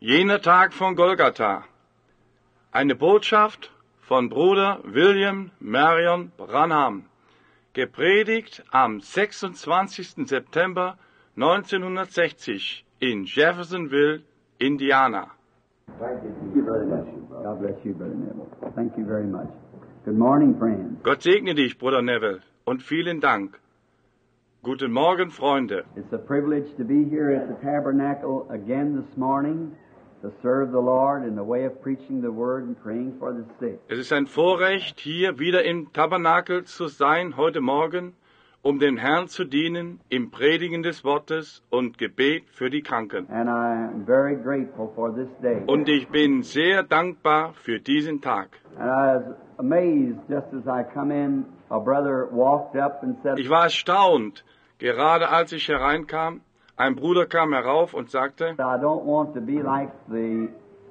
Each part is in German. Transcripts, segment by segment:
Jener Tag von Golgatha. Eine Botschaft von Bruder William Marion Branham, gepredigt am 26. September 1960 in Jeffersonville, Indiana. Thank you, Brother Neville. God bless you, Brother Neville. Thank you very much. Good morning, friends. Gott segne dich, Bruder Neville, und vielen Dank. Guten Morgen, Freunde. It's a privilege to be here at the tabernacle again this morning to serve the Lord in the way of preaching the word and praying for the sick. Es ist ein Vorrecht, hier wieder im Tabernakel zu sein heute Morgen, um dem Herrn zu dienen im Predigen des Wortes und Gebet für die Kranken. And I am very grateful for this day. Und ich bin sehr dankbar für diesen Tag. And I was amazed just as I come in, a brother walked up and said, Ich war erstaunt, gerade als ich hereinkam. Ein Bruder kam herauf und sagte, I don't want to be like the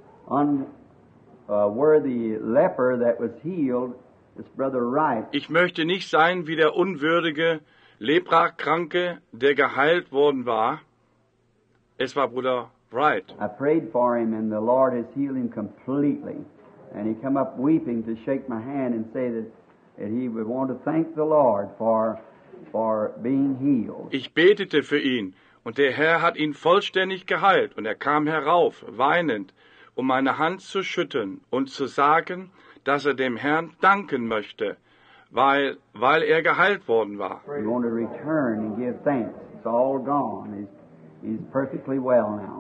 unworthy leper that was healed. It's Brother Wright. ich möchte nicht sein wie der unwürdige Leprakranke, der geheilt worden war. Es war Bruder Wright. I prayed for him and the Lord has healed him completely. And he come up weeping to shake my hand and say that he would want to thank the Lord for being healed. Ich betete für ihn, und der Herr hat ihn vollständig geheilt, und er kam herauf, weinend, um meine Hand zu schütteln und zu sagen, dass er dem Herrn danken möchte, weil er geheilt worden war. We want to return and give thanks. It's all gone. He's perfectly well now.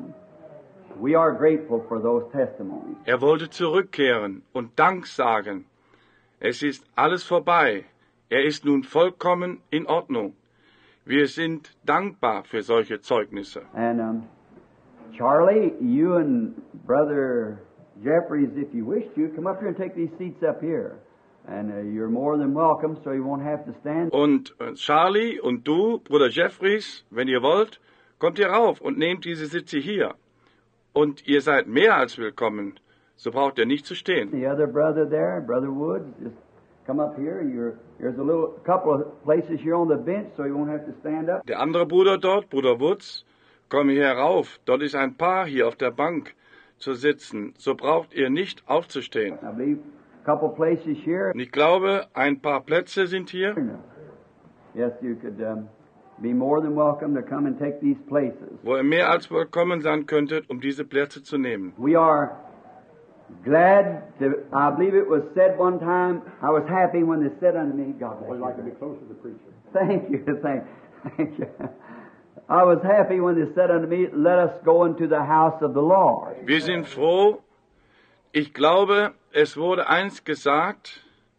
We are grateful for those testimonies. Er wollte zurückkehren und Dank sagen. Es ist alles vorbei. Er ist nun vollkommen in Ordnung. Wir sind dankbar für solche Zeugnisse. And Charlie, you and Brother Jeffries, if you wish to, come up here and take these seats up here. And you're more than welcome, so you won't have to stand. Und Charlie und du, Bruder Jeffries, wenn ihr wollt, kommt ihr rauf und nehmt diese Sitze hier. Und ihr seid mehr als willkommen, so braucht ihr nicht zu stehen. The other brother there, Brother Woods, just come up here. There's a couple of places here on the bench, so you won't have to stand up. Der andere Bruder dort, Bruder Woods, komm hier rauf. Dort ist ein Paar hier auf der Bank zu sitzen. So braucht ihr nicht aufzustehen. I believe a couple of places here. Und ich glaube, ein paar Plätze sind hier. Yes, you could be more than welcome to come and take these places. Wo ihr mehr als willkommen sein könntet, um diese Plätze zu nehmen. We are glad to, I believe it was said one time, I was happy when they said unto me, God bless you. I'd like to be close to the preacher. Thank you, thank you. I was happy when they said unto me, let us go into the house of the Lord. Wir sind froh. Ich glaube, es wurde einst gesagt,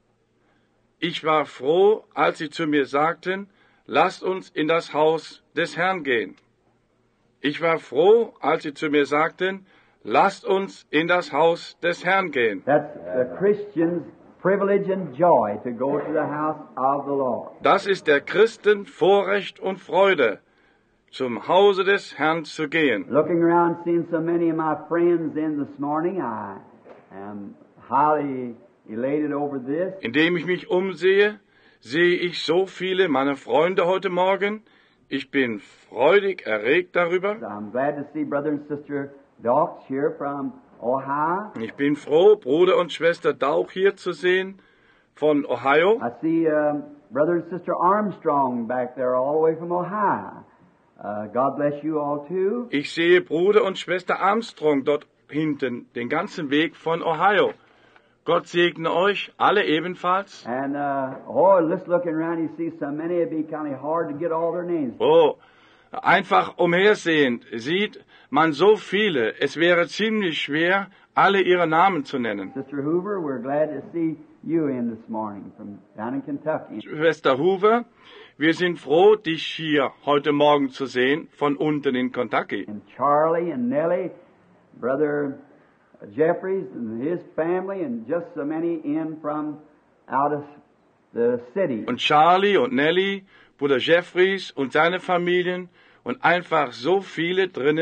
ich war froh, als sie zu mir sagten, lasst uns in das Haus des Herrn gehen. Ich war froh, als sie zu mir sagten, lasst uns in das Haus des Herrn gehen. That's the Christian's privilege and joy to go to the house of the Lord. Das ist der Christen Vorrecht und Freude, zum Hause des Herrn zu gehen. Looking around, seeing so many of my friends in this morning, I am highly elated over this. Indem ich mich umsehe, sehe ich so viele meiner Freunde heute Morgen. Ich bin freudig erregt darüber. I'm glad to see Brother and Sister Dawkes here from Ohio. Ich bin froh, Bruder und Schwester Dauch hier zu sehen von Ohio. I see Brother and Sister Armstrong back there all the way from Ohio. God bless you all too. Ich sehe Bruder und Schwester Armstrong dort hinten, den ganzen Weg von Ohio. Gott segne euch alle ebenfalls. And just looking around, you see so many it'd be kind of hard to get all their names. Oh, einfach umhersehend sieht man so viele, es wäre ziemlich schwer, alle ihre Namen zu nennen. Sister Hoover, we're glad to see you in this morning from down in Kentucky. Schwester Hoover, wir sind froh, dich hier heute Morgen zu sehen, von unten in Kentucky. And Charlie and Nellie, Brother Jeffries and his family, and just so many in from out of the city. Und Charlie und Nellie, Bruder Jeffries und seine Familien und einfach so viele drinnen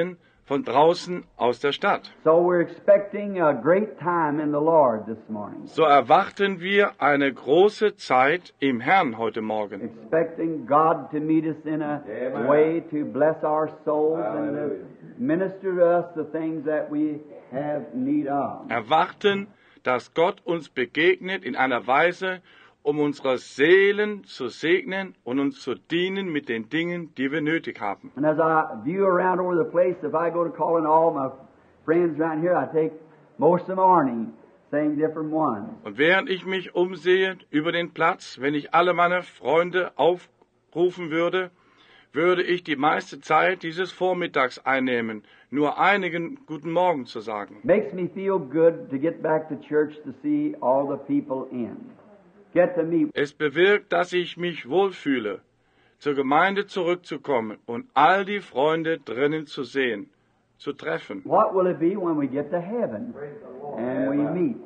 von draußen aus der Stadt. So we're expecting a great time in the Lord this morning. So erwarten wir eine große Zeit im Herrn heute Morgen. Expecting God to meet us in a way to bless our souls and to minister to us the things that we have need of. Erwarten, dass Gott uns begegnet in einer Weise, um unsere Seelen zu segnen und uns zu dienen mit den Dingen, die wir nötig haben. And as I view around over the place, if I go to calling all my friends around here, I take most of the morning saying different ones. Und während ich mich umsehe über den Platz, wenn ich alle meine Freunde aufrufen würde, würde ich die meiste Zeit dieses Vormittags einnehmen, nur einigen guten Morgen zu sagen. Makes me feel good to get back to church to see all the people in. Get to meet. Es bewirkt, dass ich mich wohlfühle, zur Gemeinde zurückzukommen und all die Freunde drinnen zu sehen, zu treffen. What will it be when we get to heaven and we meet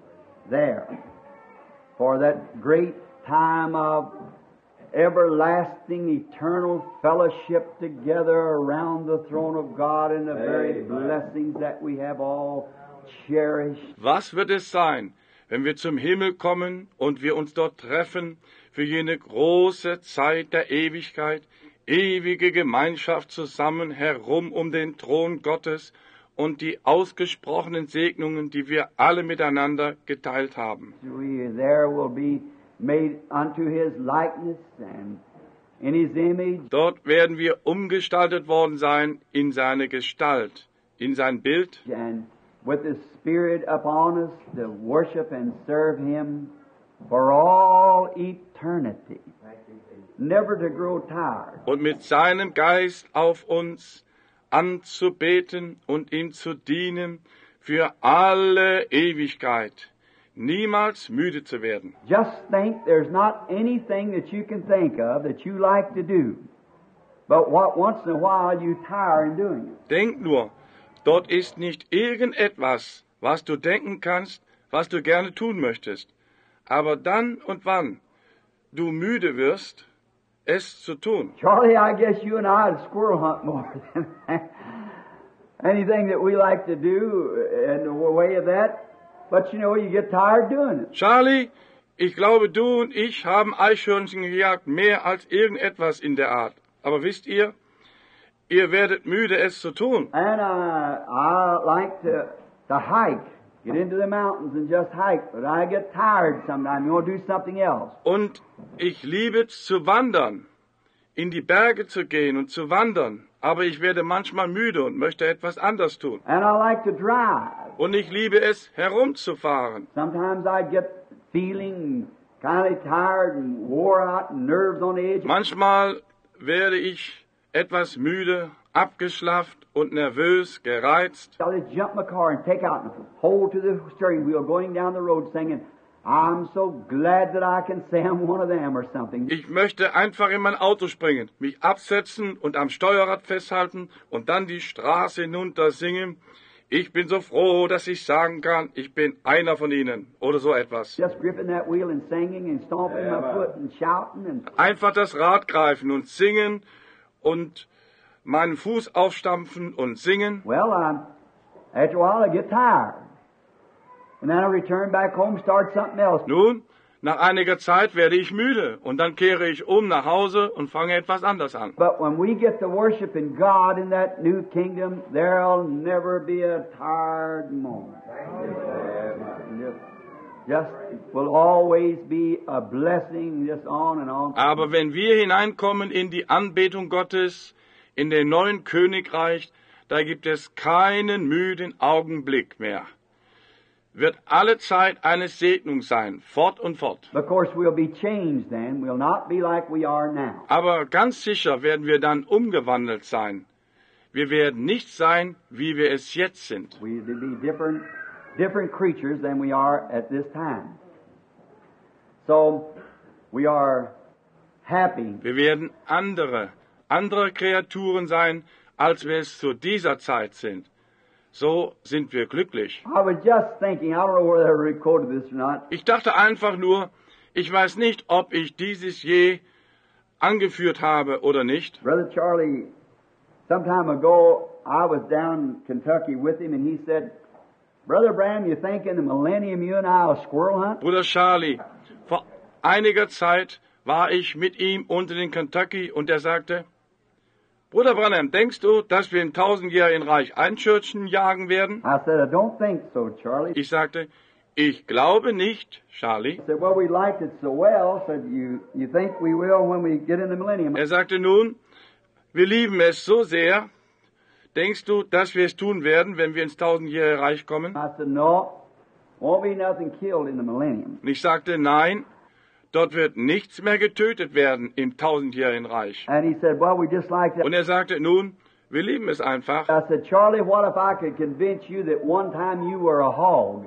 there for that great time of everlasting, eternal fellowship together around the throne of God and the very blessings that we have all cherished? Was wird es sein, wenn wir zum Himmel kommen und wir uns dort treffen für jene große Zeit der Ewigkeit, ewige Gemeinschaft zusammen herum um den Thron Gottes und die ausgesprochenen Segnungen, die wir alle miteinander geteilt haben. We there will be made unto His likeness and in His image. Dort werden wir umgestaltet worden sein in seine Gestalt, in sein Bild. And with the Spirit upon us to worship and serve Him for all eternity. Never to grow tired. Und mit seinem Geist auf uns anzubeten und ihm zu dienen für alle Ewigkeit. Niemals müde zu werden. Just think there's not anything that you can think of that you like to do, but what once in a while you tire in doing it. Denk nur, dort ist nicht irgendetwas, was du denken kannst, was du gerne tun möchtest. Aber dann und wann du müde wirst, es zu tun. Charlie, I guess you and I would squirrel hunt more than anything that we like to do in the way of that. But you know, you get tired doing it. Charlie, ich glaube, du und ich haben Eichhörnchen gejagt, mehr als irgendetwas in der Art. Aber wisst ihr, ihr werdet müde, es zu tun. And I like to hike, get into the mountains and just hike. But I get tired sometimes. You want to do something else. Und ich liebe es zu wandern, in die Berge zu gehen und zu wandern. Aber ich werde manchmal müde und möchte etwas anderes tun. And I like to drive. Und ich liebe es, herumzufahren. Sometimes I get feeling kind of tired and wore out and nerves on the edge. Manchmal werde ich etwas müde, abgeschlafft und nervös, gereizt. I'll just jump my car and take out and hold to the steering wheel going down the road singing, I'm so glad that I can say I'm one of them or something. Ich möchte einfach in mein Auto springen, mich absetzen und am Steuerrad festhalten und dann die Straße hinunter singen. Ich bin so froh, dass ich sagen kann, ich bin einer von ihnen oder so etwas. Just gripping that wheel and singing and stomping my foot and shouting and Einfach das Rad greifen und singen und meinen Fuß aufstampfen und singen. well, after a while I get tired. And then I return back home, start something else. Nun, nach einiger Zeit werde ich müde und dann kehre ich um nach Hause und fange etwas anderes an. But when we get to worshiping God in that new kingdom, there'll never be a tired moment. Just will always be a blessing just on and on. Aber wenn wir hineinkommen in die Anbetung Gottes, in den neuen Königreich, da gibt es keinen müden Augenblick mehr. Wird alle Zeit eine Segnung sein, fort und fort. Of course, we'll be changed then. We'll not be like we are now. Aber ganz sicher werden wir dann umgewandelt sein. Wir werden nicht sein, wie wir es jetzt sind. We'll be different creatures than we are at this time. So, we are happy. Wir werden andere Kreaturen sein, als wir es zu dieser Zeit sind. So sind wir glücklich. I was just thinking, I don't know whether I recorded this or not. Ich dachte einfach nur, ich weiß nicht, ob ich dieses je angeführt habe oder nicht. Brother Charlie, some time ago, I was down in Kentucky with him, and he said, Brother Branham, you think in the millennium you and I will squirrel hunt? Bruder Charlie, vor einiger Zeit war ich mit ihm unten in Kentucky und er sagte, Bruder Branham, denkst du, dass wir im tausendjährigen Reich Einschürzen jagen werden? I said, I don't think so, Charlie. Ich sagte, ich glaube nicht, Charlie. He said, well, we liked it so well. Said, you think we will when we get in the millennium? Er sagte nun, wir lieben es so sehr. Denkst du, dass wir es tun werden, wenn wir ins tausendjährige Reich kommen? I said, no, won't be nothing killed in the millennium. Und ich sagte, nein, dort wird nichts mehr getötet werden im tausendjährigen Reich. And he said, well, we just like that. Und er sagte, nun, wir lieben es einfach. I said, Charlie, what if I could convince you that one time you were a hog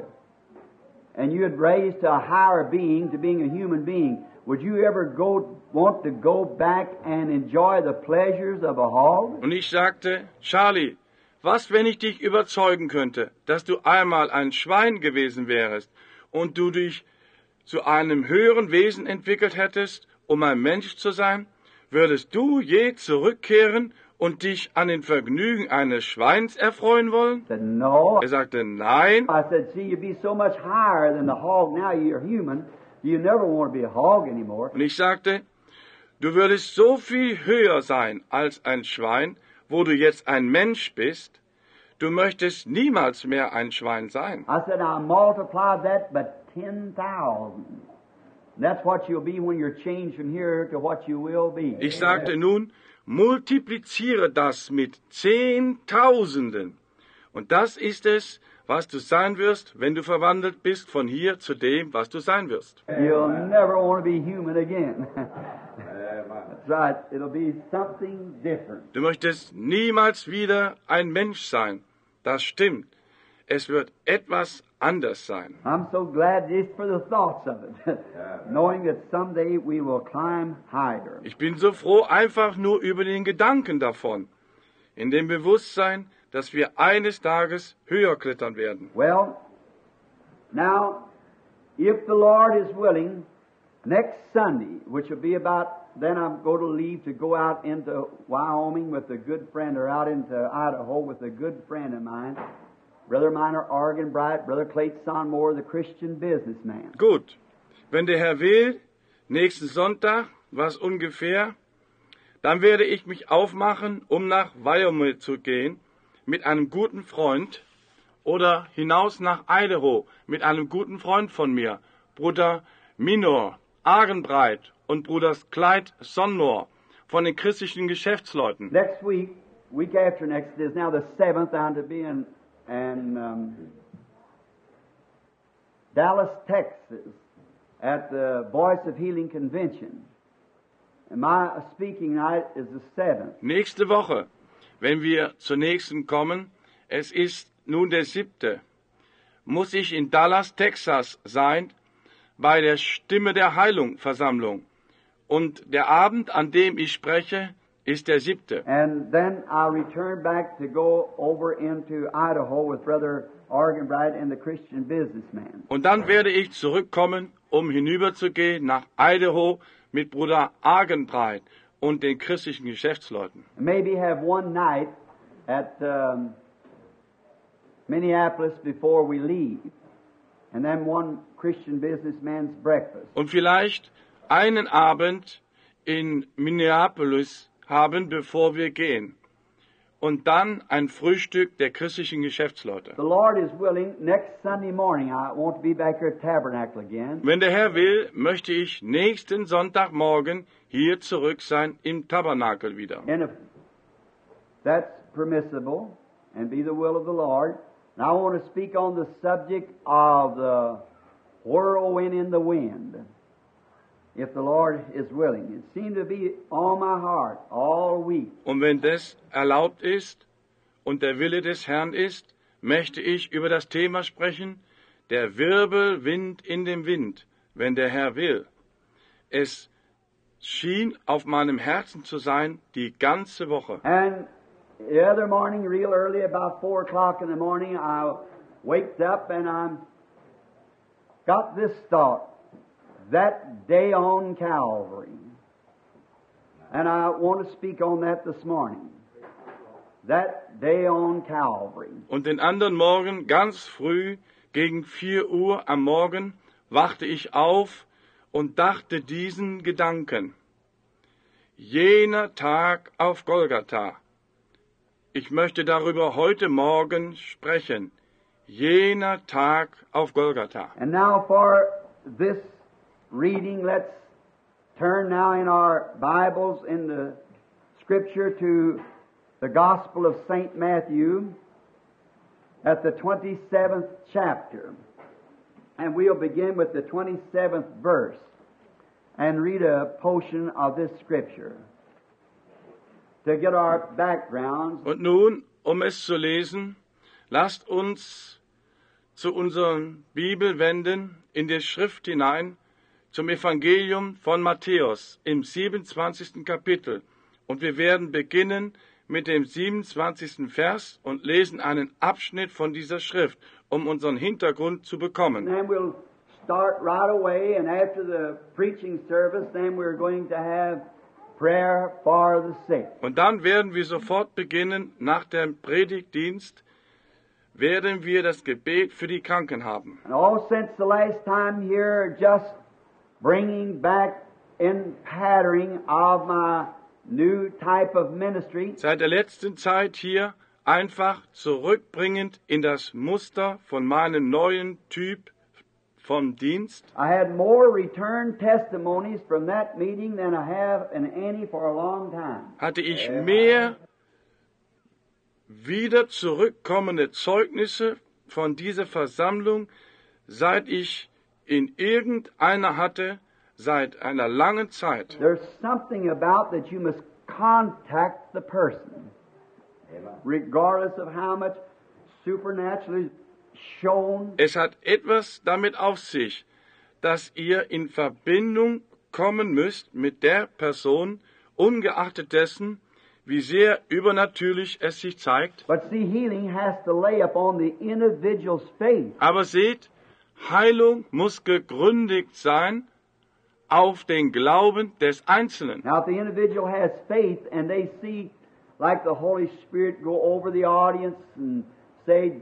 and you had raised to a higher being, to being a human being? Would you ever want to go back and enjoy the pleasures of a hog? Und ich sagte, Charlie, was, wenn ich dich überzeugen könnte, dass du einmal ein Schwein gewesen wärst und du dich zu einem höheren Wesen entwickelt hättest, um ein Mensch zu sein? Würdest du je zurückkehren und dich an den Vergnügen eines Schweins erfreuen wollen? I said, no. Er sagte, nein. I said, see, you'd be so much higher than the hog now. You're human. You never want to be a hog anymore. Und ich sagte, du würdest so viel höher sein als ein Schwein, wo du jetzt ein Mensch bist. Du möchtest niemals mehr ein Schwein sein. I said, I multiply that by 10,000. That's what you'll be when you're changed from here to what you will be. Ich sagte nun, multipliziere das mit Zehntausenden. Und das ist es, was du sein wirst, wenn du verwandelt bist von hier zu dem, was du sein wirst. You'll never want to be human again. That's right. It'll be something different. Du möchtest niemals wieder ein Mensch sein. Das stimmt. Es wird etwas anders sein. I'm so glad just for the thoughts of it, knowing that someday we will climb higher. Ich bin so froh einfach nur über den Gedanken davon, in dem Bewusstsein, dass wir eines Tages höher klettern werden. Well, now, if the Lord is willing, next Sunday, which will be about, then I'm going to leave to go out into Wyoming with a good friend, or out into Idaho with a good friend of mine, Brother Minor Arganbright, Brother Clayton Sonmore, the Christian businessman. Gut, wenn der Herr will, nächsten Sonntag, was ungefähr, dann werde ich mich aufmachen, um nach Wyoming zu gehen, mit einem guten Freund, oder hinaus nach Idaho, mit einem guten Freund von mir, Bruder Minor Arganbright und Bruder Clyde Sonmore, von den christlichen Geschäftsleuten. Next week after next, is now the 7th, I'm to be in Dallas, Texas, at the Voice of Healing Convention. And my speaking night is the 7th. Nächste Woche, wenn wir zur nächsten kommen, es ist nun der 7., muss ich in Dallas, Texas sein, bei der Stimme der Heilung Versammlung. Und der Abend, an dem ich spreche, ist der 7. And then I'll return back to go over into Idaho with Brother Arganbright and the Christian businessman. Und dann werde ich zurückkommen, um hinüberzugehen nach Idaho mit Bruder Arganbright und den christlichen Geschäftsleuten. Maybe have one night at Minneapolis before we leave, and then one Christian businessman's breakfast. Und vielleicht einen Abend in Minneapolis haben, bevor wir gehen. Und dann ein Frühstück der christlichen Geschäftsleute. The Lord is willing, next Sunday morning I want to be back here at Tabernacle again. Wenn der Herr will, möchte ich nächsten Sonntagmorgen hier zurück sein im Tabernakel wieder. And if that's permissible and be the will of the Lord, and I want to speak on the subject of the whirlwind in the wind. If the Lord is willing. It seemed to be on my heart all week. Und wenn das erlaubt ist und der Wille des Herrn ist, möchte ich über das Thema sprechen, der Wirbelwind in dem Wind, wenn der Herr will. Es schien auf meinem Herzen zu sein, die ganze Woche. And the other morning, real early, about 4 o'clock in the morning, I waked up and I got this thought. That day on Calvary. And I want to speak on that this morning. that day on Calvary. Und den anderen Morgen ganz früh gegen 4 Uhr am Morgen wachte ich auf und dachte diesen Gedanken. Jener Tag auf Golgatha. Ich möchte darüber heute Morgen sprechen. Jener Tag auf Golgatha. And now for this reading, let's turn now in our Bibles in the Scripture to the Gospel of St. Matthew at the 27th chapter. And we'll begin with the 27th verse and read a portion of this Scripture to get our backgrounds. Und nun, um es zu lesen, lasst uns zu unserer Bibel wenden, in die Schrift hinein, zum Evangelium von Matthäus im 27. Kapitel. Und wir werden beginnen mit dem 27. Vers und lesen einen Abschnitt von dieser Schrift, um unseren Hintergrund zu bekommen. And then we'll start right away, and after the preaching service, then we're going to have prayer for the sick. Und dann werden wir sofort beginnen, nach dem Predigtdienst, werden wir das Gebet für die Kranken haben. And all since the last time here, just bringing back in pattering of my new type of ministry. Seit der letzten Zeit hier einfach zurückbringend in das Muster von meinem neuen Typ vom Dienst. I had more return testimonies from that meeting than I have in any for a long time. Hatte ich mehr wieder zurückkommende Zeugnisse von dieser Versammlung, seit ich in irgendeiner hatte, seit einer langen Zeit. There's something about that you must contact the person, regardless of how much supernaturally shown. Es hat etwas damit auf sich, dass ihr in Verbindung kommen müsst mit der Person, ungeachtet dessen, wie sehr übernatürlich es sich zeigt. But see, healing has to lay upon the individual's faith. Aber seht, Heilung muss gegründet sein auf den Glauben des Einzelnen. Now, if the individual has faith and they see, like the Holy Spirit go over the audience and say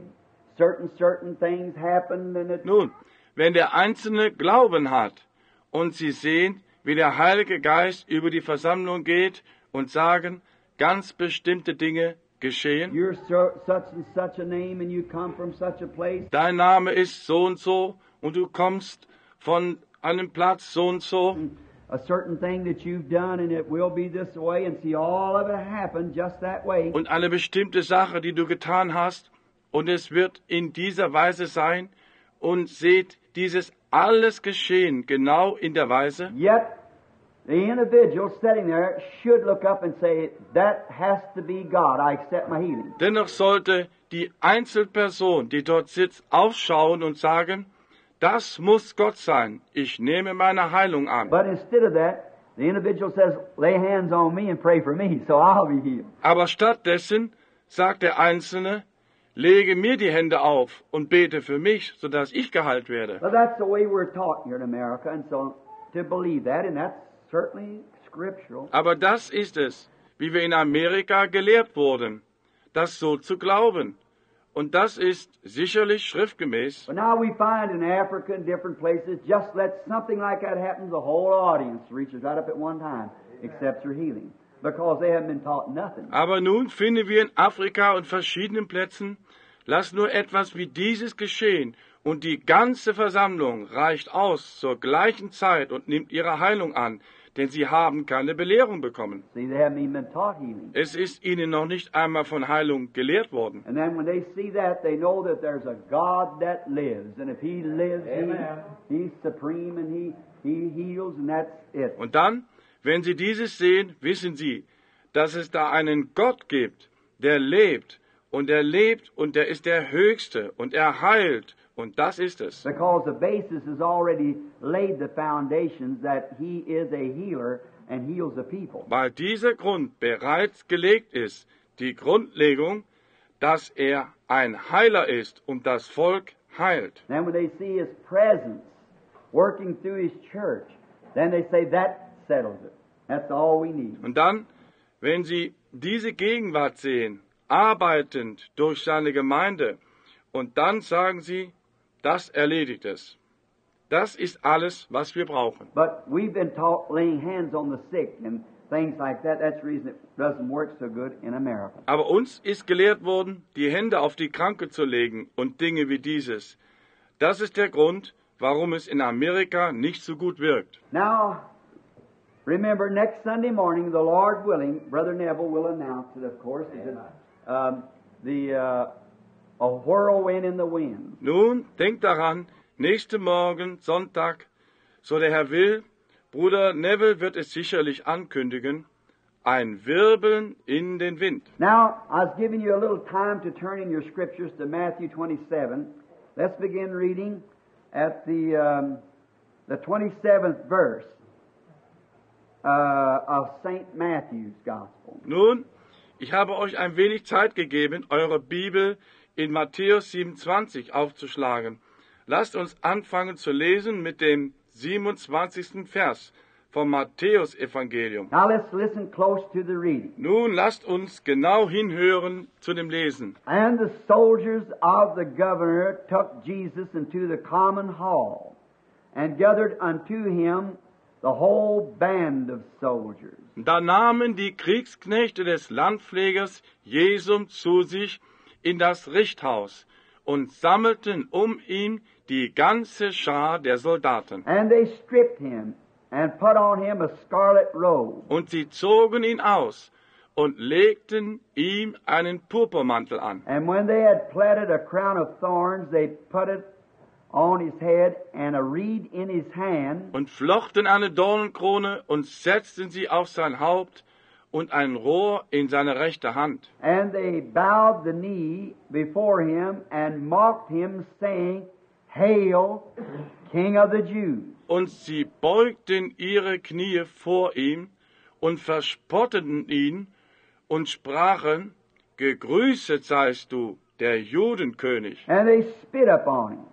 certain things happen, and it. Nun, wenn der Einzelne Glauben hat und sie sehen, wie der Heilige Geist über die Versammlung geht und sagen, ganz bestimmte Dinge geschehen. You're such and such a name and you come from such a place. Dein Name ist so und du kommst von einem Platz so und so. A certain thing that you've done and it will be this way, and see all of it happen just that way. Und eine bestimmte Sache, die du getan hast, und es wird in dieser Weise sein, und seht dieses alles geschehen, genau in der Weise. Yet, the individual sitting there should look up and say, that has to be God. I accept my healing. Dennoch sollte die Einzelperson, die dort sitzt, aufschauen und sagen, das muss Gott sein. Ich nehme meine Heilung an. But instead of that, the individual says, lay hands on me and pray for me, so I'll be healed. Aber stattdessen sagt der Einzelne, lege mir die Hände auf und bete für mich, sodass ich geheilt werde. Well, that's the way we're taught here in America, and so to believe that, and that's certainly scriptural. Aber das ist es, wie wir in Amerika gelehrt wurden, das so zu glauben. Und das ist sicherlich schriftgemäß. But now we find in Africa and different places, just let something like that happen, the whole audience reaches right up at one time, accepts their healing, because they haven't been taught nothing. Aber nun finden wir in Afrika und verschiedenen Plätzen, lass nur etwas wie dieses geschehen, und die ganze Versammlung reicht aus zur gleichen Zeit und nimmt ihre Heilung an, denn sie haben keine Belehrung bekommen. See, they haven't even been taught healing. Es ist ihnen noch nicht einmal von Heilung gelehrt worden. And then when they see that, they know that there's a God that lives. And if He lives, He's supreme and He heals, and that's it. Und dann, wenn sie dieses sehen, wissen sie, dass es da einen Gott gibt, der lebt und der ist der Höchste und er heilt. Und das ist es. Because the basis has already laid the foundations that He is a healer and heals the people. Weil dieser Grund bereits gelegt ist, die Grundlegung, dass er ein Heiler ist und das Volk heilt. Then when they see His presence working through His church, then they say that settles it. That's all we need. Und dann, wenn sie diese Gegenwart sehen, arbeitend durch seine Gemeinde. Und dann sagen sie, das erledigt es. Das ist alles, was wir brauchen. But we've been taught laying hands on the sick and things like that. That's the reason it doesn't work so good in America. Aber uns ist gelehrt worden, die Hände auf die Kranke zu legen und Dinge wie dieses. Das ist der Grund, warum es in Amerika nicht so gut wirkt. Now, remember, next Sunday morning, the Lord willing, Brother Neville will announce it, of course. A whirlwind in the wind. Nun, denkt daran, nächsten Morgen, Sonntag, so der Herr will, Bruder Neville wird es sicherlich ankündigen, ein Wirbeln in den Wind. Now, I was giving you a little time to turn in your scriptures to Matthew 27. Let's begin reading at the 27th verse of St. Matthew's Gospel. Nun, ich habe euch ein wenig Zeit gegeben, eure Bibel in Matthäus 27 aufzuschlagen. Lasst uns anfangen zu lesen mit dem 27. Vers vom Matthäus-Evangelium. Now let's listen close to the reading. Nun lasst uns genau hinhören zu dem Lesen. And the soldiers of the governor took Jesus into the common hall, and gathered unto him the whole band of soldiers. Da nahmen die Kriegsknechte des Landpflegers Jesum zu sich in das Richthaus und sammelten um ihn die ganze Schar der Soldaten. And they stripped him and put on him a scarlet robe. Und sie zogen ihn aus und legten ihm einen Purpurmantel an. And when they had platted a crown of thorns, they put it on his head, and a reed in his hand. Und flochten eine Dornenkrone und setzten sie auf sein Haupt und ein Rohr in seine rechte Hand. And they bowed the knee before him and mocked him, saying, Hail, King of the Jews. Und sie beugten ihre Knie vor ihm und verspotteten ihn und sprachen, Gegrüßet seist du, der Judenkönig. And they spit upon him,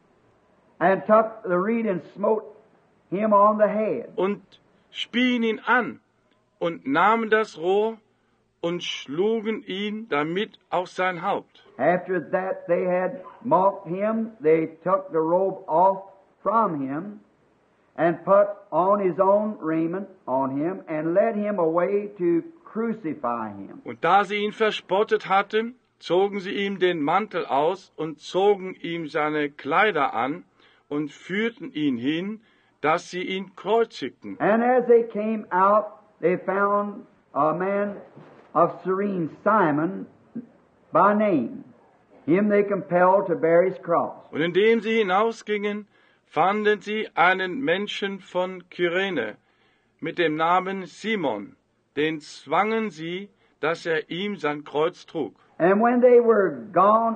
and took the reed and smote him on the head. Und spien ihn an und nahmen das Rohr und schlugen ihn damit auf sein Haupt. After that they had mocked him, they took the robe off from him, and put on his own raiment on him, and led him away to crucify him. Und da sie ihn verspottet hatten, zogen sie ihm den Mantel aus und zogen ihm seine Kleider an und führten ihn hin, dass sie ihn kreuzigten. And as they came out, they found a man of Cyrene, Simon by name. Him they compelled to bear his cross. Und indem sie hinausgingen, fanden sie einen Menschen von Kyrene mit dem Namen Simon. Den zwangen sie, dass er ihm sein Kreuz trug. And when they were gone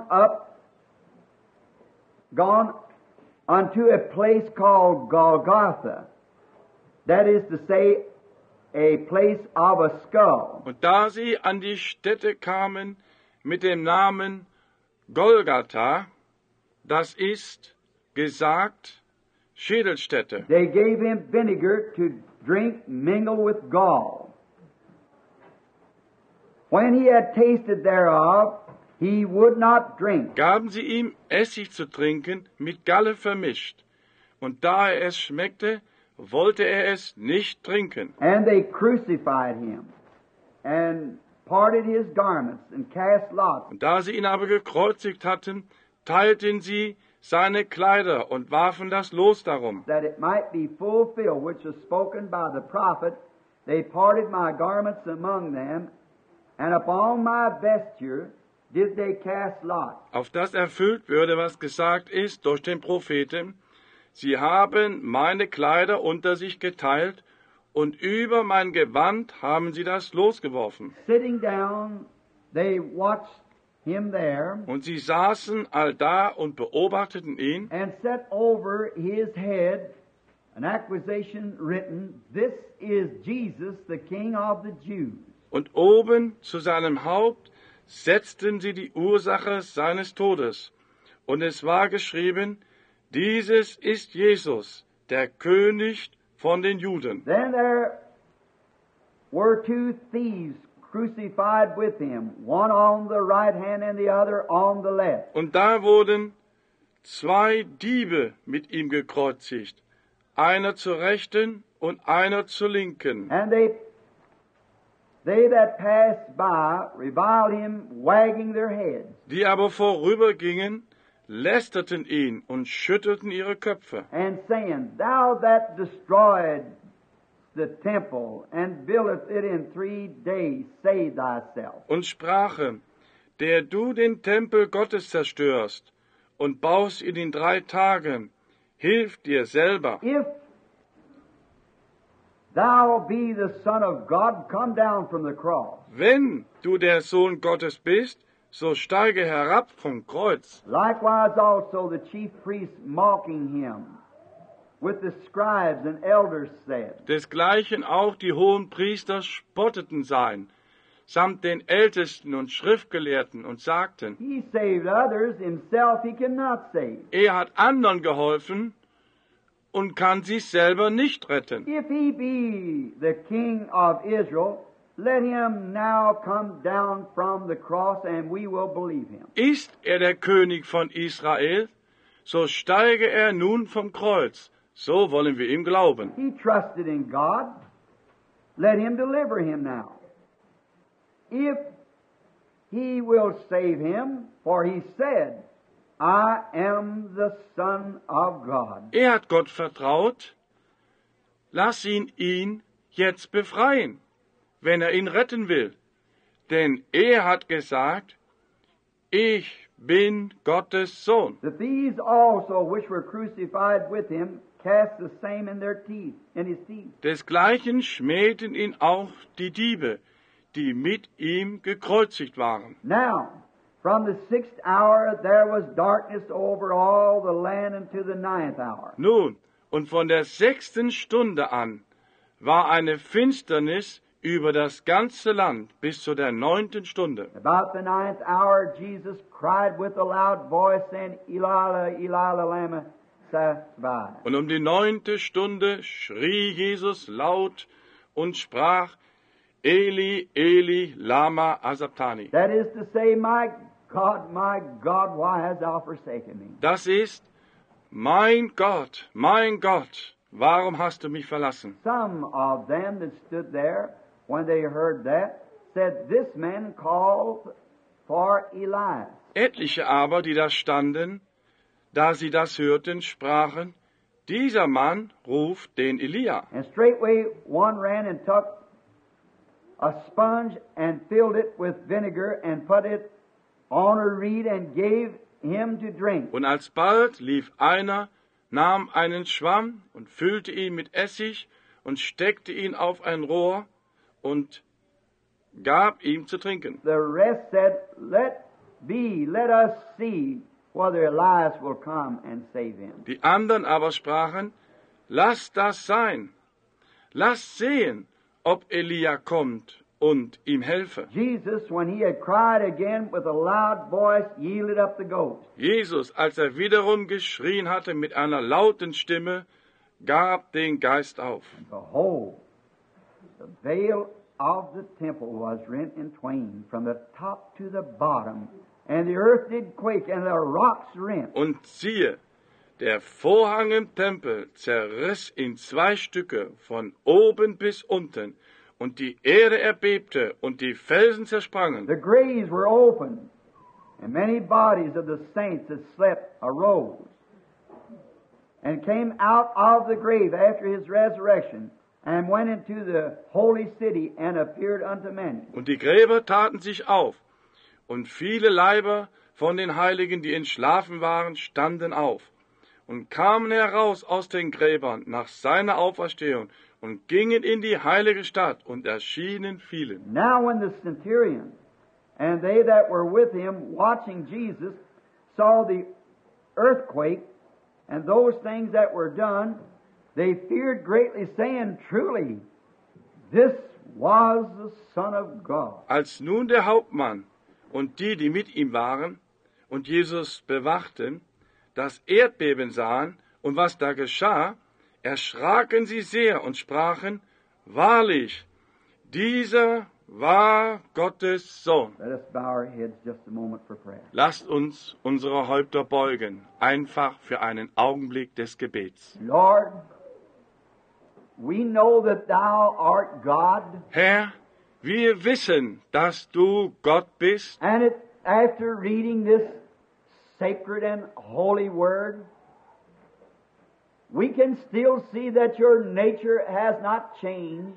unto a place called Golgotha, that is to say, a place of a skull. Und da sie an die Stätte kamen mit dem Namen Golgatha, das ist gesagt Schädelstätte. They gave him vinegar to drink mingled with gall. When he had tasted thereof, he would not drink. Gaben sie ihm Essig zu trinken mit Galle vermischt, und da er es schmeckte, wollte er es nicht trinken. And they crucified him, and parted his garments, and cast lots. Und da sie ihn aber gekreuzigt hatten, teilten sie seine Kleider und warfen das Los darum. That it might be fulfilled, which was spoken by the prophet, they parted my garments among them, and upon my vesture did they cast lots. Auf das erfüllt würde, was gesagt ist durch den Propheten, sie haben meine Kleider unter sich geteilt, und über mein Gewand haben sie das losgeworfen. Sitting down, they watched him there, Und sie saßen allda und beobachteten ihn, and set over his head an accusation written, This is Jesus, the King of the Jews. und oben zu seinem Haupt setzten sie die Ursache seines Todes. Und es war geschrieben, dieses ist Jesus, der König von den Juden. Then there were two thieves crucified with him, one on the right hand and the other on the left. Und da wurden zwei Diebe mit ihm gekreuzigt, einer zur Rechten und einer zur Linken. And they that passed by reviled him, wagging their heads. Die aber vorübergingen, lästerten ihn und schüttelten ihre Köpfe. And saying, Thou that destroyed the temple and buildest it in 3 days, save thyself. Und sprachen, der du den Tempel Gottes zerstörst und baust ihn in 3 Tagen, hilf dir selber. If thou be the Son of God, come down from the cross. Wenn du der Sohn Gottes bist, so steige herab vom Kreuz. Likewise also the chief priests mocking him, with the scribes and elders said, Desgleichen auch die hohen Priester spotteten sein, samt den Ältesten und Schriftgelehrten und sagten, He saved others, himself he cannot save. er hat anderen geholfen und kann sich selber nicht retten. If he be the King of Israel, let him now come down from the cross and we will believe him. Ist er der König von Israel, so steige er nun vom Kreuz, so wollen wir ihm glauben. He trusted in God, let him deliver him now. If he will save him, for he said, I am the Son of God. Er hat Gott vertraut, lass ihn jetzt befreien, wenn er ihn retten will. Denn er hat gesagt, ich bin Gottes Sohn. That these also which were crucified with him cast the same in his teeth. Desgleichen schmähten ihn auch die Diebe, die mit ihm gekreuzigt waren. Now, from the 6th hour there was darkness over all the land unto the 9th hour. Nun, und von der 6. Stunde an war eine Finsternis über das ganze Land bis zu der 9. Stunde. About the 9th hour Jesus cried with a loud voice, saying, Eli, Eli, lama sabachthani. Und um die 9. Stunde schrie Jesus laut und sprach, Eli, Eli, lama asabtani. That is to say, my God, why hast thou forsaken me? Das ist, mein Gott, warum hast du mich verlassen? Some of them that stood there, when they heard that, said, This man called for Elias. Etliche aber, die da standen, da sie das hörten, sprachen, dieser Mann ruft den Elia. And straightway one ran and took a sponge and filled it with vinegar and put it on a reed and gave him to drink. Und alsbald lief einer, nahm einen Schwamm und füllte ihn mit Essig und steckte ihn auf ein Rohr und gab ihm zu trinken. The rest said, let us see whether Elias will come and save him. Die anderen aber sprachen, lass das sein, lass sehen, ob Elia kommt und ihm helfe. Jesus, when he had cried again with a loud voice, yielded up the ghost. Jesus, als er wiederum geschrien hatte mit einer lauten Stimme, gab den Geist auf. And behold, the veil of the temple was rent in twain from the top to the bottom, and the earth did quake, and the rocks rent. Und siehe, der Vorhang im Tempel zerriss in 2 Stücke von oben bis unten, und die Erde erbebte und die Felsen zersprangen. The graves were opened, and many bodies of the saints that slept arose, and came out of the grave after his resurrection, and went into the holy city, and appeared unto many. Und die Gräber taten sich auf, und viele Leiber von den Heiligen, die entschlafen waren, standen auf und kamen heraus aus den Gräbern nach seiner Auferstehung und gingen in die heilige Stadt und erschienen vielen. Now when the centurion and they that were with him watching Jesus saw the earthquake and those things that were done, they feared greatly, saying, Truly, this was the Son of God. Als nun der Hauptmann und die mit ihm waren und Jesus bewachten, das Erdbeben sahen und was da geschah, erschraken sie sehr und sprachen, wahrlich, dieser war Gottes Sohn. Let us bow our heads just a moment for prayer. Lasst uns unsere Häupter beugen, einfach für einen Augenblick des Gebets. Lord, we know that Thou art God, Herr, wir wissen, dass du Gott bist, and after reading this sacred and holy word, we can still see that your nature has not changed.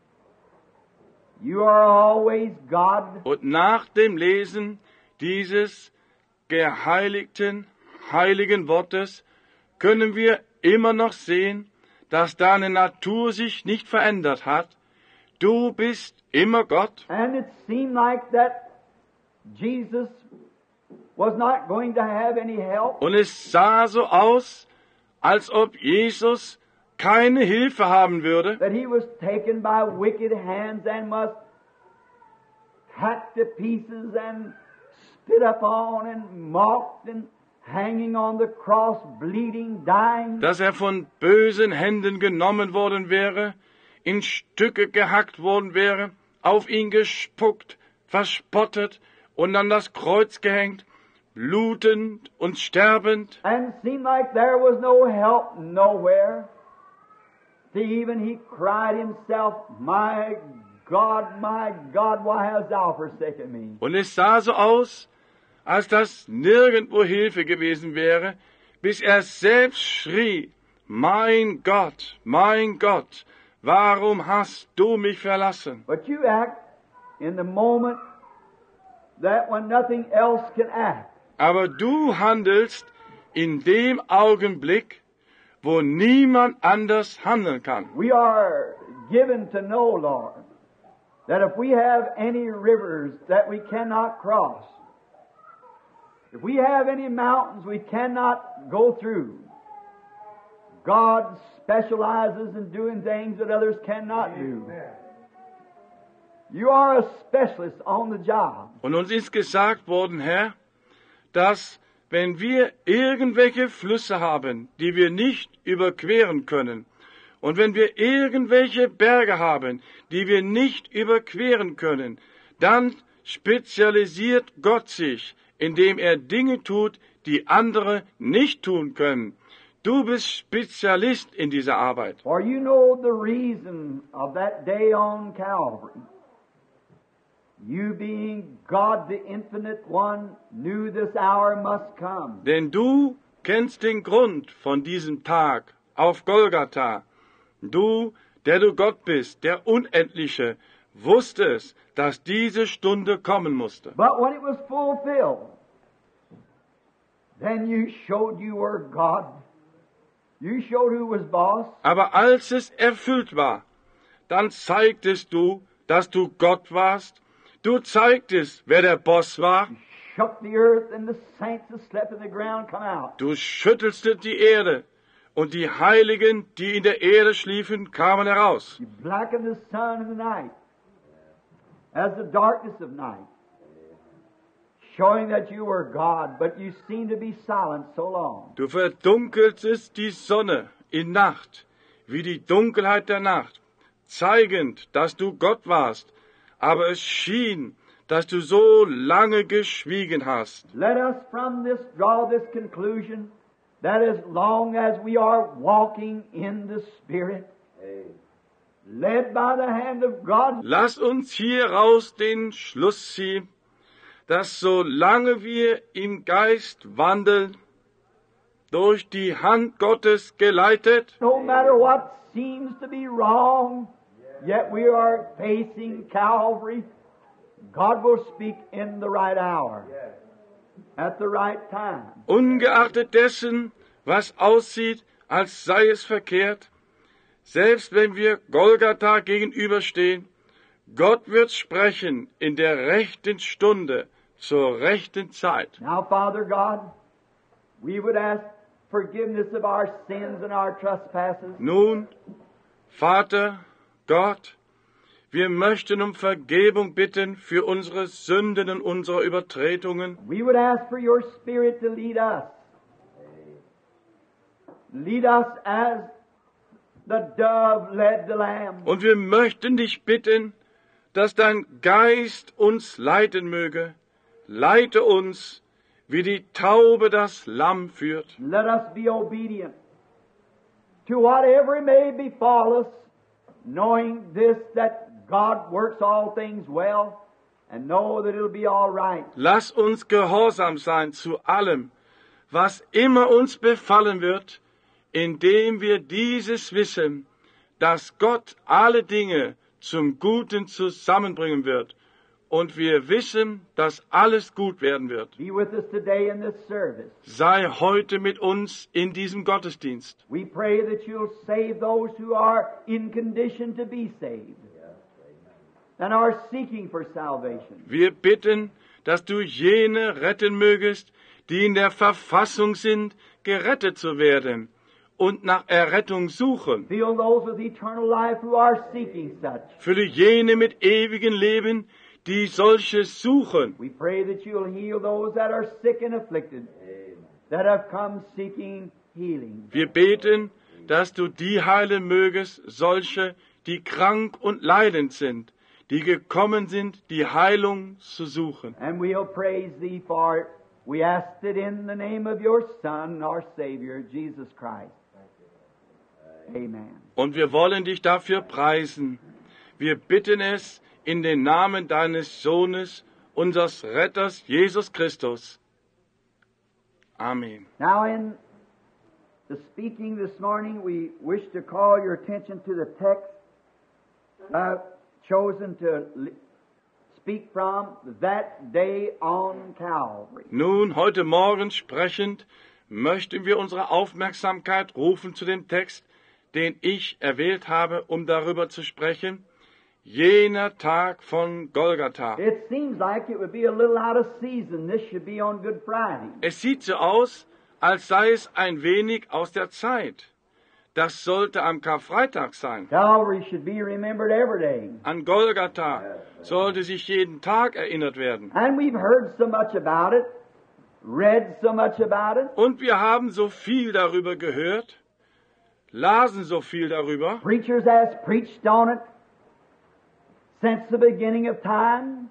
You are always God. und nach dem Lesen dieses geheiligten, heiligen Wortes können wir immer noch sehen, dass deine Natur sich nicht verändert hat. Du bist immer Gott. And it seemed like that Jesus was not going to have any help. Und es sah so aus, als ob Jesus keine Hilfe haben würde, That he was taken by wicked hands and must hacked to pieces and spit upon and mocked and hanging on the cross, bleeding, dying. dass er von bösen Händen genommen worden wäre, in Stücke gehackt worden wäre, auf ihn gespuckt, verspottet und an das Kreuz gehängt, blutend und sterbend. And it seemed like there was no help nowhere. Even he cried himself, my God, why hast thou forsaken me? Und es sah so aus, als dass nirgendwo Hilfe gewesen wäre, bis er selbst schrie, mein Gott, warum hast du mich verlassen? But you act in the moment that when nothing else can act. Aber du handelst in dem Augenblick, wo niemand anders handeln kann. We are given to know, Lord, that if we have any rivers that we cannot cross, if we have any mountains we cannot go through, God specializes in doing things that others cannot do. You are a specialist on the job. Und uns ist gesagt worden, Herr, dass wenn wir irgendwelche Flüsse haben, die wir nicht überqueren können, und wenn wir irgendwelche Berge haben, die wir nicht überqueren können, dann spezialisiert Gott sich, indem er Dinge tut, die andere nicht tun können. Du bist Spezialist in dieser Arbeit. For you know the reason of that day on Calvary. You being God, the Infinite One, knew this hour must come. Denn du kennst den Grund von diesem Tag auf Golgatha. Du, der du Gott bist, der Unendliche, wusstest, dass diese Stunde kommen musste. But when it was fulfilled, then you showed you were God. You showed who was boss. Aber als es erfüllt war, dann zeigtest du, dass du Gott warst. Du zeigtest, wer der Boss war. Shook the earth and the saints that slept in the ground come out. Du schüttelst die Erde und die Heiligen, die in der Erde schliefen, kamen heraus. You blackened the sun in the night as the darkness of night, showing that you were God, but you seemed to be silent so long. Du verdunkeltest die Sonne in Nacht, wie die Dunkelheit der Nacht, zeigend, dass du Gott warst, aber es schien, dass du so lange geschwiegen hast. Let us from this draw this conclusion that as long as we are walking in the Spirit, led by the hand of God, Lass uns hieraus den Schluss ziehen, dass solange wir im Geist wandeln, durch die Hand Gottes geleitet, no matter what seems to be wrong, yet we are facing Calvary, God will speak in the right hour, at the right time. ungeachtet dessen, was aussieht, als sei es verkehrt, selbst wenn wir Golgatha gegenüberstehen, Gott wird sprechen in der rechten Stunde, zur rechten Zeit. Now, Father God, we would ask forgiveness of our sins and our trespasses. Nun, Vater, Gott, wir möchten um Vergebung bitten für unsere Sünden und unsere Übertretungen. We would ask for your Spirit to lead us. Lead us as the dove led the lamb. Und wir möchten dich bitten, dass dein Geist uns leiten möge. Leite uns, wie die Taube das Lamm führt. Let us be obedient to whatever may befall us, knowing this, that God works all things well, and know that it'll be all right. Lass uns gehorsam sein zu allem, was immer uns befallen wird, indem wir dieses wissen, dass Gott alle Dinge zum Guten zusammenbringen wird und wir wissen, dass alles gut werden wird. Be with us today in this service. Sei heute mit uns in diesem Gottesdienst. We pray that you'll save those who are in condition to be saved and are seeking for salvation. Wir bitten, dass du jene retten mögest, die in der Verfassung sind, gerettet zu werden und nach Errettung suchen. Fill those with eternal life who are seeking such. Fülle jene mit ewigem Leben, die solches suchen. We pray that you'll heal those that are sick and afflicted, that have come seeking healing. Wir beten, dass du die heilen mögest, solche, die krank und leidend sind, die gekommen sind, die Heilung zu suchen. And we'll praise thee for it. We ask it in the name of your Son, our Savior, Jesus Christ. Amen. Und wir wollen dich dafür preisen. Wir bitten es in den Namen deines Sohnes, unseres Retters, Jesus Christus. Amen. Now in the speaking this morning, we wish to call your attention to the text chosen to speak from that day on Calvary. Nun, heute Morgen sprechend, möchten wir unsere Aufmerksamkeit rufen zu dem Text, den ich erwählt habe, um darüber zu sprechen. Jener Tag von Golgatha. It seems like it would be a little out of season. This should be on Good Friday. Es sieht so aus, als sei es ein wenig aus der Zeit. Das sollte am Karfreitag sein. Calvary should be remembered every day. An Golgatha sollte sich jeden Tag erinnert werden. And we've heard so much about it, read so much about it. Und wir haben so viel darüber gehört, lasen so viel darüber. Preachers has preached on it since the beginning of time.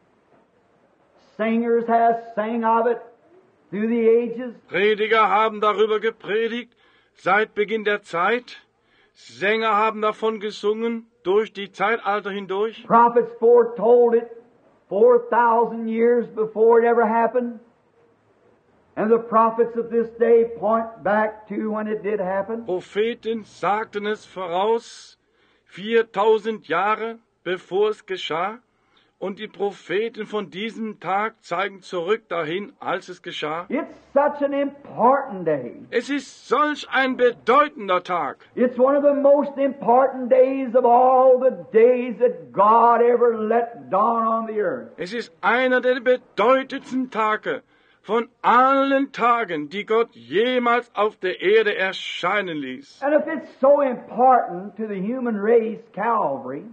Singers has sang of it through the ages. Prediger haben darüber gepredigt seit Beginn der Zeit. Sänger haben davon gesungen durch die Zeitalter hindurch. Prophets foretold it 4,000 years before it ever happened. And the prophets of this day point back to when it did happen. Propheten sagten es voraus 4000 Jahre bevor es geschah. Und die Propheten von diesem Tag zeigen zurück dahin, als es geschah. It's such an important day. Es ist solch ein bedeutender Tag. It's one of the most important days of all the days that God ever let dawn on the earth. Es ist einer der bedeutendsten Tage von allen Tagen, die Gott jemals auf der Erde erscheinen ließ. And if it's so important to the human race, Calvary,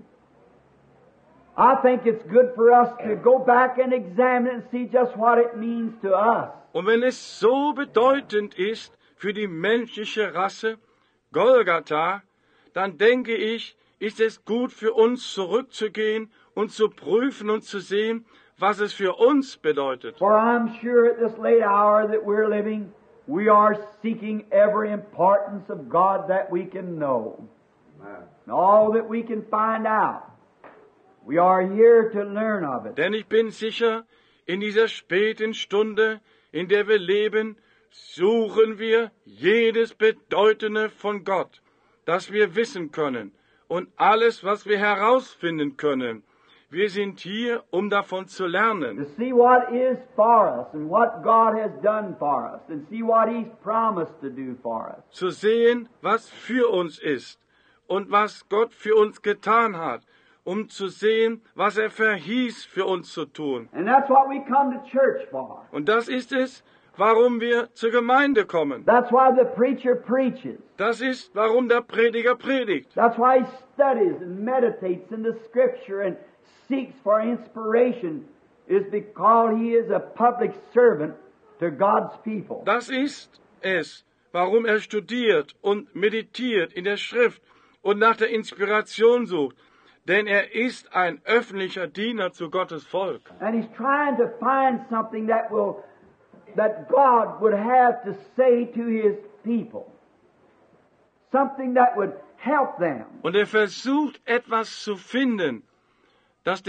I think it's good for us to go back and examine it and see just what it means to us. Und wenn es so bedeutend ist für die menschliche Rasse, Golgatha, dann denke ich, ist es gut für uns zurückzugehen und zu prüfen und zu sehen, was es für uns bedeutet. For I'm sure at this late hour that we're living, we are seeking every importance of God that we can know. And all that we can find out. We are here to learn of it. Denn ich bin sicher, in dieser späten Stunde, in der wir leben, suchen wir jedes Bedeutende von Gott, das wir wissen können und alles, was wir herausfinden können. Wir sind hier, um davon zu To lernen, see what is for us and what God has done for us and see what He's promised to do for us. zu sehen, was für uns ist und was Gott für uns getan hat, um zu sehen, was er verhieß für uns zu tun. And that's what we come to church for. Und das ist es, warum wir zur Gemeinde kommen. That's why the preacher preaches. Das ist, warum der Prediger predigt. That's why he studies and meditates in the Scripture and seeks for inspiration, is because he is a public servant to God's people. Das ist es, warum er studiert und meditiert in der Schrift und nach der Inspiration sucht. denn er ist ein öffentlicher Diener zu Gottes Volk. And he's trying to find something that God would have to say to his people. Something that would help them. Und er versucht etwas zu finden, das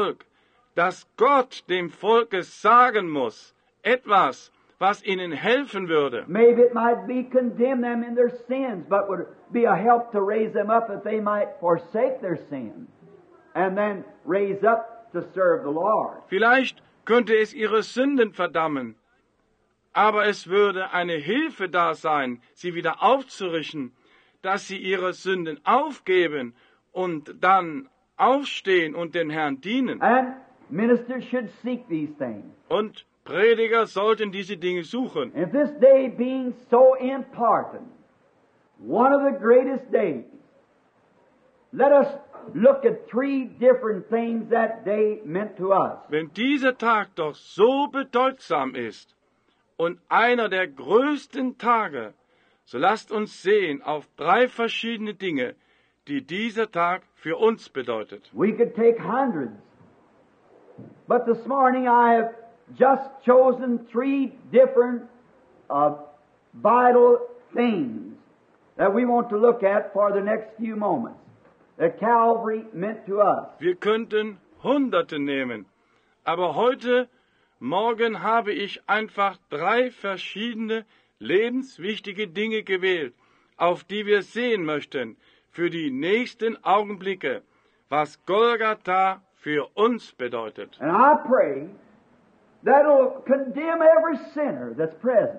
Gott dem Volke sagen muss. Etwas, was ihnen helfen würde. Maybe it might be condemn them in their sins, but would be a help to raise them up that they might forsake their sins and then raise up to serve the Lord. Vielleicht könnte es ihre Sünden verdammen, aber es würde eine Hilfe da sein, sie wieder aufzurichten, dass sie ihre Sünden aufgeben und dann aufstehen und den Herrn dienen. And ministers should seek these things. Und Prediger sollten diese Dinge suchen. And this day being so important, one of the greatest days, let us look at 3 different things that day meant to us. Wenn dieser Tag doch so bedeutsam ist und einer der größten Tage, so lasst uns sehen auf 3 verschiedene Dinge, die dieser Tag für uns bedeutet. We could take hundreds, but this morning I have just chosen 3 different vital things that we want to look at for the next few moments that Calvary meant to us. Wir könnten Hunderte nehmen, aber heute Morgen habe ich einfach 3 verschiedene lebenswichtige Dinge gewählt, auf die wir sehen möchten für die nächsten Augenblicke, was Golgatha für uns bedeutet. And I pray that it'll condemn every sinner that's present.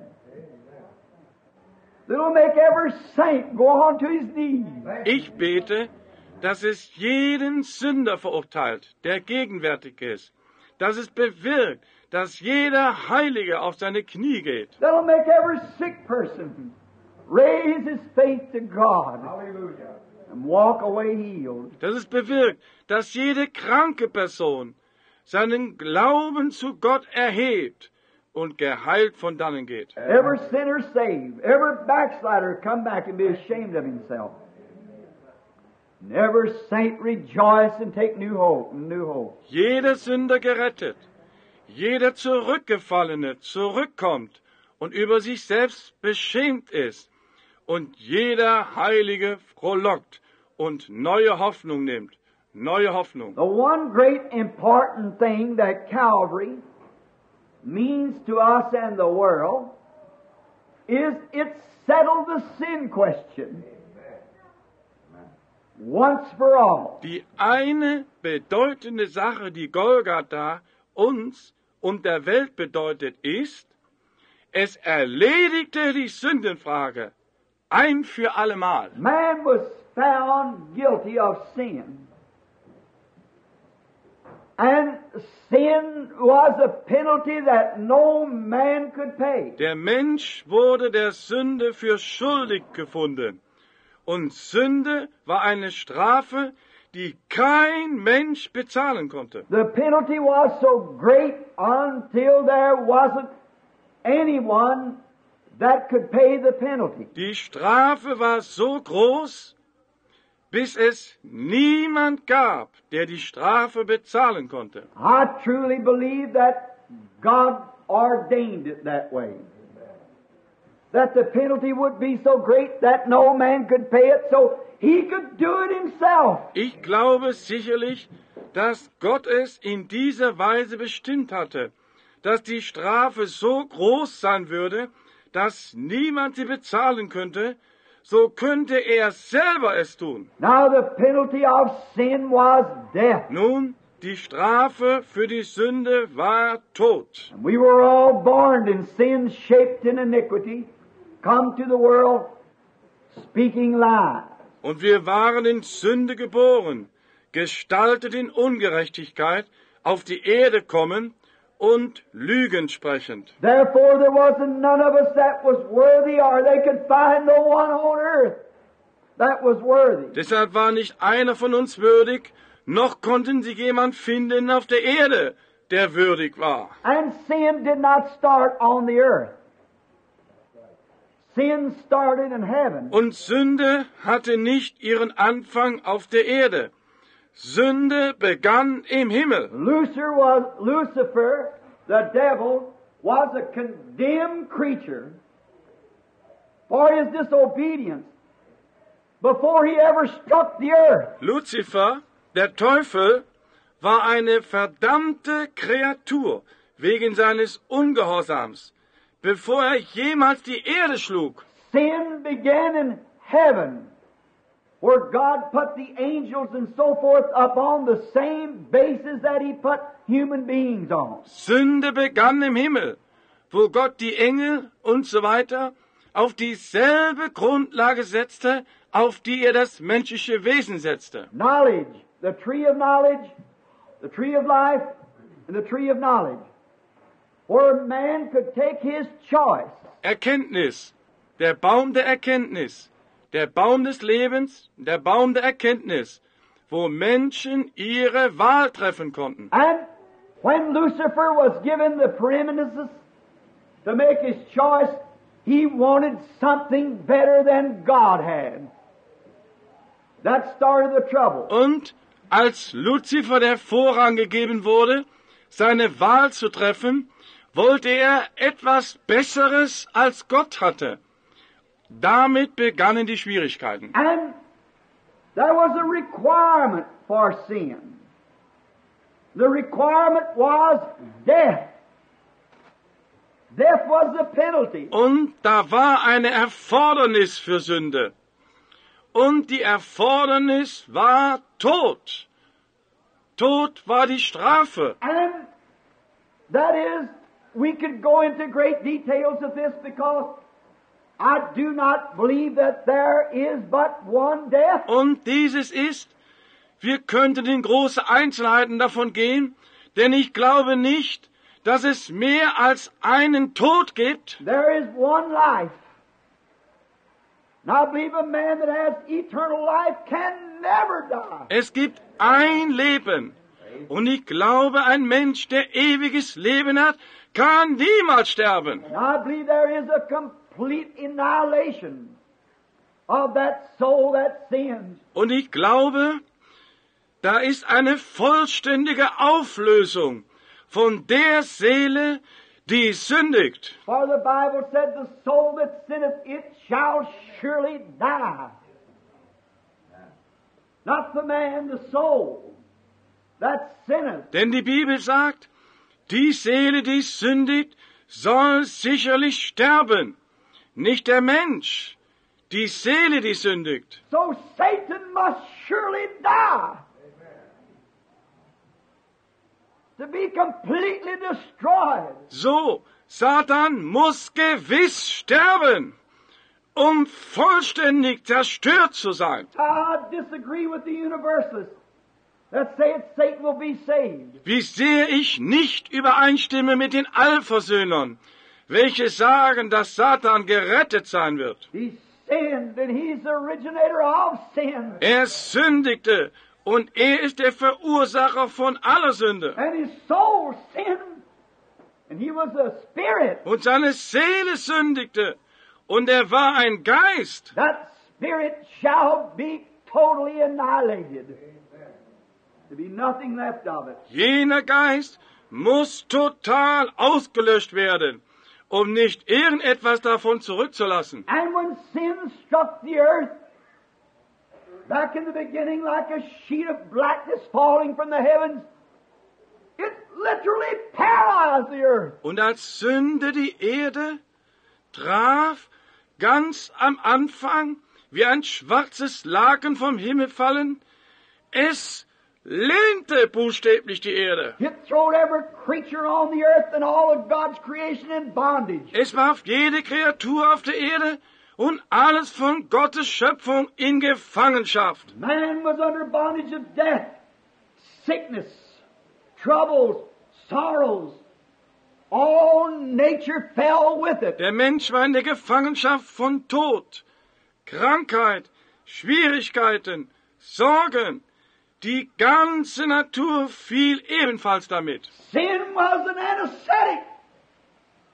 That'll make every saint go on to his knees. Ich bete, dass es jeden Sünder verurteilt, der gegenwärtig ist, dass es bewirkt, dass jeder Heilige auf seine Knie geht. That'll make every sick person raise his faith to God and walk away healed. Dass es bewirkt, dass jede kranke Person seinen Glauben zu Gott erhebt und geheilt von dannen geht. Every sinner saved, every backslider come back and be ashamed of himself. And every saint rejoice and take new hope. Jeder Sünder gerettet, jeder Zurückgefallene zurückkommt und über sich selbst beschämt ist und jeder Heilige frohlockt und neue Hoffnung nimmt. Neue Hoffnung. The one great important thing that Calvary means to us and the world is it settled the sin question once for all. Die eine bedeutende Sache, die Golgatha uns und der Welt bedeutet, ist, es erledigte die Sündenfrage ein für allemal. Man was found guilty of sin. And sin was a penalty that no man could pay. Der Mensch wurde der Sünde für schuldig gefunden. Und Sünde war eine Strafe, die kein Mensch bezahlen konnte. The penalty was so great until there wasn't anyone that could pay the penalty. Die Strafe war so groß, bis es niemand gab, der die Strafe bezahlen konnte. I truly believe that God ordained it that way. That the penalty would be so great that no man could pay it, so he could do it himself. Ich glaube sicherlich, dass Gott es in dieser Weise bestimmt hatte, dass die Strafe so groß sein würde, dass niemand sie bezahlen könnte, so könnte er selber es tun. Now the penalty of sin was death. Nun, die Strafe für die Sünde war Tod. We were all born in sin, shaped in iniquity, come to the world speaking lies. Und wir waren in Sünde geboren, gestaltet in Ungerechtigkeit, auf die Erde kommen und Lügen sprechend. Therefore there wasn't none of us that was worthy, or they could find no one on earth that was worthy. Deshalb war nicht einer von uns würdig, noch konnten sie jemand finden auf der Erde, der würdig war. And sin did not start on the earth. Sin started in heaven. Und Sünde hatte nicht ihren Anfang auf der Erde, Sünde begann im Himmel. Lucifer, the devil, was a condemned creature for his disobedience before he ever struck the earth. Luzifer, der Teufel, war eine verdammte Kreatur wegen seines Ungehorsams, bevor er jemals die Erde schlug. Sin began in heaven, where God put the angels and so forth upon the same basis that He put human beings on. Sünde begann im Himmel, wo Gott die Engel und so weiter auf dieselbe Grundlage setzte, auf die er das menschliche Wesen setzte. Knowledge, the tree of knowledge, the tree of life, and the tree of knowledge, where man could take his choice. Erkenntnis, der Baum der Erkenntnis, der Baum des Lebens, der Baum der Erkenntnis, wo Menschen ihre Wahl treffen konnten. And when Lucifer was given the preeminence to make his choice, he wanted something better than God had. That started the trouble. Und als Luzifer der Vorrang gegeben wurde, seine Wahl zu treffen, wollte er etwas Besseres als Gott hatte. Damit begannen die Schwierigkeiten. And there was a requirement for sin. The requirement was death. Death was the penalty. Und da war eine Erfordernis für Sünde. Und die Erfordernis war Tod. Tod war die Strafe. And that is, we could go into great details of this because I do not believe that there is but one death. Und dieses ist, wir könnten in große Einzelheiten davon gehen, denn ich glaube nicht, dass es mehr als einen Tod gibt. There is one life. And I believe a man that has eternal life can never die. Es gibt ein Leben. Und ich glaube, ein Mensch, der ewiges Leben hat, kann niemals sterben. And I believe there is a complete annihilation of that soul that sins. Und ich glaube, da ist eine vollständige Auflösung von der Seele, die sündigt. For the Bible said, the soul that sinneth, it shall surely die. Not the man, the soul that sinneth. Denn die Bibel sagt, die Seele, die sündigt, soll sicherlich sterben. Nicht der Mensch, die Seele, die sündigt. So Satan must surely die. To be completely destroyed. So, Satan muss gewiss sterben, um vollständig zerstört zu sein. I disagree with the universalists that say Satan will be saved. Wie sehr ich nicht übereinstimme mit den Allversöhnern, welche sagen, dass Satan gerettet sein wird. He sinned and he's the originator of sin. Er sündigte und er ist der Verursacher von aller Sünde. And his soul sinned and he was a spirit. Und seine Seele sündigte und er war ein Geist. That spirit shall be totally annihilated. To be nothing left of it. Jener Geist muss total ausgelöscht werden, um nicht irgendetwas davon zurückzulassen. And when sin struck the earth, back in the beginning like a sheet of blackness falling from the heavens, it literally paralyzed the earth. Und als Sünde die Erde traf, ganz am Anfang, wie ein schwarzes Laken vom Himmel fallen, es lähmte buchstäblich die Erde. It throwed every creature on the earth and all of God's creation in bondage. Es warf jede Kreatur auf der Erde und alles von Gottes Schöpfung in Gefangenschaft. Man was under bondage of death, sickness, troubles, sorrows. All nature fell with it. Der Mensch war in der Gefangenschaft von Tod, Krankheit, Schwierigkeiten, Sorgen. Die ganze Natur fiel ebenfalls damit. Sin was an anesthetic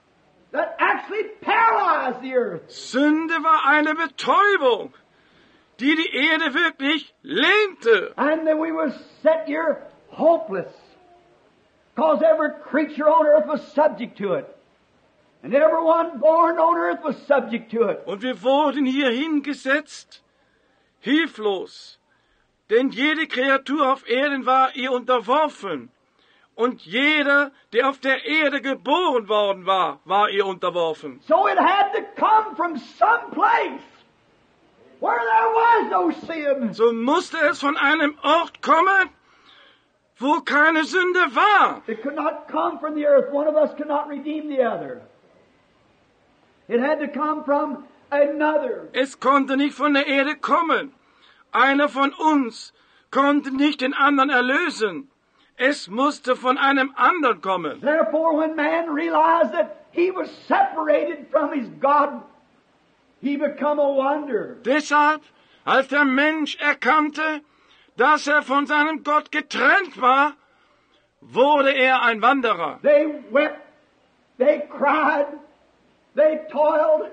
that actually paralyzed the earth. Sünde war eine Betäubung, die die Erde wirklich lehnte. And that we were set here hopeless. Because every creature on earth was subject to it. And everyone born on earth was subject to it. Und wir wurden hier hingesetzt, hilflos. Denn jede Kreatur auf Erden war ihr unterworfen. Und jeder, der auf der Erde geboren worden war, war ihr unterworfen. So it had to come from some place where there was no sin. So musste es von einem Ort kommen, wo keine Sünde war. It could not come from the earth. One of us could not redeem the other. It had to come from another. Es konnte nicht von der Erde kommen. Einer von uns konnte nicht den anderen erlösen. Es musste von einem anderen kommen. Therefore, when man realized that he was separated from his God, he became a wonder. Deshalb, als der Mensch erkannte, dass er von seinem Gott getrennt war, wurde er ein Wanderer. They wept, they cried, they toiled,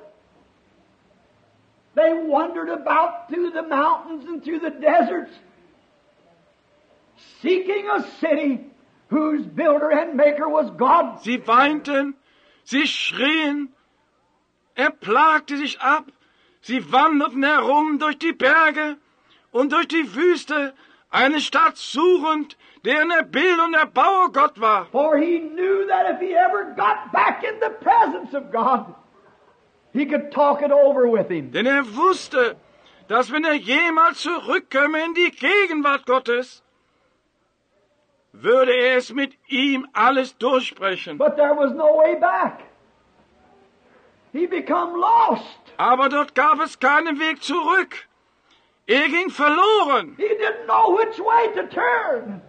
they wandered about through the mountains and through the deserts, seeking a city whose builder and maker was God. Sie weinten, sie schrien, er plagte sich ab, sie wanderten herum durch die Berge und durch die Wüste, eine Stadt suchend, deren Erbilder und Erbauer Gott war. For he knew that if he ever got back in the presence of God, he could talk it over with him. Denn er wusste, dass wenn er jemals zurückkäme in die Gegenwart Gottes, würde er es mit ihm alles durchsprechen. But there was no way back. He became lost. Aber dort gab es keinen Weg zurück. Er ging verloren. He didn't know which way to turn.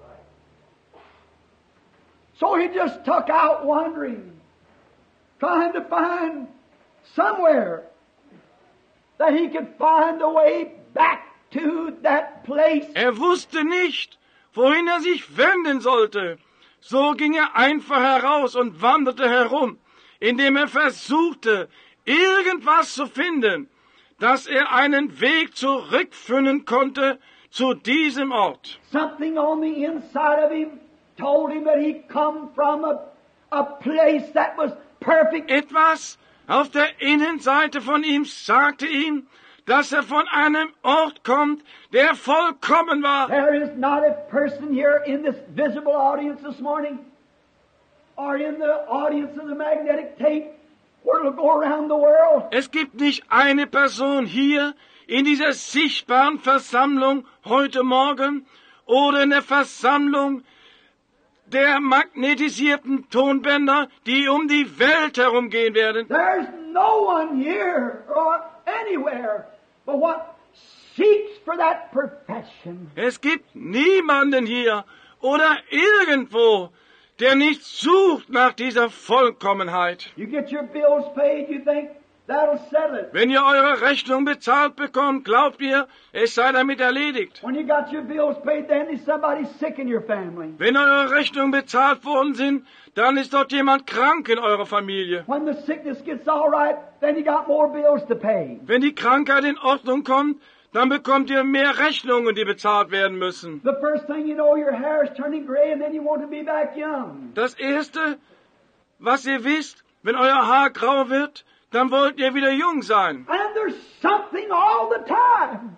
So he just took out wandering, trying to find somewhere that he could find a way back to that place. Er wusste nicht, wohin er sich wenden sollte. So ging er einfach heraus und wanderte herum, indem er versuchte, irgendwas zu finden, dass er einen Weg zurückfinden konnte zu diesem Ort. Something on the inside of him told him that he come from a place that was perfect. Etwas auf der Innenseite von ihm sagte ihm, dass er von einem Ort kommt, der vollkommen war. There is not a person here in this visible audience this morning, or in the audience of the magnetic tape, where it'll go around the world. Es gibt nicht eine Person hier in dieser sichtbaren Versammlung heute Morgen oder in der Versammlung der magnetisierten Tonbänder, die um die Welt herumgehen werden. There's no one here or anywhere but what seeks for that perfection. Es gibt niemanden hier oder irgendwo, der nicht sucht nach dieser Vollkommenheit. You get your bills paid, you think that'll settle it. Wenn ihr eure Rechnung bezahlt bekommt, glaubt ihr, es sei damit erledigt. When you got your bills paid, then is somebody sick in your family. Wenn eure Rechnungen bezahlt worden sind, dann ist dort jemand krank in eurer Familie. When the sickness gets all right, then you got more bills to pay. Wenn die Krankheit in Ordnung kommt, dann bekommt ihr mehr Rechnungen, die bezahlt werden müssen. The first thing you know, your hair is turning gray and then you want to be back young. Das Erste, was ihr wisst, wenn euer Haar grau wird, dann wollt ihr wieder jung sein. And there's something all the time,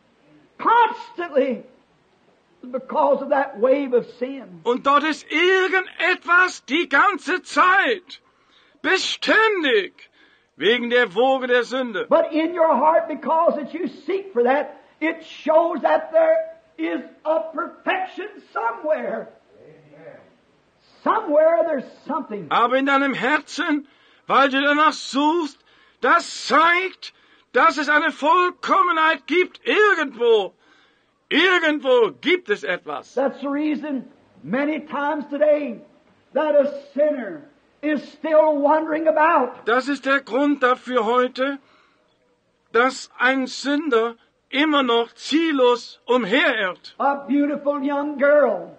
constantly, because of that wave of sin. Und dort ist irgendetwas die ganze Zeit, beständig, wegen der Woge der Sünde. But in your heart, because that you seek for that, it shows that there is a perfection somewhere. Somewhere there's something. Aber in deinem Herzen, weil du danach suchst, das zeigt, dass es eine Vollkommenheit gibt irgendwo. Irgendwo gibt es etwas. That's the reason many times today that a sinner is still wandering about. Das ist der Grund dafür heute, dass ein Sünder immer noch ziellos umherirrt. A beautiful young girl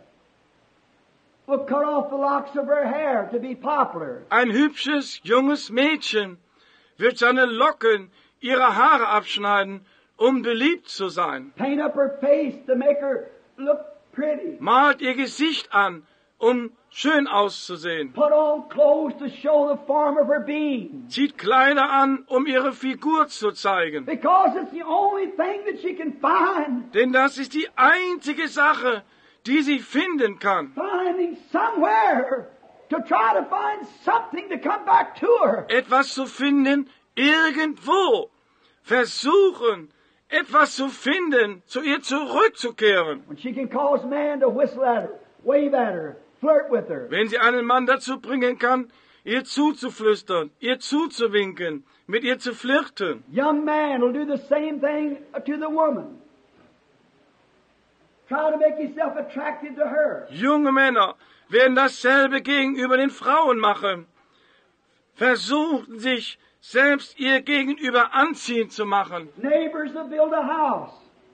will cut off the locks of her hair to be popular. Ein hübsches, junges Mädchen wird seine Locken, ihre Haare abschneiden, um beliebt zu sein. Paint up her face to make her look pretty. Malt ihr Gesicht an, um schön auszusehen. Put on clothes to show the form of her being. Zieht Kleider an, um ihre Figur zu zeigen. Because it's the only thing that she can find. Denn das ist die einzige Sache, die sie finden kann. Finding somewhere to try to find something to come back to her. Etwas zu finden, irgendwo. Versuchen, etwas zu finden, zu ihr zurückzukehren. When she can cause man to whistle at her, wave at her, flirt with her. Wenn sie einen Mann dazu bringen kann, ihr zuzuflüstern, ihr zuzuwinken, mit ihr zu flirten. Young man will do the same thing to the woman. Try to make yourself attractive to her. Junge Männer werden dasselbe gegenüber den Frauen machen. Versuchen sich selbst ihr gegenüber anziehend zu machen. Neighbors will build a house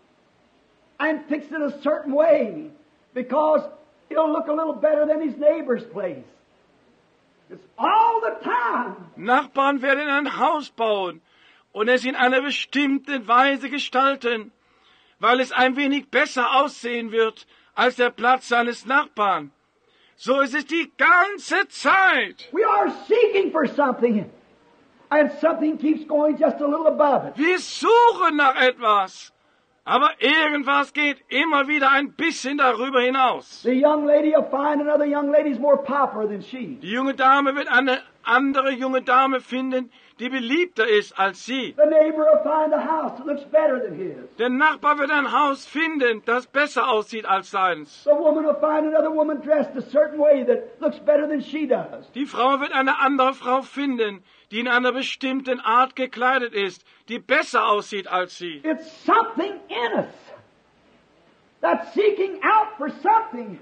and fix it a certain way because it'll look a little better than his neighbor's place. It's all the time. Nachbarn werden ein Haus bauen und es in einer bestimmten Weise gestalten, weil es ein wenig besser aussehen wird als der Platz seines Nachbarn. So ist es die ganze Zeit. We are seeking for something, and something keeps going just a little above it. Wir suchen nach etwas, aber irgendwas geht immer wieder ein bisschen darüber hinaus. The young lady will find another young lady's more popular than she. Die junge Dame wird eine andere junge Dame finden, die beliebter ist als sie. The neighbor will find a house that looks better than his. Der Nachbar wird ein Haus finden, das besser aussieht als seins. The woman will find another woman dressed a certain way that looks better than she does. Die Frau wird eine andere Frau finden, die in einer bestimmten Art gekleidet ist, die besser aussieht als sie. It's something in us that's seeking out for something.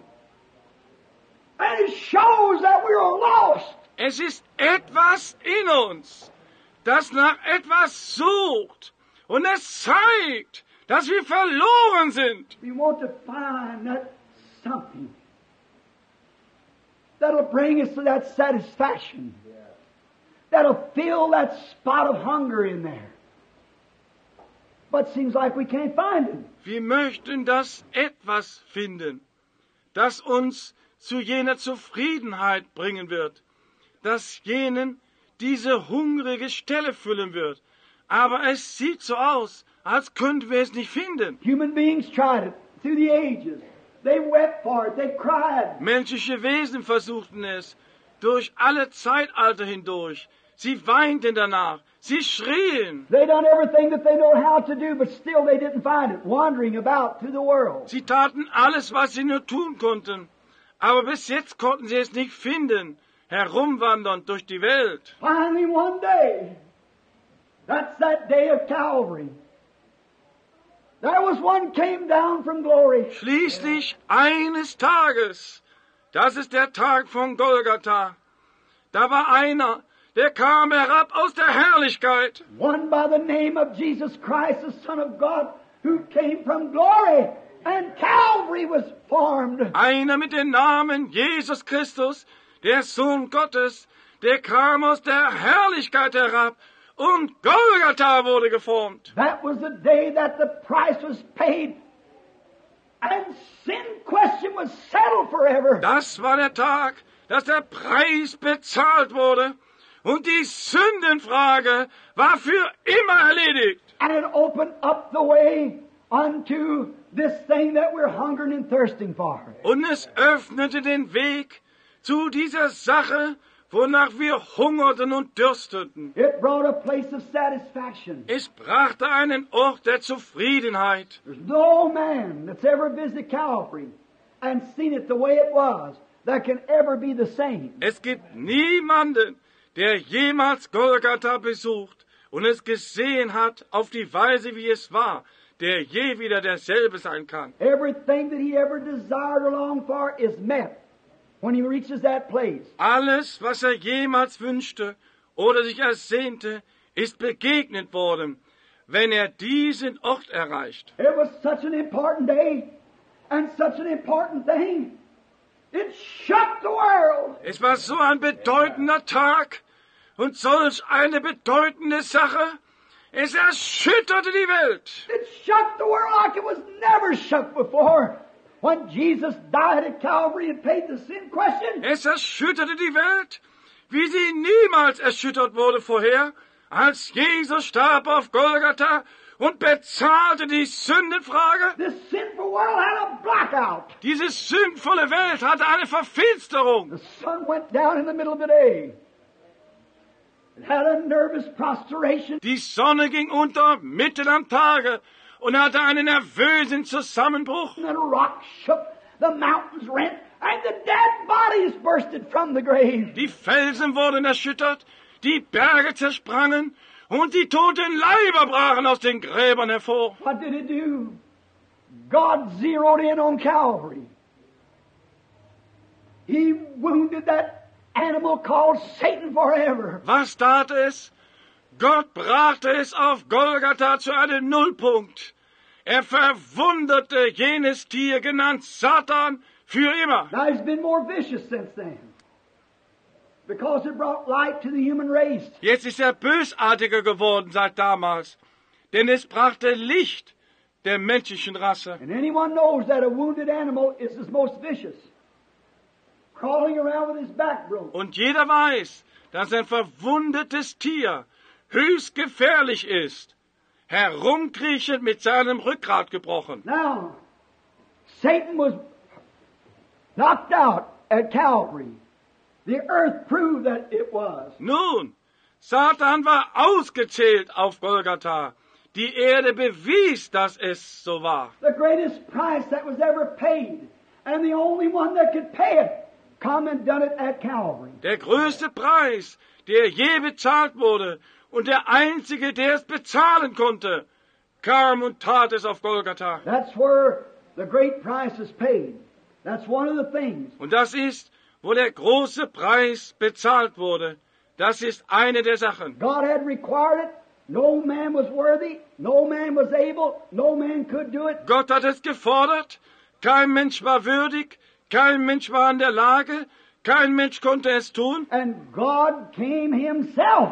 And it shows that we are lost. Es ist etwas in uns, das nach etwas sucht. Und es zeigt, dass wir verloren sind. We want to find that something that'll bring us to that satisfaction. That'll fill that spot of hunger in there. But it seems like we can't find it. Wir möchten das etwas finden, das uns zu jener Zufriedenheit bringen wird, das jenen diese hungrige Stelle füllen wird. Aber es sieht so aus, als könnten wir es nicht finden. Human beings tried it through the ages. They wept for it. They cried. Menschliche Wesen versuchten es durch alle Zeitalter hindurch. Sie weinten danach. Sie schrien. They done everything that they know how to do, but still they didn't find it, wandering about through the world. Sie taten alles, was sie nur tun konnten. Aber bis jetzt konnten sie es nicht finden, herumwandernd durch die Welt. Finally one day, that's that day of Calvary. There was one came down from glory. Schließlich eines Tages, das ist der Tag von Golgatha, da war einer, der kam herab aus der Herrlichkeit. One by the name of Jesus Christ, the Son of God, who came from glory, and Calvary was formed. Einer mit dem Namen Jesus Christus, der Sohn Gottes, der kam aus der Herrlichkeit herab und Golgatha wurde geformt. That was the day that the price was paid and sin question was settled forever. Das war der Tag, dass der Preis bezahlt wurde und die Sündenfrage war für immer erledigt. And it opened up the way unto this thing that we're hungering and thirsting for. Und es öffnete den Weg zu dieser Sache, wonach wir hungerten und dürsteten. It brought a place of satisfaction. Es brachte einen Ort der Zufriedenheit. There's no man that's ever visited Calvary and seen it the way it was that can ever be the same. Es gibt niemanden, der jemals Golgatha besucht und es gesehen hat auf die Weise, wie es war, der je wieder derselbe sein kann. Everything that he ever desired or longed for is met when he reaches that place. Alles, was jemals wünschte oder sich ersehnte, ist begegnet worden, wenn diesen Ort erreicht. It was such an important day and such an important thing. It shook the world. Es war so ein bedeutender Tag und solch eine bedeutende Sache. Es erschütterte die Welt. It shook the world like it was never shook before. When Jesus died at Calvary and paid the sin question, Es erschütterte die Welt, wie sie niemals erschüttert wurde vorher, als Jesus starb auf Golgatha und bezahlte die Sündenfrage. this sinful world had a blackout. Diese sündvolle Welt hatte eine Verfinsterung. The sun went down in the middle of the day. It had a nervous prostration. Die Sonne ging unter mitten am Tage und hatte einen nervösen Zusammenbruch. And the rocks shook, the mountains rent, and the dead bodies bursted from the grave. Die Felsen wurden erschüttert, die Berge zersprangen und die toten Leiber brachen aus den Gräbern hervor. What did it do? God zeroed in on Calvary. He wounded that animal called Satan forever. Was tat es? Gott brachte es auf Golgatha zu einem Nullpunkt. Er verwundete jenes Tier, genannt Satan, für immer. Now he's been more vicious since then. Because it brought light to the human race. Jetzt ist er bösartiger geworden seit damals, denn es brachte Licht der menschlichen Rasse. And anyone knows that a wounded animal is his most vicious. Crawling around with his back broken. Und jeder weiß, dass ein verwundetes Tier höchst gefährlich ist, herumkriechend mit seinem Rückgrat gebrochen. Now, Satan was knocked out at Calvary. The earth proved that it was. Nun, Satan war ausgezählt auf Golgatha. Die Erde bewies, dass es so war. The greatest price that was ever paid, and the only one that could pay it, come and done it at Calvary. Der größte Preis, der je bezahlt wurde, und der einzige, der es bezahlen konnte, kam und tat es auf Golgatha. That's where the great price is paid. That's one of the things. Und das ist, wo der große Preis bezahlt wurde. Das ist eine der Sachen. God had required it. No man was worthy. No man was able. No man could do it. Gott hat es gefordert. Kein Mensch war würdig. Kein Mensch war in der Lage. Kein Mensch konnte es tun. And God came himself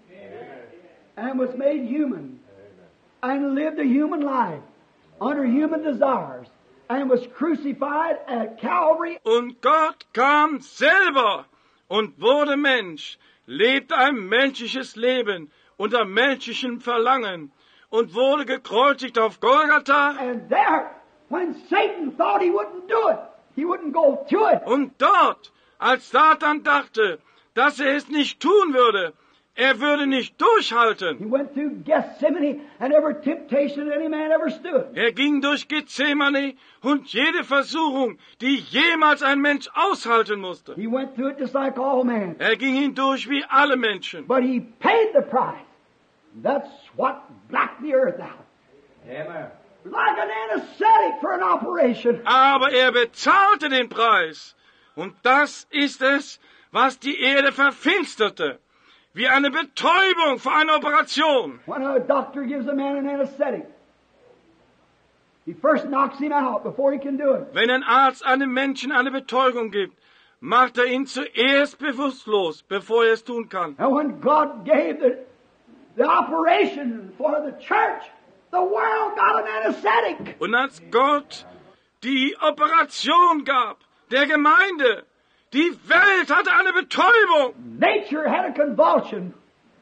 and was made human and lived a human life under human desires and was crucified at Calvary. Und Gott kam selber und wurde Mensch, lebte ein menschliches Leben unter menschlichem Verlangen und wurde gekreuzigt auf Golgatha. And there, when Satan thought he wouldn't do it, he wouldn't go to it. Und dort, als Satan dachte, dass er es nicht tun würde, er würde nicht durchhalten. He went through Gethsemane and every temptation that any man ever stood. Er ging durch Gethsemane und jede Versuchung, die jemals ein Mensch aushalten musste. He went through it just like all men. Er ging hindurch wie alle Menschen. But he paid the price. That's what blacked the earth out. Amen. Like an anesthetic for an operation. Aber er bezahlte den Preis. Und das ist es, was die Erde verfinsterte. Wie eine Betäubung für eine Operation. When a doctor gives a man an anesthetic, he first knocks him out before he can do it. Wenn ein Arzt einem Menschen eine Betäubung gibt, macht er ihn zuerst bewusstlos, bevor er es tun kann. And when God gave the operation for the church, the world got an anesthetic. Und als Gott die Operation gab, der Gemeinde, die Welt hatte eine Betäubung. Nature had a convulsion.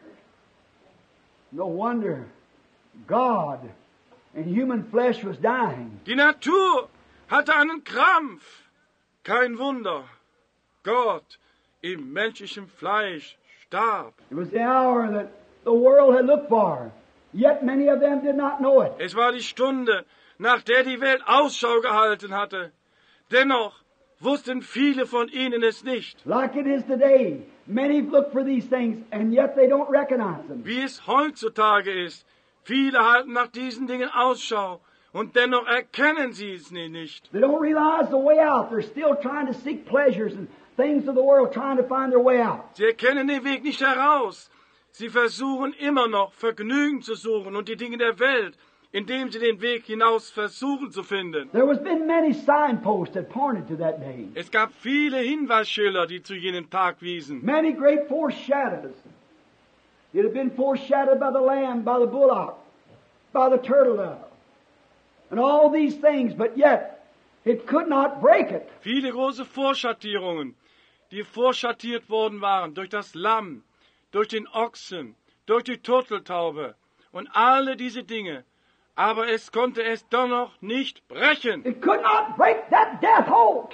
No wonder God in human flesh was dying. Die Natur hatte einen Krampf. Kein Wunder. Gott im menschlichen Fleisch starb. It was the hour that the world had looked for. Yet many of them did not know it. Es war die Stunde, nach der die Welt Ausschau gehalten hatte. Dennoch wussten viele von ihnen es nicht. Like it is today. Many look for these things and yet they don't recognize them. Wie es heutzutage ist. Viele halten nach diesen Dingen Ausschau und dennoch erkennen sie es nicht. They don't realize the way out. They're still trying to seek pleasures and things of the world, trying to find their way out. Sie erkennen den Weg nicht heraus. Sie versuchen immer noch Vergnügen zu suchen und die Dinge der Welt, indem sie den Weg hinaus versuchen zu finden. There was been many signposts that pointed to that day. Es gab viele Hinweisschilder, die zu jenem Tag wiesen. Many great foreshadows. It had been foreshadowed by the lamb, by the bullock, by the turtle dove, and all these things, but yet it could not break it. Viele große Vorschattierungen, die vorschattiert worden waren durch das Lamm, durch den Ochsen, durch die Turteltaube und alle diese Dinge. Aber es konnte es doch noch nicht brechen. It could not break that death hold.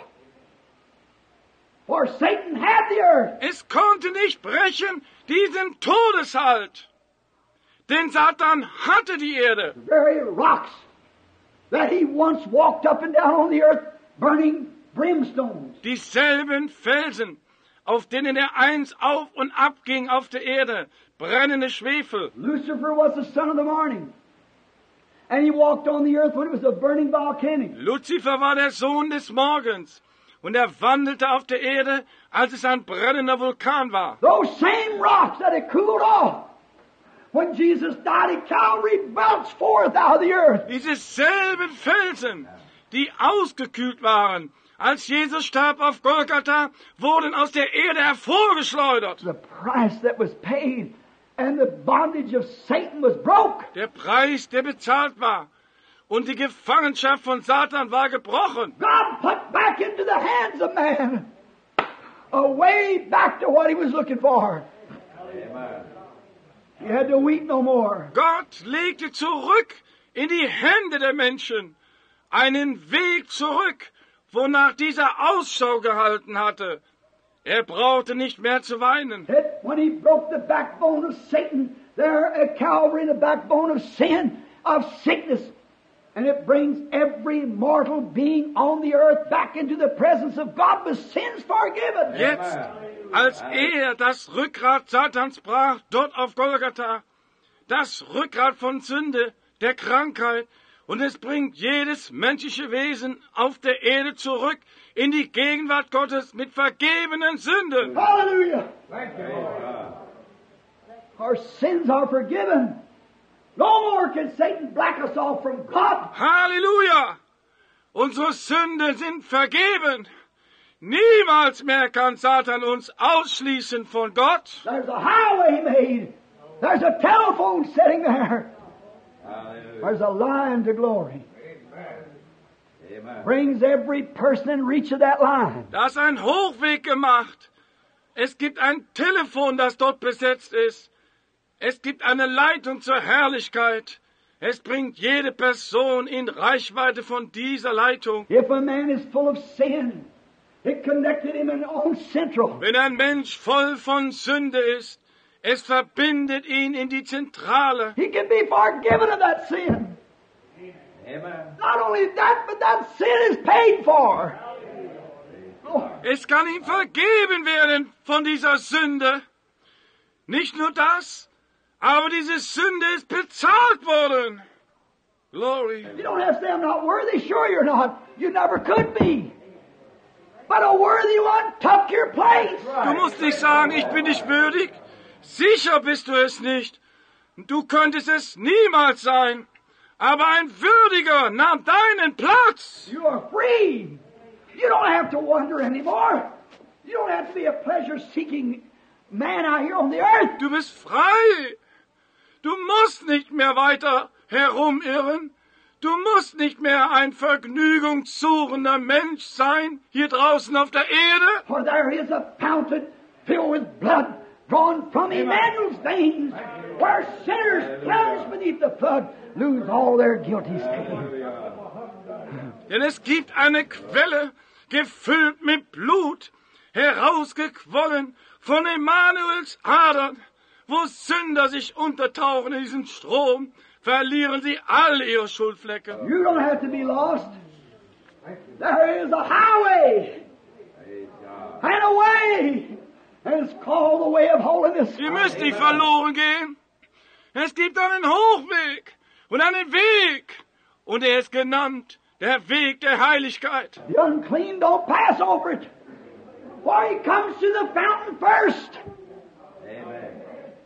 For Satan had the earth. Es konnte nicht brechen diesen Todeshalt. Denn Satan hatte die Erde. The very rocks that he once walked up and down on the earth, burning brimstones. Dieselben Felsen, auf denen er einst auf und ab ging auf der Erde, brennende Schwefel. Lucifer was the son of the morning. And he walked on the earth when it was a burning volcano. Luzifer war der Sohn des Morgens und er wandelte auf der Erde, als es ein brennender Vulkan war. Those same rocks that had cooled off when Jesus died at Calvary belched forth out of the earth. Diese selben Felsen, die ausgekühlt waren, als Jesus starb auf Golgatha, wurden aus der Erde hervorgeschleudert. The price that was paid and the bondage of Satan was broke. Der Preis, der bezahlt war. Und die Gefangenschaft von Satan war gebrochen. God put back into the hands of man a way back to what he was looking for. Amen. He had to weep no more. Gott legte zurück in die Hände der Menschen einen Weg zurück, wonach dieser Ausschau gehalten hatte. Er brauchte nicht mehr zu weinen. When he broke the backbone of Satan there at Calvary, the backbone of sin, of sickness, and it brings every mortal being on the earth back into the presence of God with sins forgiven. Jetzt, als er das Rückgrat Satans brach, dort auf Golgatha, das Rückgrat von Sünde, der Krankheit, und es bringt jedes menschliche Wesen auf der Erde zurück in die Gegenwart Gottes mit vergebenen Sünden. Hallelujah! Thank you, Lord. Our sins are forgiven. No more can Satan black us off from God. Halleluja! Unsere Sünden sind vergeben. Niemals mehr kann Satan uns ausschließen von Gott. There's a highway made. There's a telephone sitting there. Hallelujah. There's a line to glory. Amen. Brings every person in reach of that line. Da ist ein Hochweg gemacht. Es gibt ein Telefon, das dort besetzt ist. Es gibt eine Leitung zur Herrlichkeit. Es bringt jede Person in Reichweite von dieser Leitung. If a man is full of sin, it connected him in on central. Wenn ein Mensch voll von Sünde ist, es verbindet ihn in die Zentrale. He can be forgiven of that sin. Amen. Not only that, but that sin is paid for. Es kann ihm vergeben werden von dieser Sünde. Nicht nur das, aber diese Sünde ist bezahlt worden. Glory. You don't have to say, I'm not worthy. Sure you're not. You never could be. But a worthy one took your place. Du musst nicht sagen, ich bin nicht würdig. Sicher bist du es nicht. Du könntest es niemals sein. Aber ein Würdiger nahm deinen Platz. You are free. You don't have to wonder anymore. You don't have to be a pleasure-seeking man out here on the earth. Du bist frei. Du musst nicht mehr weiter herumirren. Du musst nicht mehr ein vergnügungssuchender Mensch sein, hier draußen auf der Erde. For there is a fountain filled with blood drawn from Emmanuel's veins, where sinners plunged beneath the flood lose all their guilty stain. Denn es gibt eine Quelle, gefüllt mit Blut, herausgequollen von Emmanuels Adern. Wo Sünder sich untertauchen in diesen Strom, verlieren sie alle ihre Schuldflecken. You don't have to be lost. There is a highway and a way, and it's called the way of holiness. Ihr müsst nicht verloren gehen. Es gibt einen Hochweg und einen Weg, und er ist genannt der Weg der Heiligkeit. The unclean don't pass over it, for he comes to the fountain first. Amen.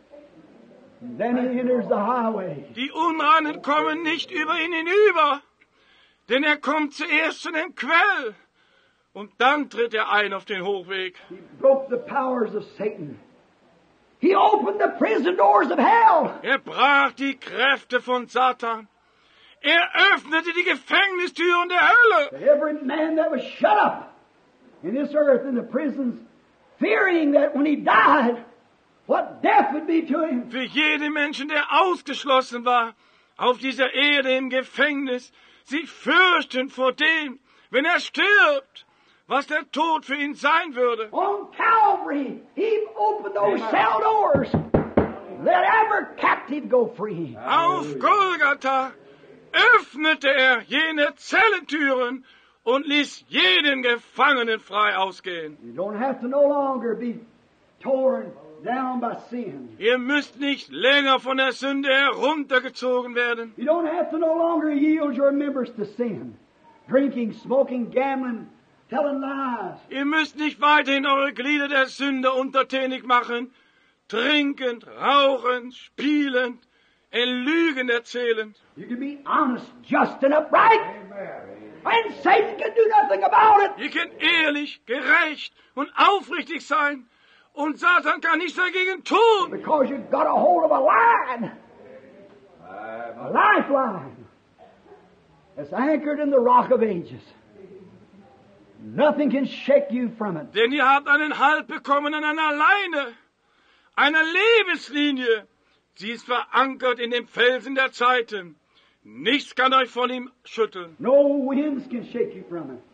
Then he enters the highway. Die Unreinen kommen nicht über ihn hinüber, denn er kommt zuerst zu dem Quell und dann tritt er ein auf den Hochweg. He broke the powers of Satan. He opened the prison doors of hell. brach die Kräfte von Satan. Öffnete die Gefängnistüren der Hölle. That every man that was shut up in this earth in the prisons, fearing that when he died, what death would be to him. Für jeden Menschen, der ausgeschlossen war, auf dieser Erde im Gefängnis, sie fürchten vor dem, wenn stirbt, was der Tod für ihn sein würde. On Calvary, he opened those cell doors. Let every captive go free. Auf Golgatha öffnete jene Zellentüren und ließ jeden Gefangenen frei ausgehen. You don't have to no longer be torn down by sin. Ihr müsst nicht länger von der Sünde heruntergezogen werden. You don't have to no longer yield your members to sin. Drinking, smoking, gambling, telling lies. Ihr müsst nicht weiterhin eure Glieder der Sünde untertänig machen, trinkend, rauchend, spielend, Lügen erzählend. You can be honest, just and upright. And Satan can do nothing about it. Ihr könnt ehrlich, gerecht und aufrichtig sein. Und Satan kann nichts dagegen tun. Because you've got a hold of a line. A lifeline. That's anchored in the rock of ages. Nothing can shake you from it. Denn ihr habt einen Halt bekommen an einer Leine, einer Lebenslinie. Sie ist verankert in dem Felsen der Zeiten. Nichts kann euch von ihm schütteln. No winds can shake you from it.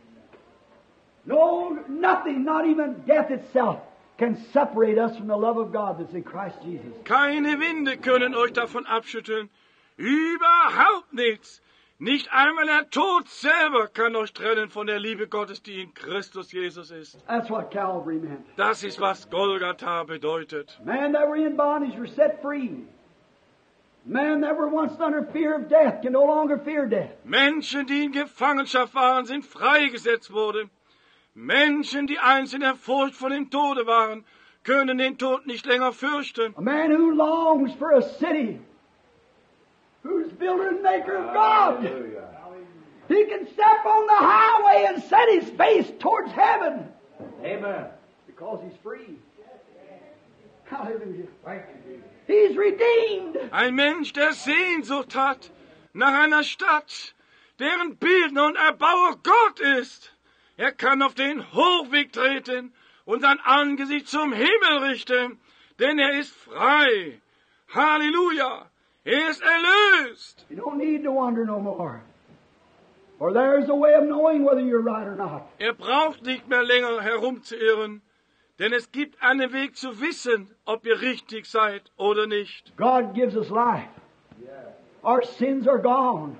No, nothing, not even death itself, can separate us from the love of God that's in Christ Jesus. Keine Winde können euch davon abschütteln. Überhaupt nichts. Nicht einmal der Tod selber kann euch trennen von der Liebe Gottes, die in Christus Jesus ist. That's what Calvary meant. Das ist, was Golgatha bedeutet. Man that were in bondage were set free. Man that were once under fear of death can no longer fear death. Menschen, die in Gefangenschaft waren, sind freigesetzt worden. Menschen, die einst in der Furcht vor dem Tode waren, können den Tod nicht länger fürchten. A man who longs for a city, who's builder and maker of God. He can step on the highway and set his face towards heaven. Amen. Because he's free. Hallelujah. He's redeemed. Ein Mensch, der Sehnsucht hat nach einer Stadt, deren Bildner und Erbauer Gott ist. Er kann auf den Hochweg treten und sein Angesicht zum Himmel richten, denn er ist frei. Halleluja! Er ist erlöst. You don't need to wonder no more. For there's a way of knowing whether you're right or not. Er braucht nicht mehr länger herumzuirren, denn es gibt einen Weg zu wissen, ob ihr richtig seid oder nicht. God gives us life. Our sins are gone.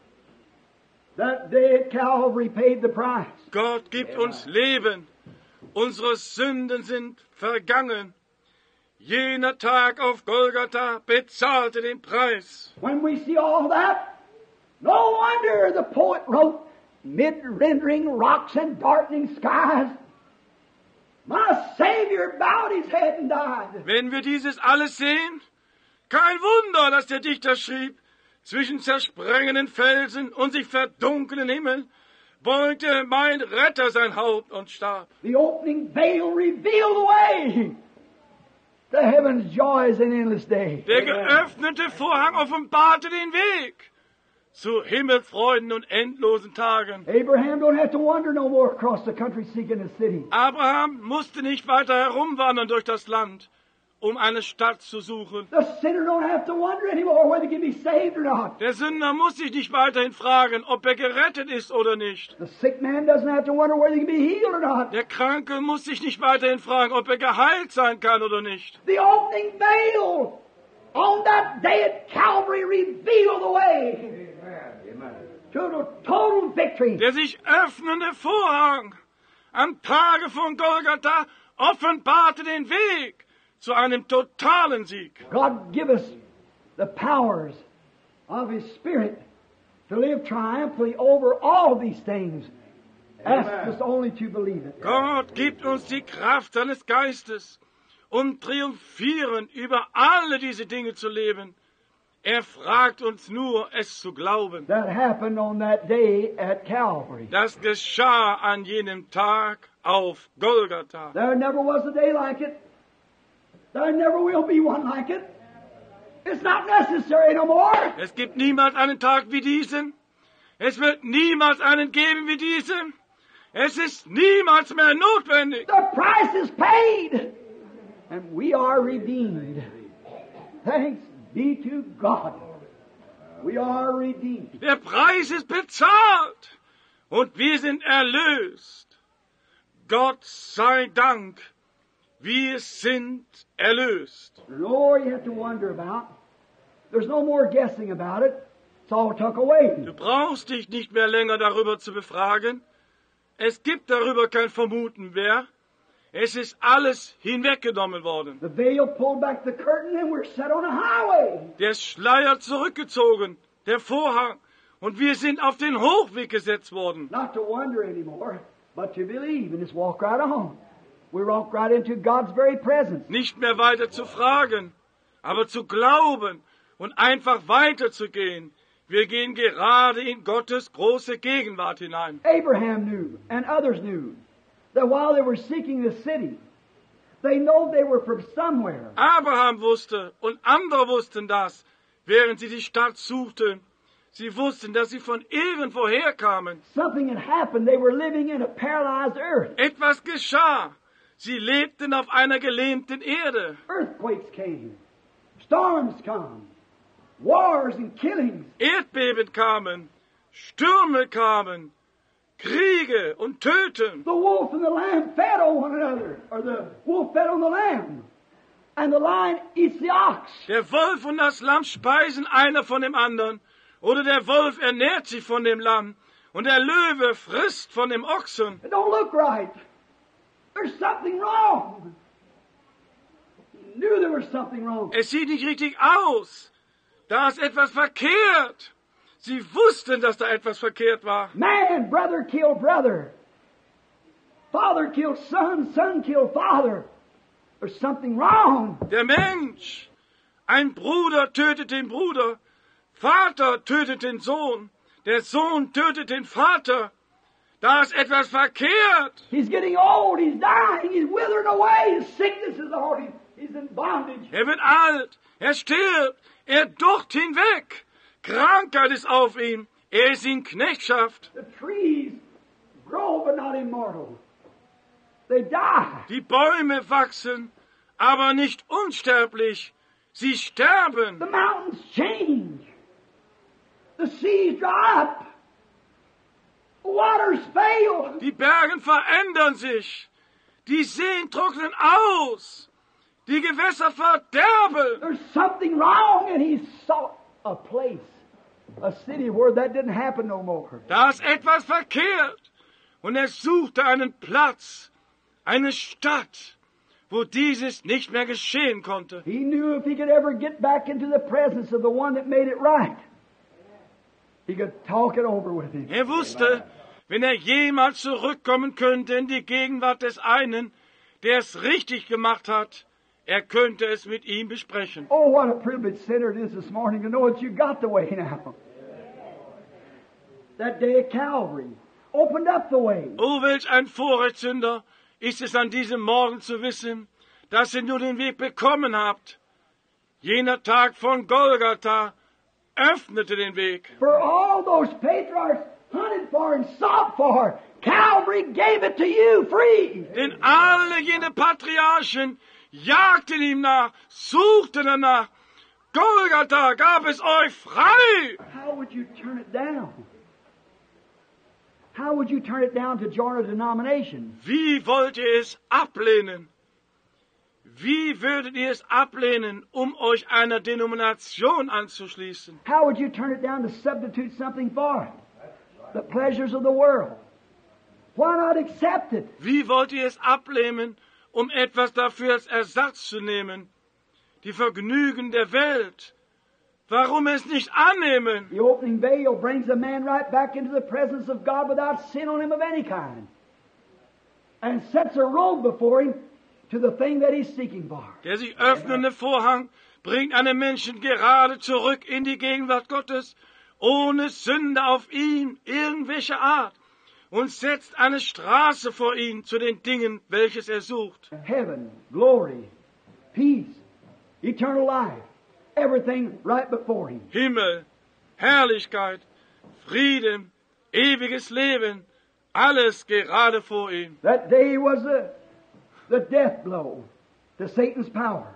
That day at Calvary paid the price. Gott gibt uns Leben. Unsere Sünden sind vergangen. Jener Tag auf Golgatha bezahlte den Preis. When we see all that, no wonder the poet wrote, mid-rendering rocks and darkening skies, my Savior bowed his head and died. Wenn wir dieses alles sehen, kein Wunder, dass der Dichter schrieb, zwischen zersprengenden Felsen und sich verdunkelnden Himmel beugte mein Retter sein Haupt und starb. The opening veil revealed the way to heaven's joys and endless day. Der geöffnete Vorhang offenbarte den Weg zu Himmelfreuden und endlosen Tagen. Abraham don't have to wander no more across the country seeking a city. Abraham musste nicht weiter herumwandern durch das Land, um eine Stadt zu suchen. The sinner don't have to wonder anymore whether he can be saved or not. Der Sünder muss sich nicht weiterhin fragen, ob er gerettet ist oder nicht. The sick man doesn't have to wonder whether he can be healed or not. Der Kranke muss sich nicht weiterhin fragen, ob er geheilt sein kann oder nicht. The opening veil on that day at Calvary revealed the way to the total victory. Der sich öffnende Vorhang am Tage von Golgatha offenbarte den Weg zu einem totalen Sieg. God give us the powers of His Spirit to live triumphantly over all these things. Ask us only to believe it. Gott gibt uns die Kraft seines Geistes, um triumphierend über alle diese Dinge zu leben. Er fragt uns nur, es zu glauben. That happened on that day at Calvary. Das geschah an jenem Tag auf Golgatha. There never was a day like it. There never will be one like it. It's not necessary no more. Es gibt niemals einen Tag wie diesen. Es wird niemals einen geben wie diesen. Es ist niemals mehr notwendig. The price is paid. And we are redeemed. Thanks be to God. We are redeemed. Der Preis ist bezahlt. Und wir sind erlöst. Gott sei Dank. Wir sind erlöst. There's no more you have to wonder about. There's no more guessing about it. It's all took away. Du brauchst dich nicht mehr länger darüber zu befragen. Es gibt darüber kein Vermuten mehr. Es ist alles hinweggenommen worden. The veil pulled back the curtain and we're set on a highway. Der Schleier zurückgezogen, der Vorhang, und wir sind auf den Hochweg gesetzt worden. Not to wonder anymore, but to believe and just walk right on. We walk right into God's very presence. Nicht mehr weiter zu fragen, aber zu glauben und einfach weiterzugehen. Wir gehen gerade in Gottes große Gegenwart hinein. Abraham knew, and others knew, that while they were seeking the city, they know they were from somewhere. Abraham wusste und andere wussten das, während sie die Stadt suchten. Sie wussten, dass sie von irgendwoher kamen. Something had happened. They were living in a paralyzed earth. Etwas geschah. Sie lebten auf einer gelähmten Erde. Earthquakes came. Storms come. Wars and killings. Erdbeben kamen. Stürme kamen. Kriege und Töten. The wolf and the lamb fed on one another. Or the wolf fed on the lamb. And the lion eats the ox. Der Wolf und das Lamm speisen einer von dem anderen. Oder der Wolf ernährt sich von dem Lamm. Und der Löwe frisst von dem Ochsen. It don't look right. There's something wrong. He knew there was something wrong. Es sieht nicht richtig aus. Da ist etwas verkehrt. Sie wussten, dass da etwas verkehrt war. Man, brother killed brother. Father killed son, son killed father. There's something wrong. Der Mensch. Ein Bruder tötet den Bruder. Vater tötet den Sohn. Der Sohn tötet den Vater. Da ist etwas verkehrt. He's getting old. He's dying. He's withering away. His sickness is on him. He's in bondage. Er wird alt. Er stirbt. Er dort hinweg. Krankheit ist auf ihm. Er ist in Knechtschaft. The trees grow but not immortal. They die. Die Bäume wachsen, aber nicht unsterblich. Sie sterben. The mountains change. The seas dry up. The waters fail. Die Berge verändern sich. Die Seen trocknen aus. Die Gewässer verderben. There's something wrong, and he sought a place, a city where that didn't happen no more. Da ist etwas verkehrt. Und er suchte einen Platz, eine Stadt, wo dieses nicht mehr geschehen konnte. He knew if he could ever get back into the presence of the one that made it right, he could talk it over with him. Er wusste, wenn er jemals zurückkommen könnte in die Gegenwart des einen, der es richtig gemacht hat, er könnte es mit ihm besprechen. Oh, what a privileged sinner it is this morning to know that you got the way now. That day at Calvary opened up the way. Oh, welch ein Vorrechtssünder ist es an diesem Morgen zu wissen, dass ihr nur den Weg bekommen habt. Jener Tag von Golgatha öffnete den Weg. For all those patriarchs hunted for and sought for, Calvary gave it to you free. Denn alle jene Patriarchen jagten ihm nach, suchten danach. Golgatha gab es euch frei. How would you turn it down? How would you turn it down to join a denomination? Wie wollt ihr es ablehnen? Wie würdet ihr es ablehnen, euch einer Denomination anzuschließen? How would you turn it down to substitute something for it? The pleasures of the world. Why not accept it? Wie wollt ihr es ablehnen, etwas dafür als Ersatz zu nehmen? Die Vergnügen der Welt. Warum es nicht annehmen? The opening veil brings a man right back into the presence of God without sin on him of any kind. And sets a road before him to the thing that he's seeking for. Der sich öffnende Vorhang bringt einen Menschen gerade zurück in die Gegenwart Gottes, ohne Sünde auf ihn, irgendwelcher Art, und setzt eine Straße vor ihn zu den Dingen, welches er sucht. Heaven, glory, peace, eternal life, everything right before him. Himmel, Herrlichkeit, Frieden, ewiges Leben, alles gerade vor ihm. That day was the death blow to Satan's power.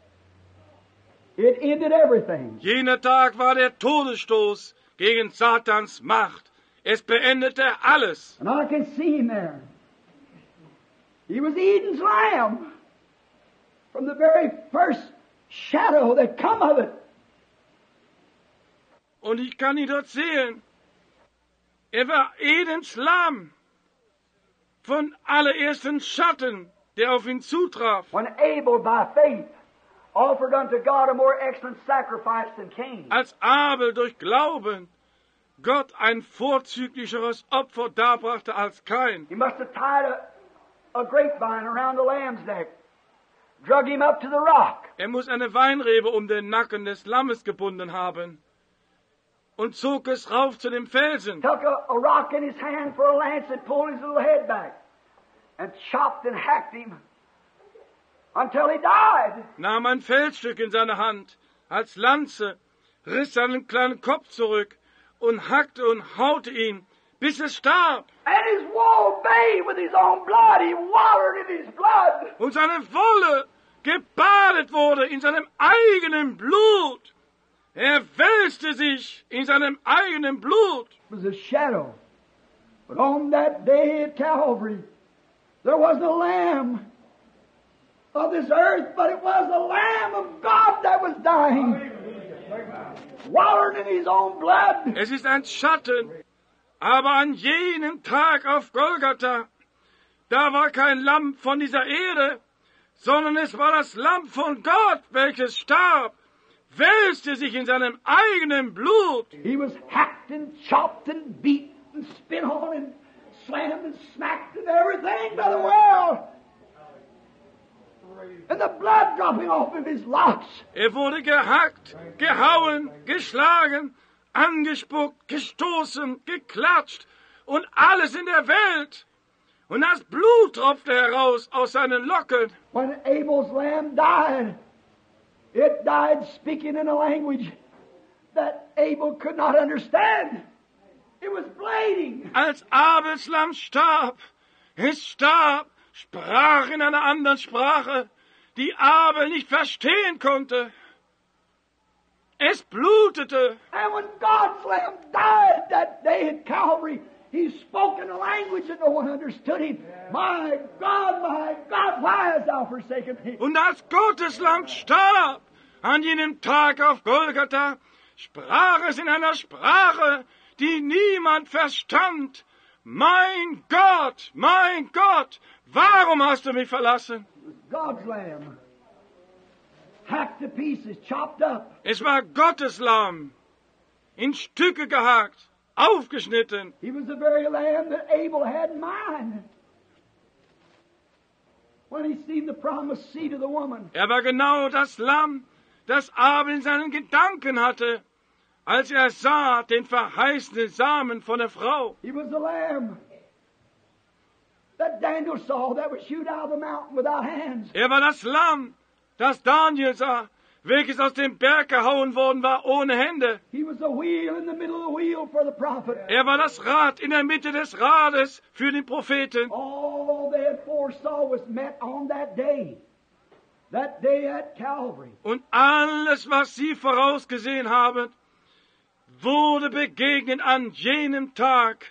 It ended everything. Jener Tag war der Todesstoß gegen Satans Macht. Es beendete alles. And I can see him there. He was Eden's lamb from the very first shadow that come of it. Und ich kann ihn dort sehen. Er war Edens Lamm von allerersten Schatten, der auf ihn zutraf. When Abel by faith offered unto God a more excellent sacrifice than Cain. Als Abel durch Glauben Gott ein vorzüglicheres Opfer darbrachte als Kain. He must have tied a grapevine around the lamb's neck, drug him up to the rock. Er muss eine Weinrebe um den Nacken des Lammes gebunden haben und zog es rauf zu dem Felsen. Took a rock in his hand for a lance and pulled his little head back and chopped and hacked him until he died. Nahm ein Felsstück in seine Hand als Lanze, riss seinen kleinen Kopf zurück und hackte und haute ihn, bis es starb. And his wool bathed with his own blood. He watered in his blood. Und seine Wolle gebadet wurde in seinem eigenen Blut. Er wälzte sich in seinem eigenen Blut. It was a shadow. But on that day at Calvary, there was no lamb of this earth, but it was the Lamb of God that was dying, watered in his own blood. Es ist ein Schatten, aber an jenem Tag auf Golgatha, da war kein Lamm von dieser Erde, sondern es war das Lamm von Gott, welches starb, wälzte sich in seinem eigenen Blut. He was hacked and chopped and beat and spit on and slammed and smacked and everything by the world. And the blood dropping off of his locks. Er wurde gehackt, gehauen, geschlagen, angespuckt, gestoßen, geklatscht und alles in der Welt. Und das Blut tropfte heraus aus seinen Locken. When Abel's lamb died, it died speaking in a language that Abel could not understand. It was bleating. Als Abels Lamm starb, es starb, sprach in einer anderen Sprache, die Abel nicht verstehen konnte. Es blutete. And when God's lamb died that day at Calvary, he spoke in a language that no one understood him. My God, why hast thou forsaken me? Und als Gottes Lamm starb, an jenem Tag auf Golgatha, sprach es in einer Sprache, die niemand verstand. Mein Gott, warum hast du mich verlassen? God's lamb, hacked to pieces, chopped up. Es war Gottes Lamm, in Stücke gehackt, aufgeschnitten. He was the very lamb that Abel had in mind when he seen the promised seed of the woman. Er war genau das Lamm, das Abel in seinen Gedanken hatte, als er sah den verheißenen Samen von der Frau. He was the lamb that Daniel saw that was shoot out of the mountain without hands. Er war das Lamm, das Daniel sah, welches aus dem Berg gehauen worden war ohne Hände. He was the wheel in the middle of the wheel for the prophet. Er war das Rad in der Mitte des Rades für den Propheten. All they had foresaw was met on that day at Calvary. Und alles, was sie vorausgesehen haben, wurde begegnet an jenem Tag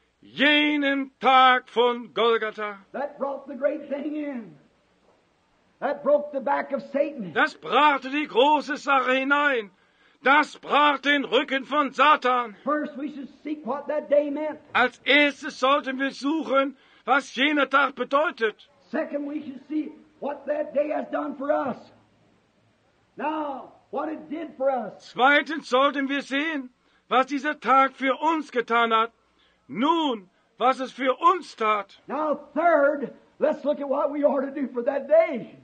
von Golgatha. That brought the great thing in. That broke the back of Satan. Das brachte die große Sache hinein. Das brach den Rücken von Satan. First we should seek what that day meant. Als erstes sollten wir suchen, was jener Tag bedeutet. Second we should see what that day has done for us. Now, what it did for us. Zweitens sollten wir sehen, was dieser Tag für uns getan hat. Nun, was es für uns tat. Now, third, let's look at what we ought to do for that day.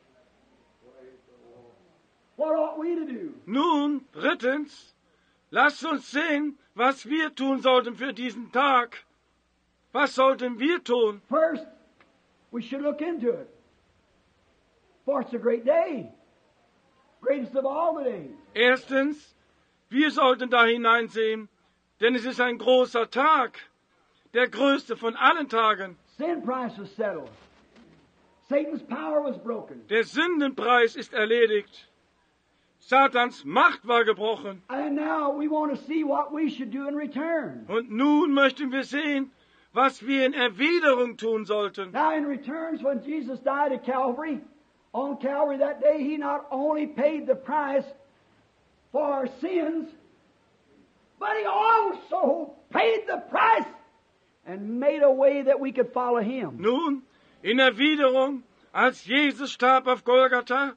What ought we to do? Nun, drittens, lasst uns sehen, was wir tun sollten für diesen Tag. Was sollten wir tun? First, we should look into it. For it's a great day. Greatest of all the days. Erstens, wir sollten da hineinsehen, denn es ist ein großer Tag, der größte von allen Tagen. Sin price was settled. Satan's power was broken. Der Sündenpreis ist erledigt. Satans Macht war gebrochen. And now we want to see what we should do in return. Und nun möchten wir sehen, was wir in Erwiderung tun sollten. Now in returns, when Jesus died at Calvary, on Calvary that day, He not only paid the price for our sins, but He also paid the price and made a way that we could follow Him. Nun, in Erwiderung, als Jesus starb auf Golgatha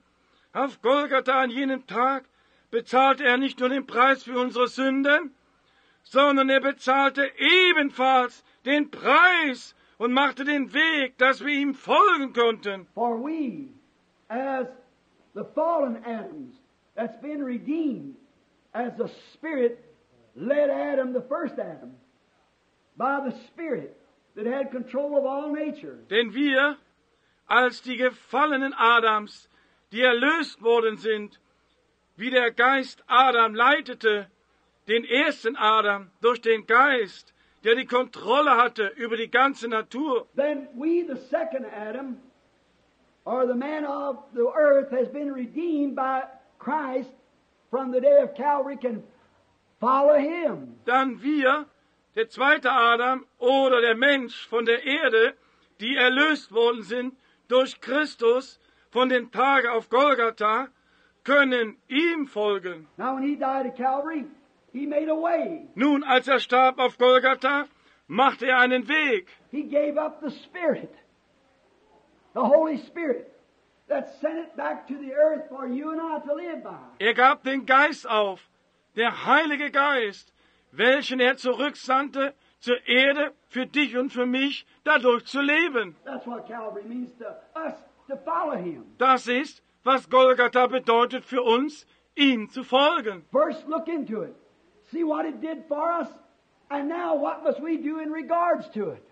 an jenem Tag, bezahlte er nicht nur den Preis für unsere Sünden, sondern er bezahlte ebenfalls den Preis und machte den Weg, dass wir ihm folgen konnten. For we, as the fallen Adams, that's been redeemed, as the Spirit led Adam, the first Adam, by the Spirit that had control of all nature. Denn wir, als die gefallenen Adams, die erlöst worden sind, wie der Geist Adam leitete, den ersten Adam durch den Geist, der die Kontrolle hatte über die ganze Natur. Then we, the second Adam, or the man of the earth, has been redeemed by Christ from the day of Calvary, can follow Him. Dann wir, der zweite Adam oder der Mensch von der Erde, die erlöst worden sind durch Christus von den Tagen auf Golgatha, können ihm folgen. Now when He died at Calvary, He made a way. Nun, als er starb auf Golgatha, machte er einen Weg. He gave up the Spirit, the Holy Spirit, that sent it back to the earth for you and I to live by. Er gab den Geist auf, der Heilige Geist, welchen er zurücksandte zur Erde für dich und für mich, dadurch zu leben. That's what Calvary means to us, to follow Him. Das ist, was Golgatha bedeutet für uns, ihm zu folgen. First, look into it. See what it did for us, and now what must we do in regards to it?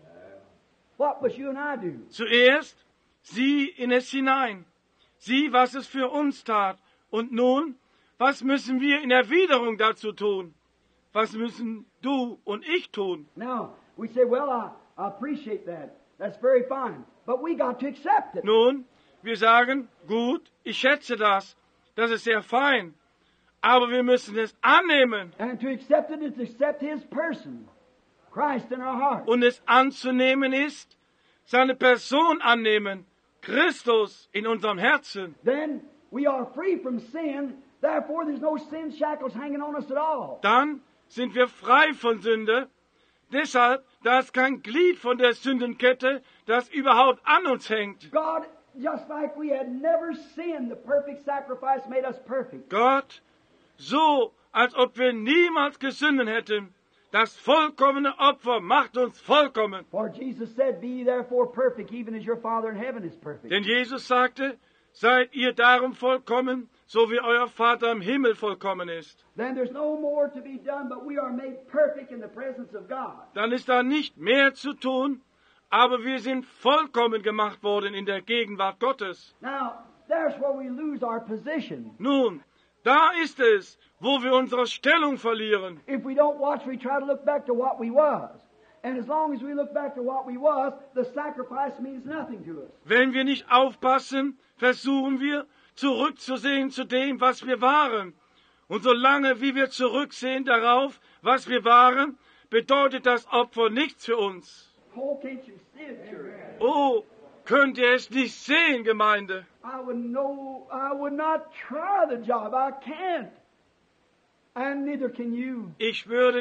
What must you and I do? Zuerst sieh in es hinein. Sieh, was es für uns tat. Und nun, was müssen wir in Erwiderung dazu tun? Was müssen du und ich tun? Now, we say, well, I appreciate that. That's very fine. But we got to accept it. Nun, wir sagen, gut, ich schätze das. Das ist sehr fein. Aber wir müssen es annehmen. And to accept it is to accept His person, Christ in our heart. Und es anzunehmen ist, seine Person annehmen, Christus in unserem Herzen. Then we are free from sin. Therefore, there's no sin shackles hanging on us at all. Dann sind wir frei von Sünde. Deshalb, da ist kein Glied von der Sündenkette, das überhaupt an uns hängt. God, just like we had never sinned, the perfect sacrifice made us perfect. Gott, so als ob wir niemals gesündet hätten, das vollkommene Opfer macht uns vollkommen. For Jesus said, be ye therefore perfect, even as your Father in heaven is perfect. Denn Jesus sagte, seid ihr darum vollkommen, so wie euer Vater im Himmel vollkommen ist. Then there's no more to be done, but we are made perfect in the presence of God. Dann ist da nicht mehr zu tun, aber wir sind vollkommen gemacht worden in der Gegenwart Gottes. Now, there's where we lose our position. Nun, da ist es, wo wir unsere Stellung verlieren. If we don't watch, we try to look back to what we was. And as long as we look back to what we was, the sacrifice means nothing to us. Wenn wir nicht aufpassen, versuchen wir, zurückzusehen zu dem, was wir waren. Und solange wie wir zurücksehen darauf, was wir waren, bedeutet das Opfer nichts für uns. Oh, can't you see it, church? Oh, könnt ihr es nicht sehen, Gemeinde? I would not try the job. I can't. And neither can you. Ich würde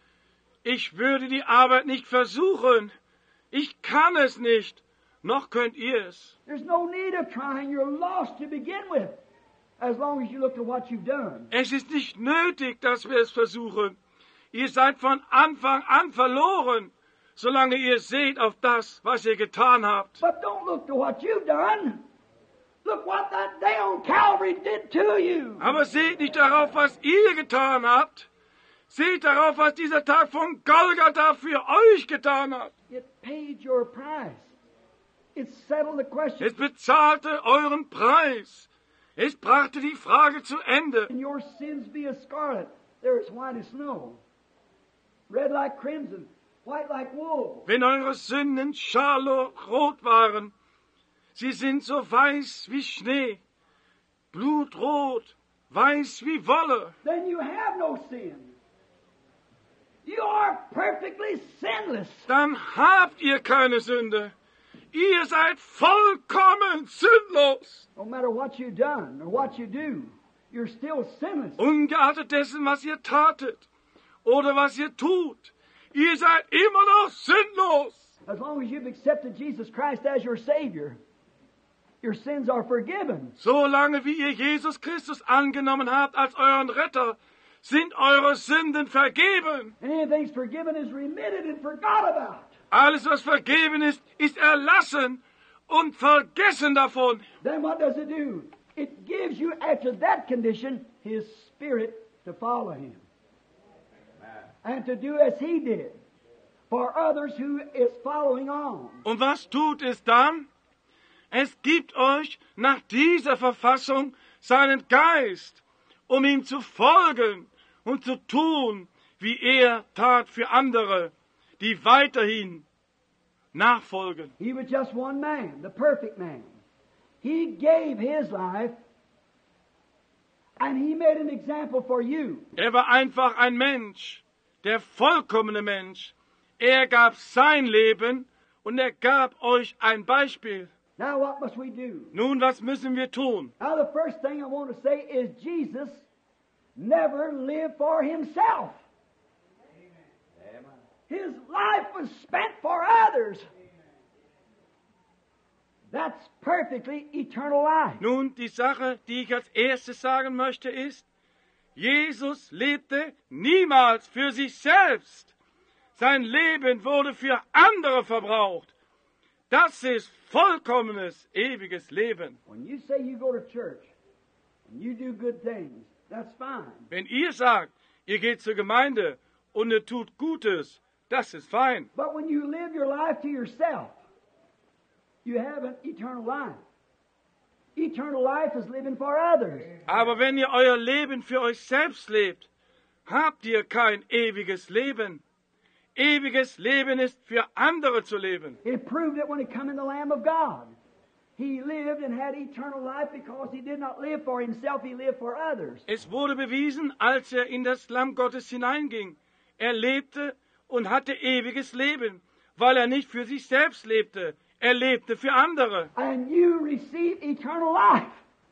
die Arbeit nicht versuchen. Ich kann es nicht. Noch könnt ihr es. There's no need of trying. You're lost to begin with. As long as you look to what you've done. Es ist nicht nötig, dass wir es versuchen. Ihr seid von Anfang an verloren, solange ihr seht auf das, was ihr getan habt. But don't look to what you've done. Look what that day on Calvary did to you. Aber seht nicht darauf, was ihr getan habt. Seht darauf, was dieser Tag von Golgatha für euch getan hat. It paid your price. It settled the question. Es bezahlte euren Preis. Es brachte die Frage zu Ende. And your sins be as scarlet, they're as white as snow. Red like crimson, white like wool. Wenn eure Sünden scharlachrot waren, sie sind so weiß wie Schnee, blutrot, weiß wie Wolle. Then you have no sin. You are perfectly sinless. Dann habt ihr keine Sünde. Ihr seid vollkommen sündlos. No matter what you've done or what you do, you're still sinless. Ungeachtet dessen, was ihr tatet oder was ihr tut, ihr seid immer noch sündlos. As long as you've accepted Jesus Christ as your Savior, your sins are forgiven. Solange wie ihr Jesus Christus angenommen habt als euren Retter, sind eure Sünden vergeben. And anything's forgiven is remitted and forgot about. Alles, was vergeben ist, ist erlassen und vergessen davon. Then what does it do? It gives you, after that condition, His Spirit to follow Him. And to do as He did for others who is following on. Und was tut es dann? Es gibt euch nach dieser Verfassung seinen Geist, um ihm zu folgen und zu tun, wie er tat für andere, die weiterhin nachfolgen. He was just one man, the perfect man. He gave His life and He made an example for you. Er war einfach ein Mensch, der vollkommene Mensch. Er gab sein Leben und er gab euch ein Beispiel. Now what must we do? Nun, was müssen wir tun? Now the first thing I want to say is Jesus never lived for Himself. His life was spent for others. That's perfectly eternal life. Nun, die Sache, die ich als erstes sagen möchte, ist, Jesus lebte niemals für sich selbst. Sein Leben wurde für andere verbraucht. Das ist vollkommenes, ewiges Leben. When you say you go to church and you do good things, that's fine. Wenn ihr sagt, ihr geht zur Gemeinde und ihr tut Gutes, das ist fein. But when you live your life to yourself, you have an eternal life. Eternal life is living for others. Aber wenn ihr euer Leben für euch selbst lebt, habt ihr kein ewiges Leben. Ewiges Leben ist für andere zu leben. It proved it when He come in the Lamb of God. He lived and had eternal life because He did not live for Himself, He lived for others. Es wurde bewiesen, als er in das Lamm Gottes hineinging. Er lebte und hatte ewiges Leben, weil er nicht für sich selbst lebte. Er lebte für andere. And you receive eternal life.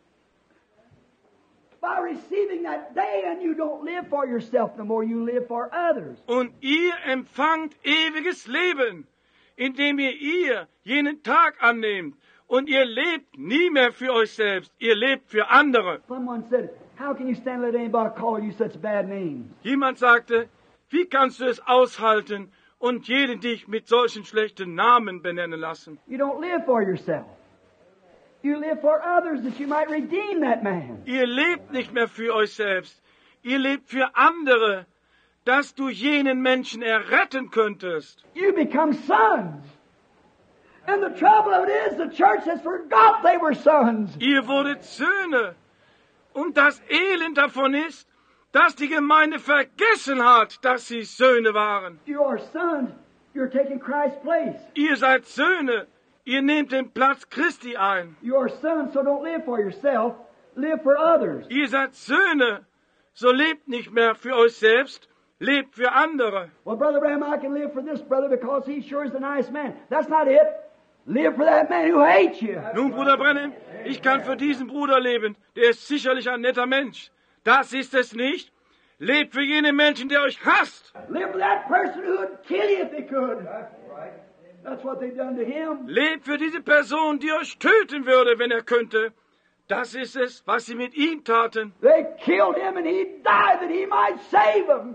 By receiving that day, and you don't live for yourself no more, you live for others. Und ihr empfangt ewiges Leben, indem ihr jenen Tag annehmt. Und ihr lebt nie mehr für euch selbst, ihr lebt für andere. Someone said, how can you stand and let anybody call you such bad names? Jemand sagte, wie kannst du es aushalten und jeden dich mit solchen schlechten Namen benennen lassen? You don't live for yourself. You live for others that you might redeem that man. Ihr lebt nicht mehr für euch selbst, ihr lebt für andere, dass du jenen Menschen erretten könntest. You become sons. And the trouble of it is, the church has forgot they were sons. Ihr wurdet Söhne. Und das Elend davon ist, dass die Gemeinde vergessen hat, dass sie Söhne waren. You are sons. You're taking Christ's place. Ihr seid Söhne. Ihr nehmt den Platz Christi ein. You are sons, so don't live for yourself. Live for others. Ihr seid Söhne. So lebt nicht mehr für euch selbst. Lebt für andere. Well, Brother Bram, I can live for this brother because he sure is a nice man. That's not it. Live for that man who hates you. Nun, Bruder Brennan, ich kann für diesen Bruder leben. Der ist sicherlich ein netter Mensch. Das ist es nicht. Lebt für jenen Menschen, der euch hasst. Live for that person who would kill you if they could. That's what they've done to him. Lebt für diese Person, die euch töten würde, wenn er könnte. Das ist es, was sie mit ihm taten. They killed him and he died that he might save them.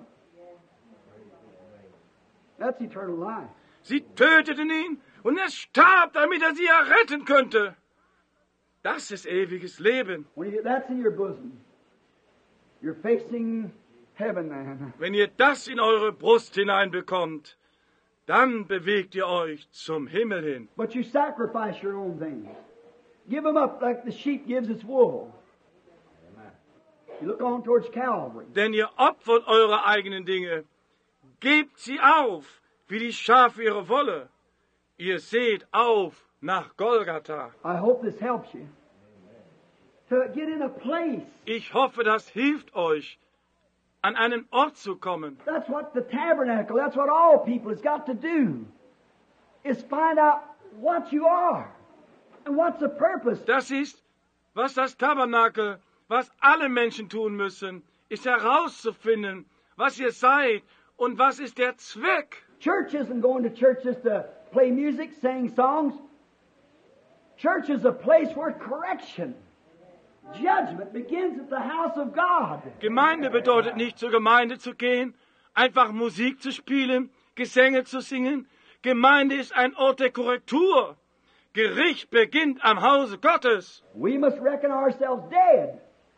That's eternal life. Sie töteten ihn und er starb, damit er sie erretten könnte. Das ist ewiges Leben. When you get that's in your bosom, you're facing heaven then. Wenn ihr das in eure Brust hineinbekommt, dann bewegt ihr euch zum Himmel hin. But you sacrifice your own things. Give them up like the sheep gives its wool. You look on towards Calvary. Denn ihr opfert eure eigenen Dinge. Gebt sie auf, wie die Schafe ihre Wolle. Ihr seht auf nach Golgatha. I hope this helps you. To get in a place. Ich hoffe, das hilft euch, an einen Ort zu kommen. That's what the tabernacle, that's what all people has got to do. Is find out what you are. And what's the purpose. Das ist, was das Tabernakel, was alle Menschen tun müssen, ist herauszufinden, was ihr seid und was ist der Zweck. Church isn't going to church just to play music, sing songs. Church is a place where correction, judgment begins at the house of God. Gemeinde bedeutet nicht, zur Gemeinde zu gehen, einfach Musik zu spielen, Gesänge zu singen. Gemeinde ist ein Ort der Korrektur. Gericht beginnt am Hause Gottes. We must reckon ourselves dead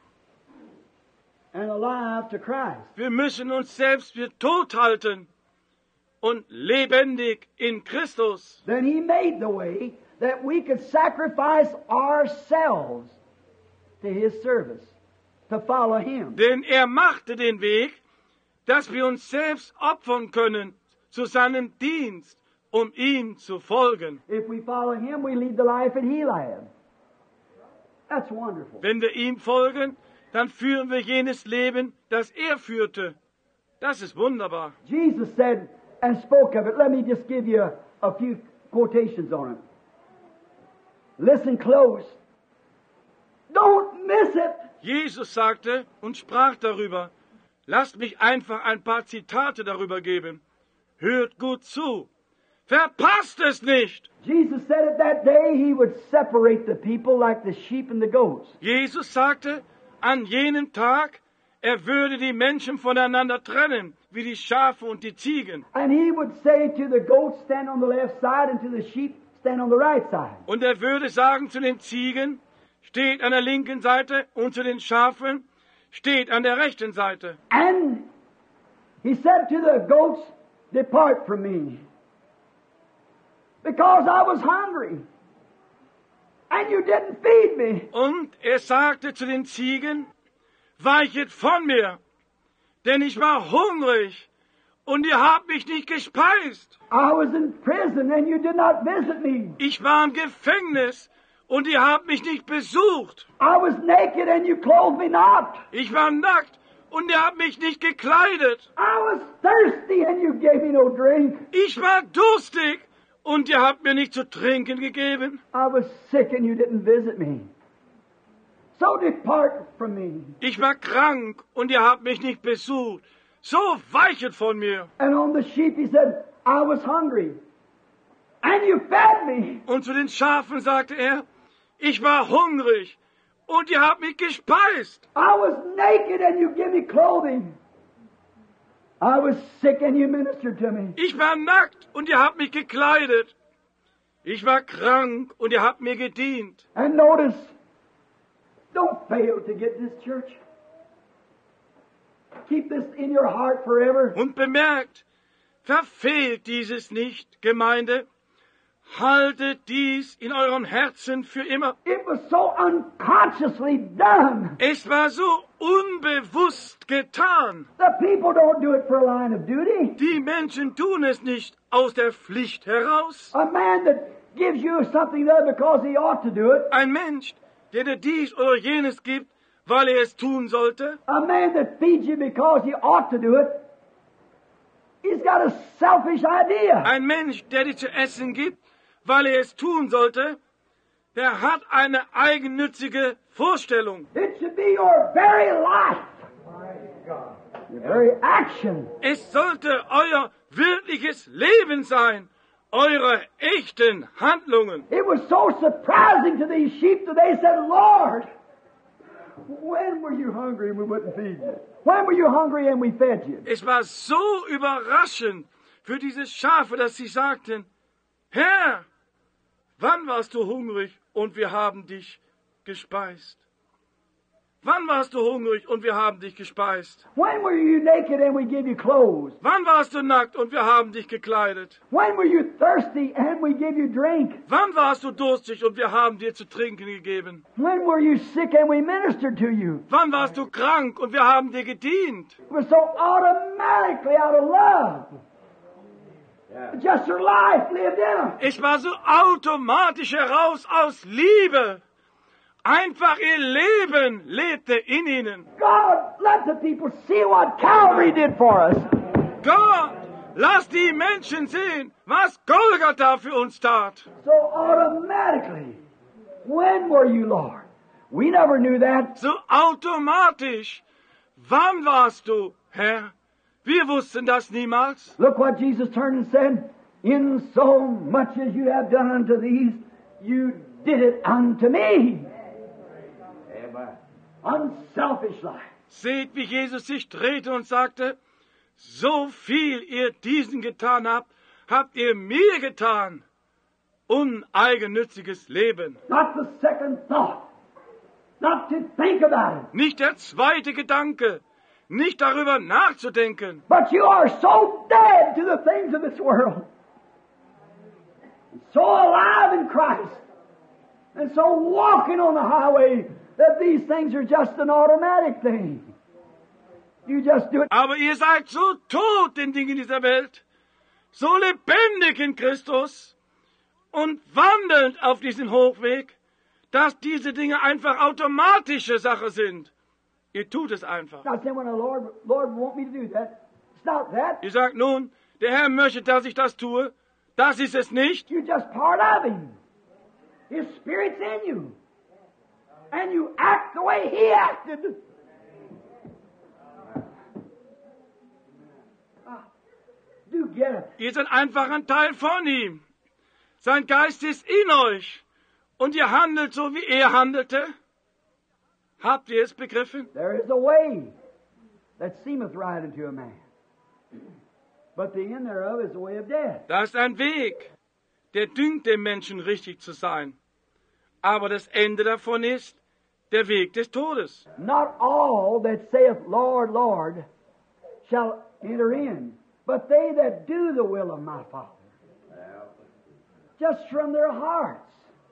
and alive to Christ. Wir müssen uns selbst für tot halten und lebendig in Christus. Then He made the way that we could sacrifice ourselves to His service, to follow Him. Denn er machte den Weg, dass wir uns selbst opfern können zu seinem Dienst, um ihm zu folgen. If we follow Him, we lead the life that He led. That's wonderful. Wenn wir ihm folgen, dann führen wir jenes Leben, das er führte. Das ist wunderbar. Jesus said and spoke of it. Let me just give you a few quotations on it. Listen close. Don't miss it. Jesus sagte und sprach darüber. Lasst mich einfach ein paar Zitate darüber geben. Hört gut zu. Verpasst es nicht! Jesus said it that day He would separate the people like the sheep and the goats. Jesus sagte, an jenem Tag, er würde die Menschen voneinander trennen, wie die Schafe und die Ziegen. And He would say to the goats, stand on the left side, and to the sheep, stand on the right side. Und er würde sagen zu den Ziegen, steht an der linken Seite, und zu den Schafen, steht an der rechten Seite. And He said to the goats, depart from me, because I was hungry, and you didn't feed me. Und er sagte zu den Ziegen, weichet von mir, denn ich war hungrig, und ihr habt mich nicht gespeist. I was in prison, and you did not visit me. Ich war im Gefängnis, und ihr habt mich nicht besucht. I was naked, and you clothed me not. Ich war nackt, und ihr habt mich nicht gekleidet. I was thirsty, and you gave me no drink. Ich war durstig, und ihr habt mir nicht zu trinken gegeben. I was sick, and you didn't visit me. So depart from me. Ich war krank, und ihr habt mich nicht besucht. So weichet von mir. And on the sheep He said, I was hungry, and you fed me. Und zu den Schafen sagte er, ich war hungrig, und ihr habt mich gespeist. I was naked, and you gave me clothing. I was sick, and you ministered to me. Ich war nackt, und ihr habt mich gekleidet. Ich war krank, und ihr habt mir gedient. And notice, don't fail to get this, church. Keep this in your heart forever. Und bemerkt, verfehlt dieses nicht, Gemeinde. Haltet dies in eurem Herzen für immer. It was so unconsciously done. Es war so unbewusst getan. The people don't do it for a line of duty. Die Menschen tun es nicht aus der Pflicht heraus. A man that gives you something there because he ought to do it. Ein Mensch, der dir dies oder jenes gibt, weil er es tun sollte. A man that feeds you because he ought to do it. He's got a selfish idea. Ein Mensch, der dir zu essen gibt, weil er es tun sollte, der hat eine eigennützige Vorstellung. It should be your very life. Your very action. Es sollte euer wirkliches Leben sein, eure echten Handlungen. It was so surprising to these sheep that they said, Lord, when were you hungry and we wouldn't feed you? When were you hungry and we fed you? Es war so überraschend für diese Schafe, dass sie sagten, Herr, wann warst du hungrig und wir haben dich gespeist? Wann warst du hungrig und wir haben dich gespeist? When were you naked and we give you clothes? Wann warst du nackt und wir haben dich gekleidet? When were you thirsty and we give you drink? Wann warst du durstig und wir haben dir zu trinken gegeben? When were you sick and we ministered to you? Wann warst du krank und wir haben dir gedient? It was so automatically out of love. Just your life lived in them. Es war so automatisch heraus aus Liebe. Einfach ihr Leben lebte in ihnen. God, let the people see what Calvary did for us. Gott, lass die Menschen sehen, was Golgatha für uns tat. So automatically. When were you, Lord? We never knew that. So automatisch. Wann warst du, Herr? Wir wussten das niemals. Look what Jesus turned and said. In so much as you have done unto these, you did it unto me. Unselfish life. Seht, wie Jesus sich drehte und sagte, so viel ihr diesen getan habt, habt ihr mir getan. Uneigennütziges Leben. Not the second thought. Not to think about it. Nicht der zweite Gedanke. Nicht darüber nachzudenken. But you are so dead to the things of this world. So alive in Christ. And so walking on the highway that these things are just an automatic thing. You just do it. Aber ihr seid so tot den Dingen dieser Welt, so lebendig in Christus und wandelnd auf diesen Hochweg, dass diese Dinge einfach automatische Sache sind. Ihr tut es einfach. Not saying when the Lord want me to do that. It's not that. Ihr sagt nun, der Herr möchte, dass ich das tue. Das ist es nicht. You're just part of Him. His Spirit's in you. And you act the way He acted. Do get it. Ihr seid einfach ein Teil von ihm. Sein Geist ist in euch. Und ihr handelt so, wie er handelte. Habt ihr es begriffen? There is a way that seemeth right unto a man. But the end thereof is the way of death. Da ist ein Weg, der dünkt dem Menschen richtig zu sein. Aber das Ende davon ist der Weg des Todes. Not all that saith, Lord, Lord, shall enter in, but they that do the will of my Father. Just from their hearts.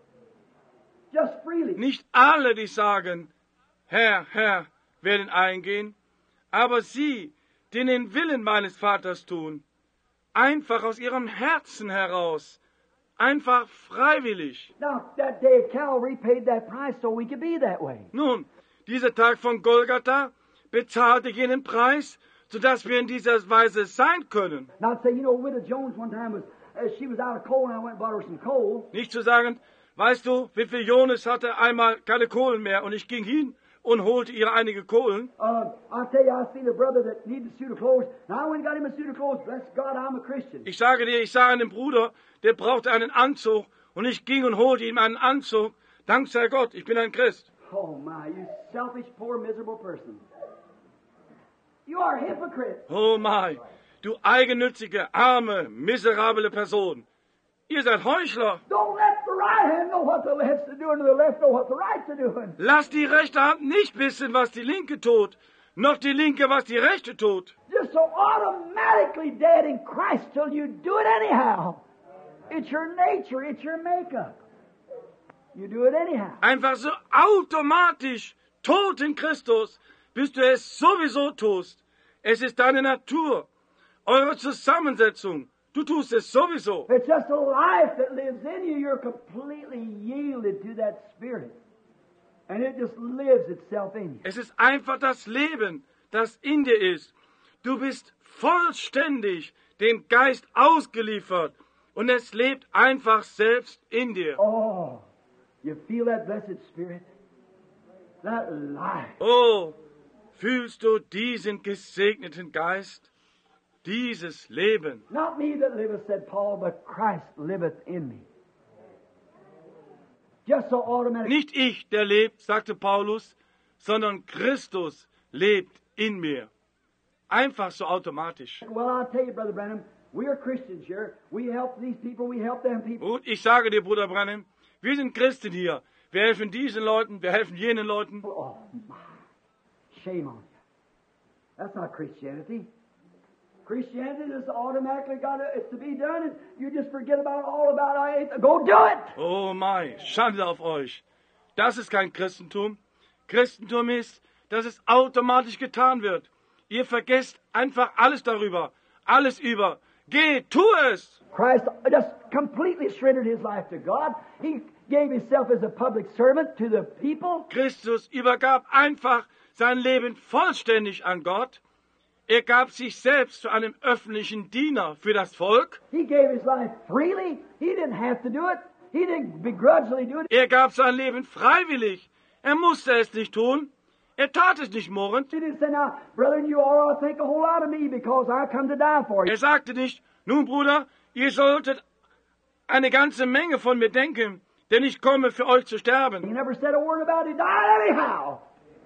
Just freely. Nicht alle, die sagen, Herr, Herr, werden eingehen, aber sie, die den Willen meines Vaters tun, einfach aus ihrem Herzen heraus, einfach freiwillig. Now, that day of Calvary paid that price so we could be that way. Nun, dieser Tag von Golgatha bezahlte jenen Preis, sodass wir in dieser Weise sein können. Not say, Widow Jones one time she was out of coal and I went and bought her some coal. Nicht zu sagen, weißt du, Witwe Jonas hatte einmal keine Kohlen mehr und ich ging hin und holte ihr einige Kohlen. I'll tell you, I seen a brother that needed a suit of clothes, and I went and got him a suit of clothes. Bless God, I'm a Christian. Ich sage dir, ich sah einen Bruder, der brauchte einen Anzug und ich ging und holte ihm einen Anzug. Dank sei Gott, ich bin ein Christ. Oh my, you selfish, poor, miserable person. You are a hypocrite. Oh mein, du eigennützige, arme, miserable Person. Ihr seid Heuchler. Don't let the right hand know what the left's to doing, and the left know what the right's to doing. Lasst die rechte Hand nicht wissen, was die linke tut, noch die linke, was die rechte tut. Just so automatically dead in Christ till you do it anyhow. It's your nature, it's your makeup. You do it anyhow. Einfach so automatisch tot in Christus, bis du es sowieso tust. Es ist deine Natur, eure Zusammensetzung. Du tust es sowieso. It's just a life that lives in you. You're completely yielded to that Spirit. And it just lives itself in you. Es ist einfach das Leben, das in dir ist. Du bist vollständig dem Geist ausgeliefert und es lebt einfach selbst in dir. Oh, you feel that blessed Spirit? That life. Oh, fühlst du diesen gesegneten Geist? Dieses Leben. Not me that liveth, said Paul, but Christ liveth in me. Just so automatic. Nicht ich, der lebt, sagte Paulus, sondern Christus lebt in mir. Einfach so automatisch. Well, I'll tell you, Brother Branham, we are Christians here. We help these people, we help them people. Und ich sage dir, Bruder Branham, wir sind Christen hier. Wir helfen diesen Leuten, wir helfen jenen Leuten. Oh, my. shame on you. That's not Christianity. Christianity is automatically it's to be done, and you just forget all about it. Go do it! Oh mein, Schande auf euch. Das ist kein Christentum. Christentum ist, dass es automatisch getan wird. Ihr vergesst einfach alles darüber. Alles über. Geh, tu es! Christ just completely surrendered his life to God. He gave himself as a public servant to the people. Christus übergab einfach sein Leben vollständig an Gott. Er gab sich selbst zu einem öffentlichen Diener für das Volk. He gave his life freely. He didn't have to do it. He didn't begrudgingly do it. Er gab sein Leben freiwillig. Er musste es nicht tun. Er tat es nicht murrend. He didn't say, now, brethren, you all think a whole lot of me because I come to die for you. Er sagte nicht, nun Bruder, ihr solltet eine ganze Menge von mir denken, denn ich komme für euch zu He sterben. never said a word about it. He died anyhow.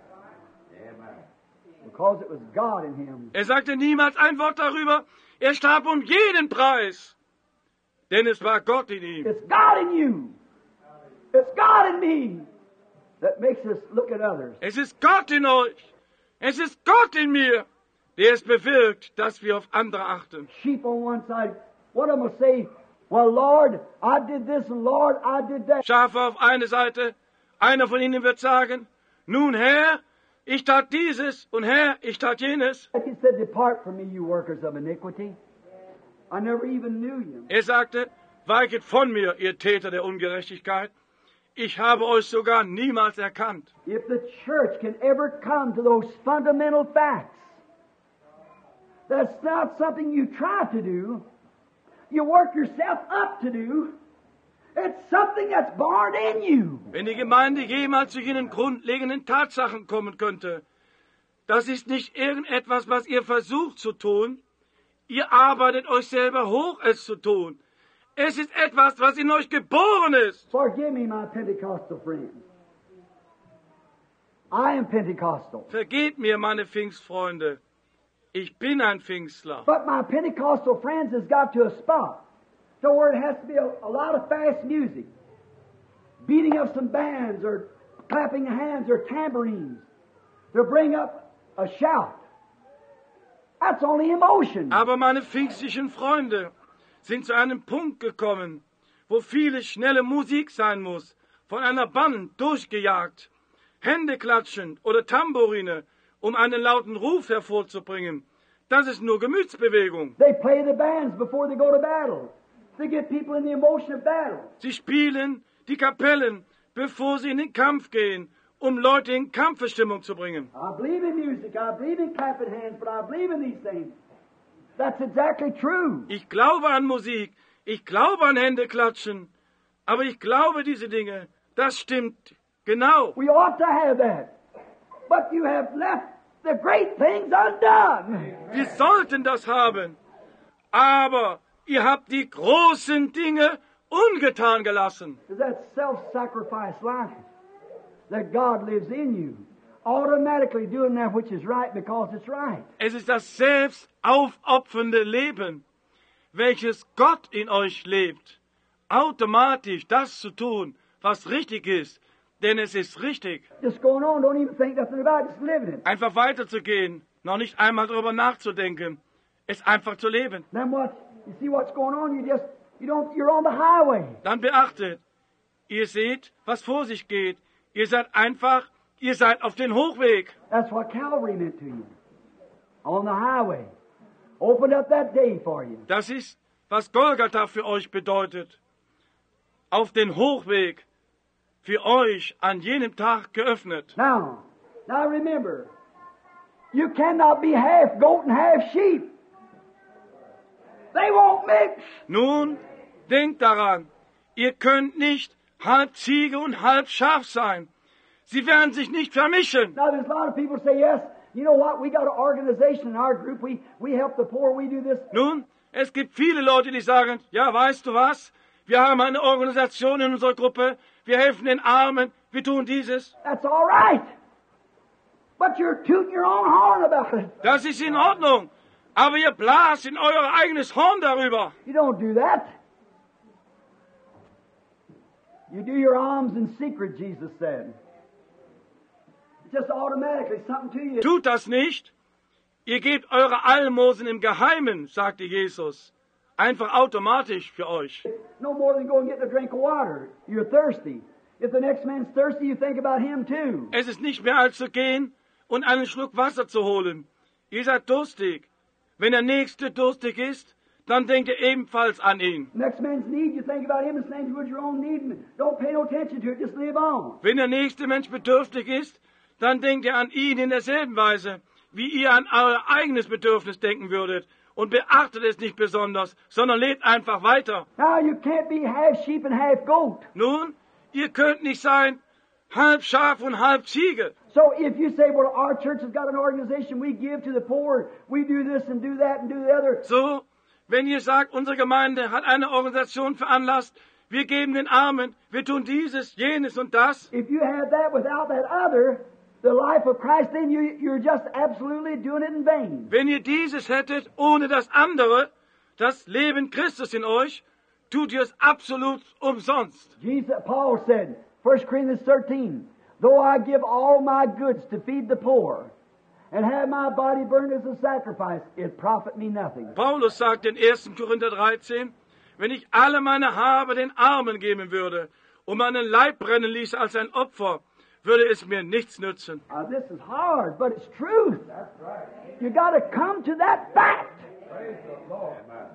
Because it was God in him. Er sagte niemals ein Wort darüber. Er starb um jeden Preis. Denn es war Gott in ihm. It's God in you. It's God in me that makes us look at others. Es ist Gott in euch. Es ist Gott in mir, der es bewirkt, dass wir auf andere achten. Sheep on one side. One of them will say, well, Lord, I did this and Lord, I did that. Schafe auf eine Seite. Einer von ihnen wird sagen, nun Herr, ich tat dieses und Herr, ich tat jenes. He said, depart from me, you workers of iniquity. I never even knew you. Er sagte, weiget von mir, ihr Täter der Ungerechtigkeit. Ich habe euch sogar niemals erkannt. If the church can ever come to those fundamental facts, that's not something you try to do, you work yourself up to do, it's something that's born in you. Wenn die Gemeinde jemals zu jenen grundlegenden Tatsachen kommen könnte, das ist nicht irgendetwas, was ihr versucht zu tun, ihr arbeitet euch selber hoch, es zu tun. Es ist etwas, was in euch geboren ist. Forgive me, my Pentecostal friends. I am Pentecostal. Vergebt mir, meine Pfingstfreunde. Ich bin ein Pfingstler. But my Pentecostal friends has got to a spot to where it has to be a lot of fast music, beating of some bands or clapping hands or tambourines to bring up a shout. That's only emotion. Aber meine pfingstlichen Freunde sind zu einem Punkt gekommen, wo viele schnelle Musik sein muss, von einer Band durchgejagt, Hände klatschen oder Tambourine, um einen lauten Ruf hervorzubringen. Das ist nur Gemütsbewegung. They play the bands before they go to battle. They get people in the emotion of battle. Sie spielen die Kapellen, bevor sie in den Kampf gehen, um Leute in Kampfestimmung zu bringen. I believe in music, I believe in clapping hands, but I believe in these things. That's exactly true. Ich glaube an Musik, ich glaube an Händeklatschen, aber ich glaube diese Dinge, das stimmt genau. We ought to have that. But you have left the great things undone. Wir sollten das haben, aber ihr habt die großen Dinge ungetan gelassen. Is that self-sacrifice life that God lives in you, automatically doing that which is right because it's right. Es ist das selbst aufopfernde Leben, welches Gott in euch lebt, automatisch das zu tun, was richtig ist, denn es ist richtig. Just going on, don't even think nothing about it, just living it. Einfach weiterzugehen, noch nicht einmal darüber nachzudenken, es einfach zu leben. Then what? You see what's going on? You're on the highway. Dann beachtet, ihr seht, was vor sich geht. Ihr seid auf den Hochweg. That's what Calvary meant to you. On the highway. Opened up that day for you. Das ist, was Golgatha für euch bedeutet. Auf den Hochweg für euch an jenem Tag geöffnet. Now remember, you cannot be half goat and half sheep. They won't mix. Nun, denkt daran, ihr könnt nicht halb Ziege und halb Schaf sein. Sie werden sich nicht vermischen. Now there's a lot of people say, yes, you know what, we got an organization in our group, we help the poor, we do this. Nun, es gibt viele Leute, die sagen, ja, weißt du was, wir haben eine Organisation in unserer Gruppe, wir helfen den Armen, wir tun dieses. That's all right. But you're tooting your own horn about it. Das ist in Ordnung, aber ihr blast in euer eigenes Horn darüber. You don't do that. You do your alms in secret, Jesus said. just automatically something to you. Tut das nicht. Ihr gebt eure Almosen im Geheimen, sagte Jesus. Einfach automatisch für euch. No more than go and get a drink of water. You're thirsty. If the next man's thirsty, you think about him too. Es ist nicht mehr als zu gehen und einen Schluck Wasser zu holen. Ihr seid durstig. Wenn der Nächste durstig ist, dann denkt ihr ebenfalls an ihn. Next man's need, you think about him the same as you would your own need. Don't pay no attention to it, just live on. Wenn der nächste Mensch bedürftig ist, dann denkt ihr an ihn in derselben Weise, wie ihr an euer eigenes Bedürfnis denken würdet. Und beachtet es nicht besonders, sondern lebt einfach weiter. Now you can't be half sheep and half goat. Nun, ihr könnt nicht sein, halb Schaf und halb Ziege. So if you say, well, our church has got an organization, we give to the poor, we do this and do that and do the other. So, wenn ihr sagt, unsere Gemeinde hat eine Organisation veranlasst, wir geben den Armen, wir tun dieses, jenes und das. If you have that without that other, the life of Christ, then you're just absolutely doing it in vain. Wenn ihr dieses hättet, ohne das andere, das Leben Christus in euch, tut ihr es absolut umsonst. Paul said, 1 Corinthians 13, though I give all my goods to feed the poor, and have my body burned as a sacrifice, it profit me nothing. Paulus sagt in 1. Korinther 13, wenn ich alle meine Habe den Armen geben würde und meinen Leib brennen ließe als ein Opfer, würde es mir nichts nützen. This is hard, but it's truth. That's right. You got to come to that fact. Praise the Lord.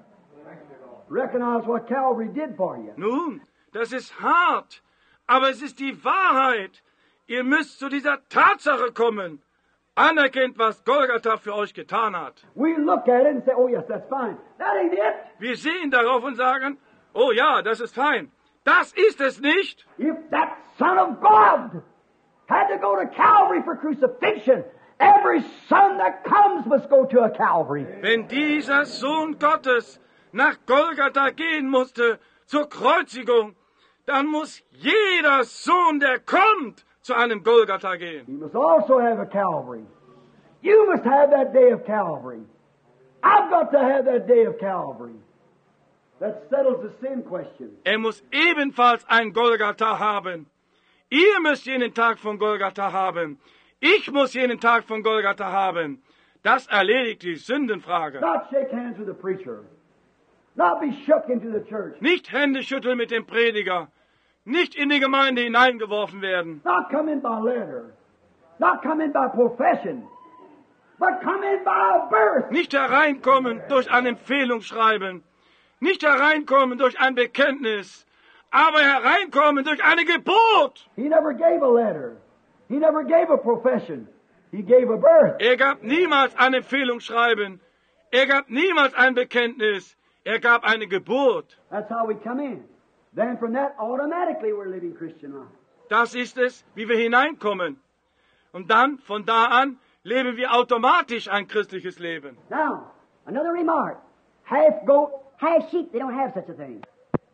Recognize what Calvary did for you. Nun, das ist hart, aber es ist die Wahrheit. Ihr müsst zu dieser Tatsache kommen. Anerkennt, was Golgatha für euch getan hat. We look at it and say, oh yes, that's fine. That ain't it. Wir sehen darauf und sagen, oh ja, das ist fein. Das ist es nicht. If that Son of God had to go to Calvary for crucifixion, every son that comes must go to a Calvary. Wenn dieser Sohn Gottes nach Golgatha gehen musste zur Kreuzigung, dann muss jeder Sohn, der kommt, zu einem Golgatha gehen. He must also have a Calvary. You must have that day of Calvary. I've got to have that day of Calvary. That settles the sin question. Er muss ebenfalls ein Golgatha haben. Ihr müsst jenen Tag von Golgatha haben. Ich muss jenen Tag von Golgatha haben. Das erledigt die Sündenfrage. Not shake hands with the preacher. Not be shook into the church. Nicht Hände schütteln mit dem Prediger. Nicht in die Gemeinde hineingeworfen werden. Not come in by letter. Not come in by profession. But come in by birth. Nicht hereinkommen durch ein Empfehlungsschreiben. Nicht hereinkommen durch ein Bekenntnis. Aber hereinkommen durch eine Geburt. He never gave a letter. He never gave a profession. He gave a birth. Er gab niemals ein Empfehlungsschreiben. Er gab niemals ein Bekenntnis. Er gab eine Geburt. That's how we come in. Then from that, automatically we're living Christian life. Das ist es, wie wir hineinkommen. Und dann, von da an, leben wir automatisch ein christliches Leben. Now, another remark. Half goat, half sheep, they don't have such a thing.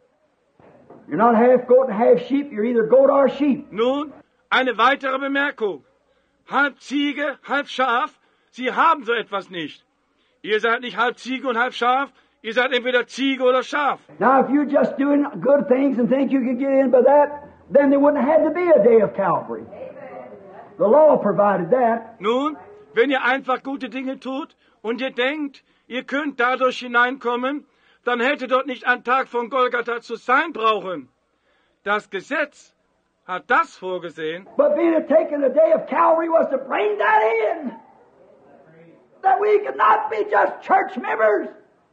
You're not half goat and half sheep, you're either goat or sheep. Nun, eine weitere Bemerkung. Halb Ziege, halb Schaf, Sie haben so etwas nicht. Ihr seid nicht halb Ziege und halb Schaf, ihr seid entweder Ziege oder Schaf. Now, if you're just doing good things and think you can get in by that, then there wouldn't have to be a day of Calvary. The law provided that. Nun, wenn ihr einfach gute Dinge tut und ihr denkt, ihr könnt dadurch hineinkommen, dann hätte dort nicht ein Tag von Golgatha zu sein brauchen. Das Gesetz hat das vorgesehen. But being taken the day of Calvary was to bring that in. That we could not be just church members,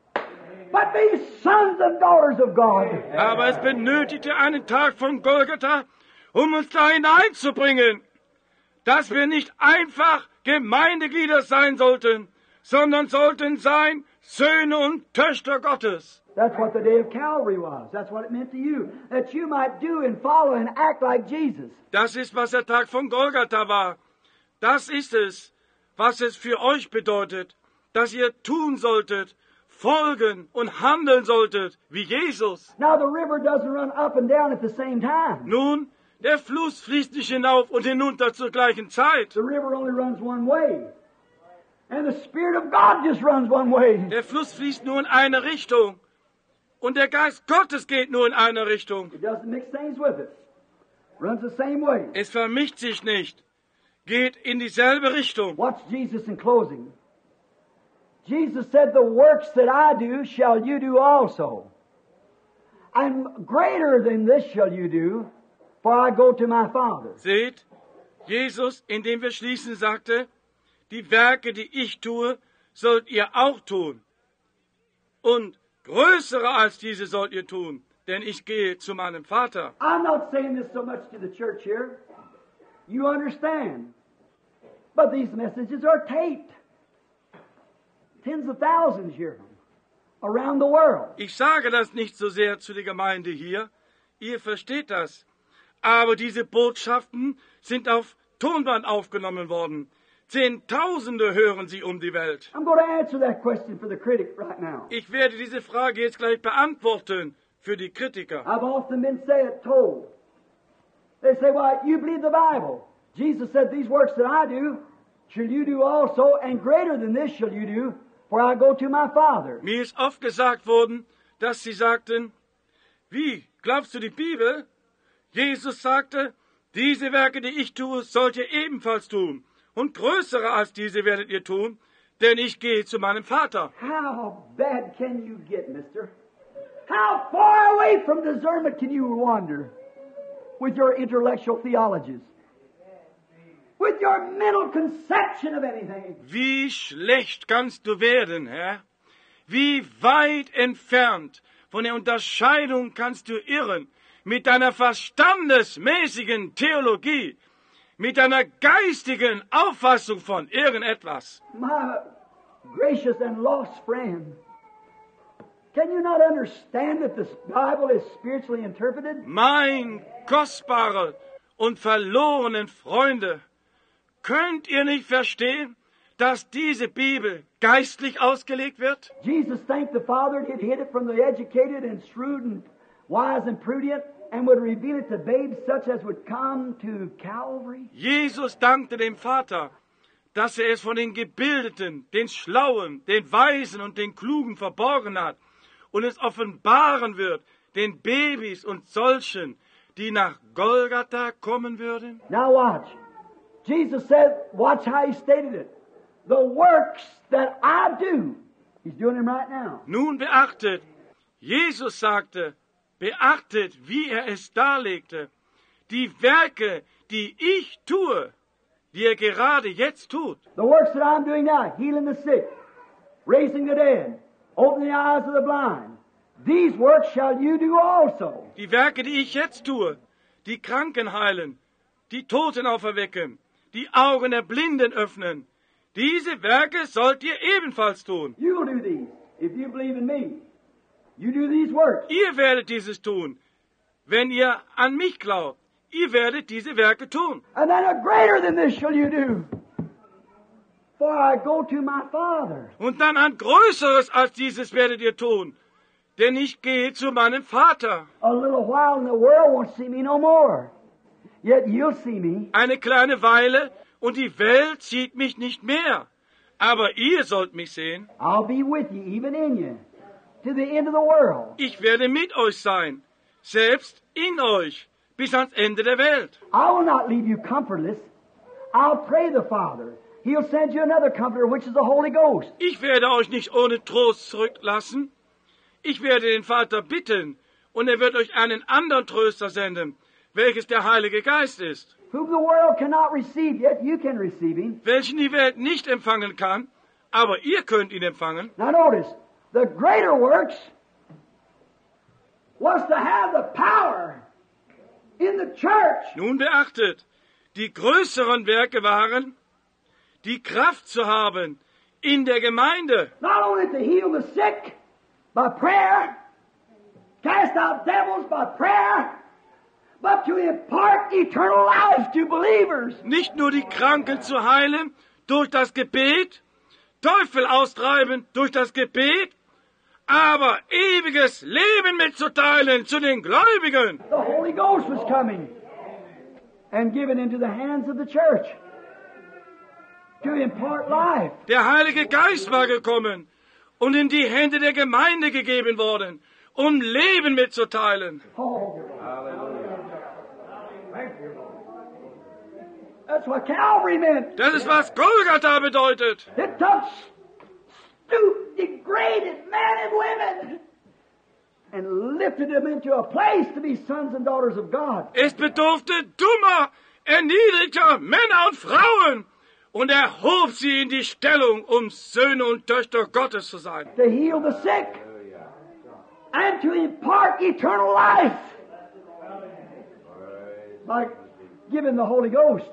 but be sons and daughters of God. Aber es benötigte einen Tag von Golgatha, um uns da hineinzubringen, dass wir nicht einfach Gemeindeglieder sein sollten, sondern sollten sein Söhne und Töchter Gottes. That's what the day of Calvary was. That's what it meant to you. That you might do and follow and act like Jesus. Das ist, was der Tag von Golgatha war. Das ist es, was es für euch bedeutet, dass ihr tun solltet, folgen und handeln solltet wie Jesus. Now the river doesn't run up and down at the same time. Nun, der Fluss fließt nicht hinauf und hinunter zur gleichen Zeit. The river only runs one way. And the Spirit of God just runs one way. Der Fluss fließt nur in eine Richtung. Und der Geist Gottes geht nur in eine Richtung. It doesn't mix things with it. Runs the same way. Es vermischt sich nicht. geht in dieselbe Richtung. Watch Jesus in closing. Jesus said, the works that I do shall you do also. And greater than this shall you do, for I go to my Father. Seht, Jesus, indem wir schließen, sagte, die Werke, die ich tue, sollt ihr auch tun. Und größere als diese sollt ihr tun, denn ich gehe zu meinem Vater. I'm not saying this so much to the church here. You understand. But these messages are taped. Tens of thousands hear them around the world. Ich sage das nicht so sehr zu der Gemeinde hier. Ihr versteht das. Aber diese Botschaften sind auf Tonband aufgenommen worden. Zehntausende hören sie um die Welt. I'm going to answer that question for the critic right now. Ich werde diese Frage jetzt gleich beantworten für die Kritiker. I've often been told. They say, well, you believe the Bible. Jesus said, these works that I do, shall you do also, and greater than this shall you do, for I go to my Father. Mir ist oft gesagt worden, dass sie sagten, wie, glaubst du die Bibel? Jesus sagte, diese Werke, die ich tue, sollt ihr ebenfalls tun. Und größere als diese werdet ihr tun, denn ich gehe zu meinem Vater. How bad can you get, mister? How far away from discernment can you wander with your intellectual theologies? With your mental conception of anything? Wie schlecht kannst du werden, Herr? Wie weit entfernt von der Unterscheidung kannst du irren mit deiner verstandesmäßigen Theologie, mit deiner geistigen Auffassung von irgendetwas. My gracious and lost friend, can you not understand that this Bible is spiritually interpreted? Mein kostbarer und verlorenen Freunde, könnt ihr nicht verstehen, dass diese Bibel geistlich ausgelegt wird? Jesus thanked the Father and he'd hid it from the educated and shrewd and wise and prudent and would reveal it to babes such as would come to Calvary. Jesus dankte dem Vater, dass er es von den Gebildeten, den Schlauen, den Weisen und den Klugen verborgen hat und es offenbaren wird den Babys und solchen, die nach Golgatha kommen würden. Now watch. Jesus said, watch how he stated it. The works that I do. He's doing them right now. Nun beachtet, Jesus sagte, beachtet, wie er es darlegte, die Werke, die ich tue, die er gerade jetzt tut. The works that I'm doing now, healing the sick, raising the dead, opening the eyes of the blind. These works shall you do also. Die Werke, die ich jetzt tue, die Kranken heilen, die Toten auferwecken, die Augen der Blinden öffnen, diese Werke sollt ihr ebenfalls tun. You'll do these if you believe in me. You do these works. Ihr werdet dieses tun, wenn ihr an mich glaubt. Ihr werdet diese Werke tun. And then a greater than this shall you do. For I go to my Father. Und dann ein Größeres als dieses werdet ihr tun, denn ich gehe zu meinem Vater. A little while and the world won't see me no more. Yet you'll see me. Eine kleine Weile und die Welt sieht mich nicht mehr. Aber ihr sollt mich sehen. I'll be with you, even in you, to the end of the world. Ich werde mit euch sein, selbst in euch, bis ans Ende der Welt. I will not leave you comfortless. I'll pray the Father. He'll send you another comforter, which is the Holy Ghost. Ich werde euch nicht ohne Trost zurücklassen. Ich werde den Vater bitten, und er wird euch einen anderen Tröster senden, welches der Heilige Geist ist, Whom the world cannot receive, yet you can receive him. welchen die Welt nicht empfangen kann, aber ihr könnt ihn empfangen. Now notice, the greater works was to have the power in the church. Nun beachtet, die größeren Werke waren, die Kraft zu haben in der Gemeinde, Not only to heal the sick by prayer, cast out devils by prayer, but to impart eternal life to believers. nicht nur die Kranken zu heilen durch das Gebet, Teufel austreiben durch das Gebet, aber ewiges Leben mitzuteilen zu den Gläubigen. The Holy Ghost was coming and given into the hands of the church to impart life. Der Heilige Geist war gekommen und in die Hände der Gemeinde gegeben worden, um Leben mitzuteilen. Oh. That's what Calvary meant. Das ist, was Golgatha bedeutet. It took stooped, degraded men and women and lifted them into a place to be sons and daughters of God. Es bedurfte dummer, erniedrigter Männer und Frauen und erhob sie in die Stellung, um Söhne und Töchter Gottes zu sein. To heal the sick and to impart eternal life by giving the Holy Ghost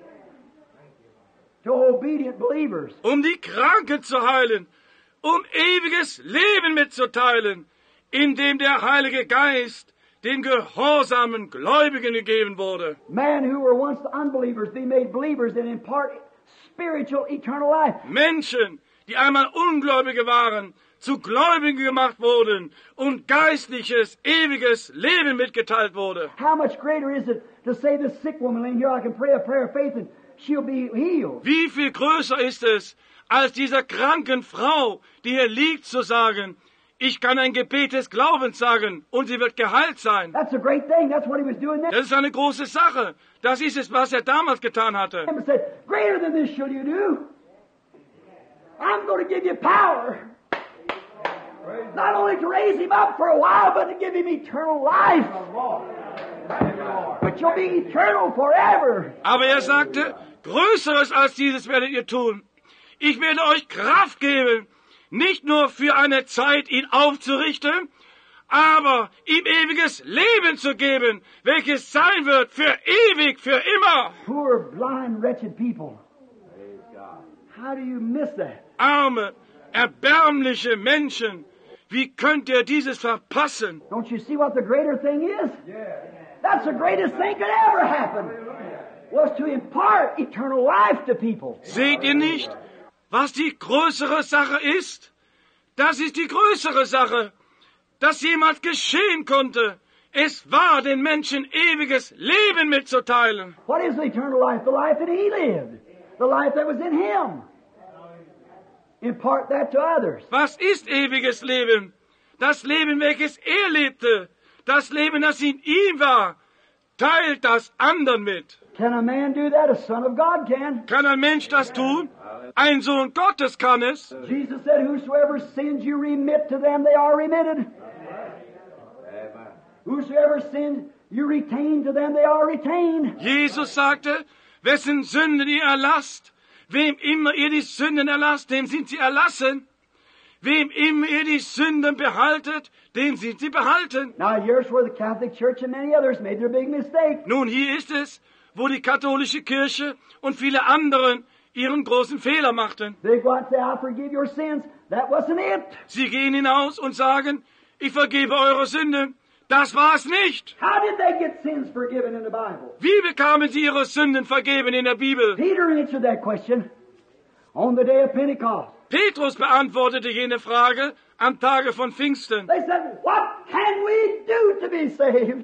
to obedient believers. Um die Kranken zu heilen, um ewiges Leben mitzuteilen, indem der Heilige Geist den gehorsamen Gläubigen gegeben wurde. Men who were once unbelievers be made believers and impart spiritual eternal life. Menschen, die einmal Ungläubige waren, zu Gläubigen gemacht wurden und geistliches, ewiges Leben mitgeteilt wurde. How much greater is it to say this sick woman in here, I can pray a prayer of faith and she'll be healed. Wie viel größer ist es, als dieser kranken Frau, die hier liegt, zu sagen, ich kann ein Gebet des Glaubens sagen und sie wird geheilt sein. That's a great thing. That's what he was doing then. Das ist eine große Sache. Das ist es, was er damals getan hatte. He said, greater than this shall you do. I'm going to give you power. Not only to raise him up for a while, but to give him eternal life. But you'll be eternal forever. Aber er sagte, Größeres als dieses werdet ihr tun. Ich werde euch Kraft geben, nicht nur für eine Zeit, ihn aufzurichten, aber ihm ewiges Leben zu geben, welches sein wird für ewig, für immer. Poor, blind, wretched people. How do you miss that? Arme, erbärmliche Menschen, wie könnt ihr dieses verpassen? Don't you see what the greater thing is? That's the greatest thing could ever happen. Was to impart eternal life to people. Seht ihr nicht, was die größere Sache ist? Das ist die größere Sache, dass jemals geschehen konnte. Es war, den Menschen ewiges Leben mitzuteilen. What is the eternal life? The life that he lived. The life that was in him. Impart that to others. Was ist ewiges Leben? Das Leben, welches er lebte. Das Leben, das in ihm war. Teilt das anderen mit. Can a man do that? A son of God can. Kann ein Mensch das tun? Ein Sohn Gottes kann es. Jesus said, whosoever sins you remit to them, they are remitted. Whosoever sins you retain to them, they are retained. Jesus sagte, wessen Sünden ihr erlasst, wem immer ihr die Sünden erlasst, dem sind sie erlassen. Wem immer ihr die Sünden behaltet, dem sind sie behalten. Now here's where the Catholic Church and many others made their big mistake. Nun, hier ist es, wo die katholische Kirche und viele anderen ihren großen Fehler machten. They go out and say, I forgive your sins. That wasn't it. Sie gehen hinaus und sagen, ich vergebe eure Sünden. Das war's nicht. How did they get sins forgiven in the Bible? Wie bekamen sie ihre Sünden vergeben in der Bibel? Peter answered that question on the day of Pentecost. Petrus beantwortete jene Frage am Tage von Pfingsten. They said, what can we do to be saved?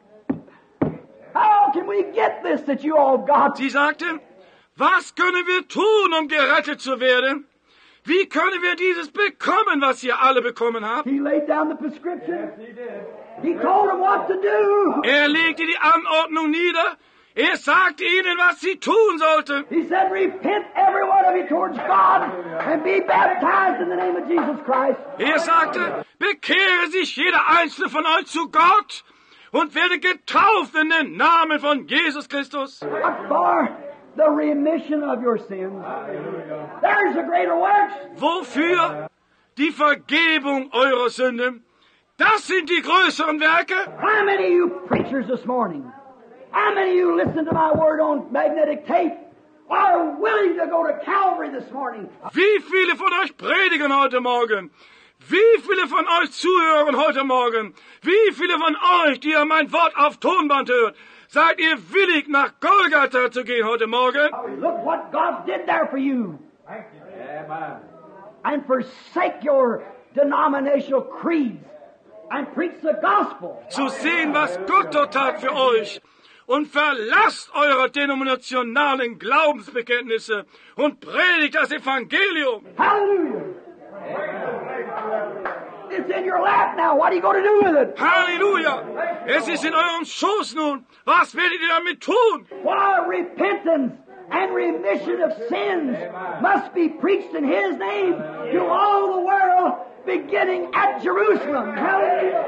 How can we get this that you all got? Sie sagte, was können wir tun, um gerettet zu werden? Wie können wir dieses bekommen, was ihr alle bekommen habt? He laid down the prescription. He told them what to do. Er legte die Anordnung nieder. Er sagte ihnen, was sie tun sollten. He said, repent every one of you towards God and be baptized in the name of Jesus Christ. Er sagte, bekehre sich jeder einzelne von euch zu Gott und werde getauft in den Namen von Jesus Christus. What for? The remission of your sins. There's a greater works. Wofür? Die Vergebung eurer Sünden. Das sind die größeren Werke. How many of you preachers this morning, how many of you listen to my word on magnetic tape, are willing to go to Calvary this morning? Wie viele von euch predigen heute Morgen? Wie viele von euch zuhören heute Morgen? Wie viele von euch, die ihr mein Wort auf Tonband hört, seid ihr willig, nach Golgatha zu gehen heute Morgen? Look what God did there for you. Thank you. Amen. And forsake your denominational creeds and preach the gospel. Zu sehen, was Gott dort tat für euch. Und verlasst eure denominationalen Glaubensbekenntnisse und predigt das Evangelium. Hallelujah. It's in your lap now. What are you going to do with it? Halleluja! Es ist in eurem Schoß nun. Was werdet ihr damit tun? Why repentance and remission of sins must be preached in His name to all the world, beginning at Jerusalem. Hallelujah.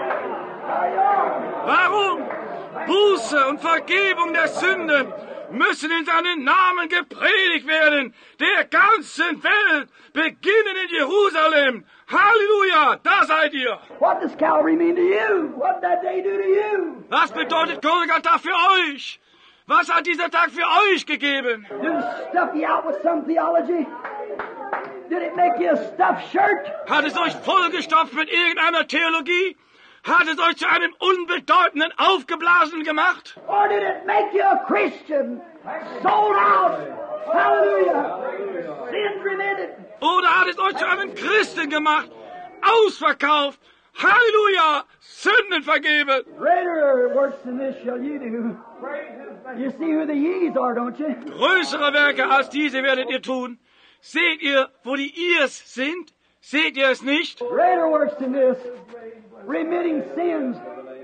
Warum? Buße und Vergebung der Sünden müssen in seinem Namen gepredigt werden, der ganzen Welt, beginnen in Jerusalem. Halleluja, da seid ihr. What does Calvary mean to you? What did that day do to you? Was bedeutet Golgatha für euch? Was hat dieser Tag für euch gegeben? Did it stuff you out with some theology? Did it make you a stuffed shirt? Hat es euch vollgestopft mit irgendeiner Theologie? Hat es euch zu einem unbedeutenden Aufgeblasenen gemacht? Or did it make you a Christian? Sold out. Hallelujah. Sins remitted. Oder hat es euch zu einem Christen gemacht? Ausverkauft. Halleluja. Sünden vergeben. Greater works than this shall you do. You see who the ye's are, don't you? Größere Werke als diese werdet ihr tun. Seht ihr, wo die Ihrs sind? Seht ihr es nicht? Greater works than this. Remitting sins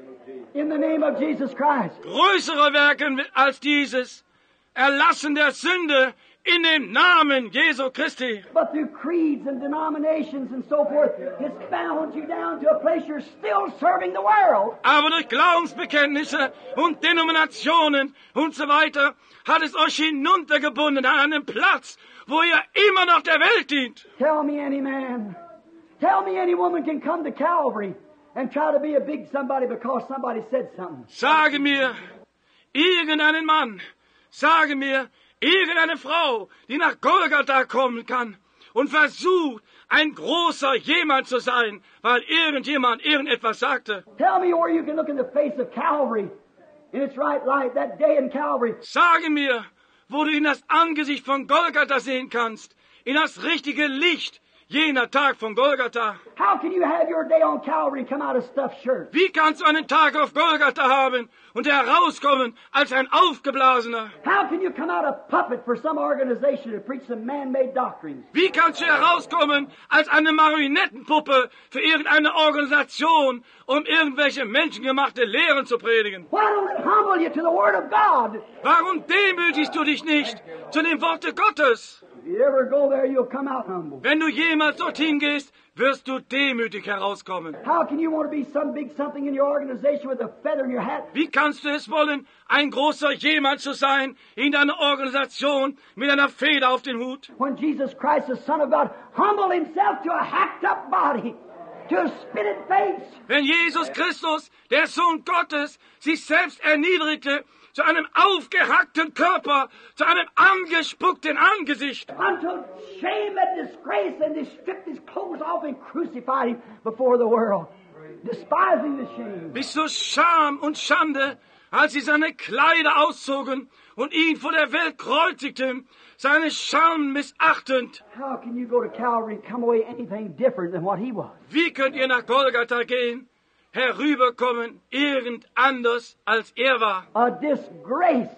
in the name of Jesus Christ. Größere Werke als dieses. Erlassen der Sünde in dem Namen Jesu Christi. But through creeds and denominations and so forth, it's bound you down to a place you're still serving the world. Aber durch Glaubensbekenntnisse und Denominationen und so weiter hat es euch hinuntergebunden an einen Platz, wo ihr immer noch der Welt dient. Tell me any man, tell me any woman can come to Calvary and try to be a big somebody because somebody said something. Sage mir, irgendeinen Mann, sage mir, irgendeine Frau, die nach Golgatha kommen kann und versucht, ein großer jemand zu sein, weil irgendjemand irgendetwas sagte. Tell me where you can look in the face of Calvary in its right light, that day in Calvary. Sage mir, wo du in das Angesicht von Golgatha sehen kannst, in das richtige Licht, jener Tag von Golgatha. How can you have your day on Calvary and come out a stuffed shirt? Wie kannst du einen Tag auf Golgatha haben und herauskommen als ein Aufgeblasener? How can you come out a puppet for some organization to preach some man-made doctrines? Wie kannst du herauskommen als eine Marionettenpuppe für irgendeine Organisation, um irgendwelche menschengemachte Lehren zu predigen? Why don't it humble you to the Word of God? Warum demütigst du dich nicht zu dem Worte Gottes? If you ever go there, you'll come out humble. Wenn du jemals dorthin gehst, wirst du demütig herauskommen. How can you want to be some big something in your organization with a feather in your hat? Wie kannst du es wollen, ein großer jemand zu sein in deiner Organisation mit einer Feder auf den Hut? When Jesus Christ, the Son of God, humbled himself to a hacked up body, to a spitted face. Wenn Jesus Christus, der Sohn Gottes, sich selbst erniedrigte zu einem aufgehackten Körper, zu einem angespuckten Angesicht. Until shame and disgrace, and they stripped his clothes off and crucified him before the world, despising the shame. Bis zu Scham und Schande, als sie seine Kleider auszogen und ihn vor der Welt kreuzigten, seine Scham missachtend. How can you go to Calvary and come away anything different than what he was? Wie könnt ihr nach Golgatha gehen, herüberkommen, irgend anders als er war? A disgrace,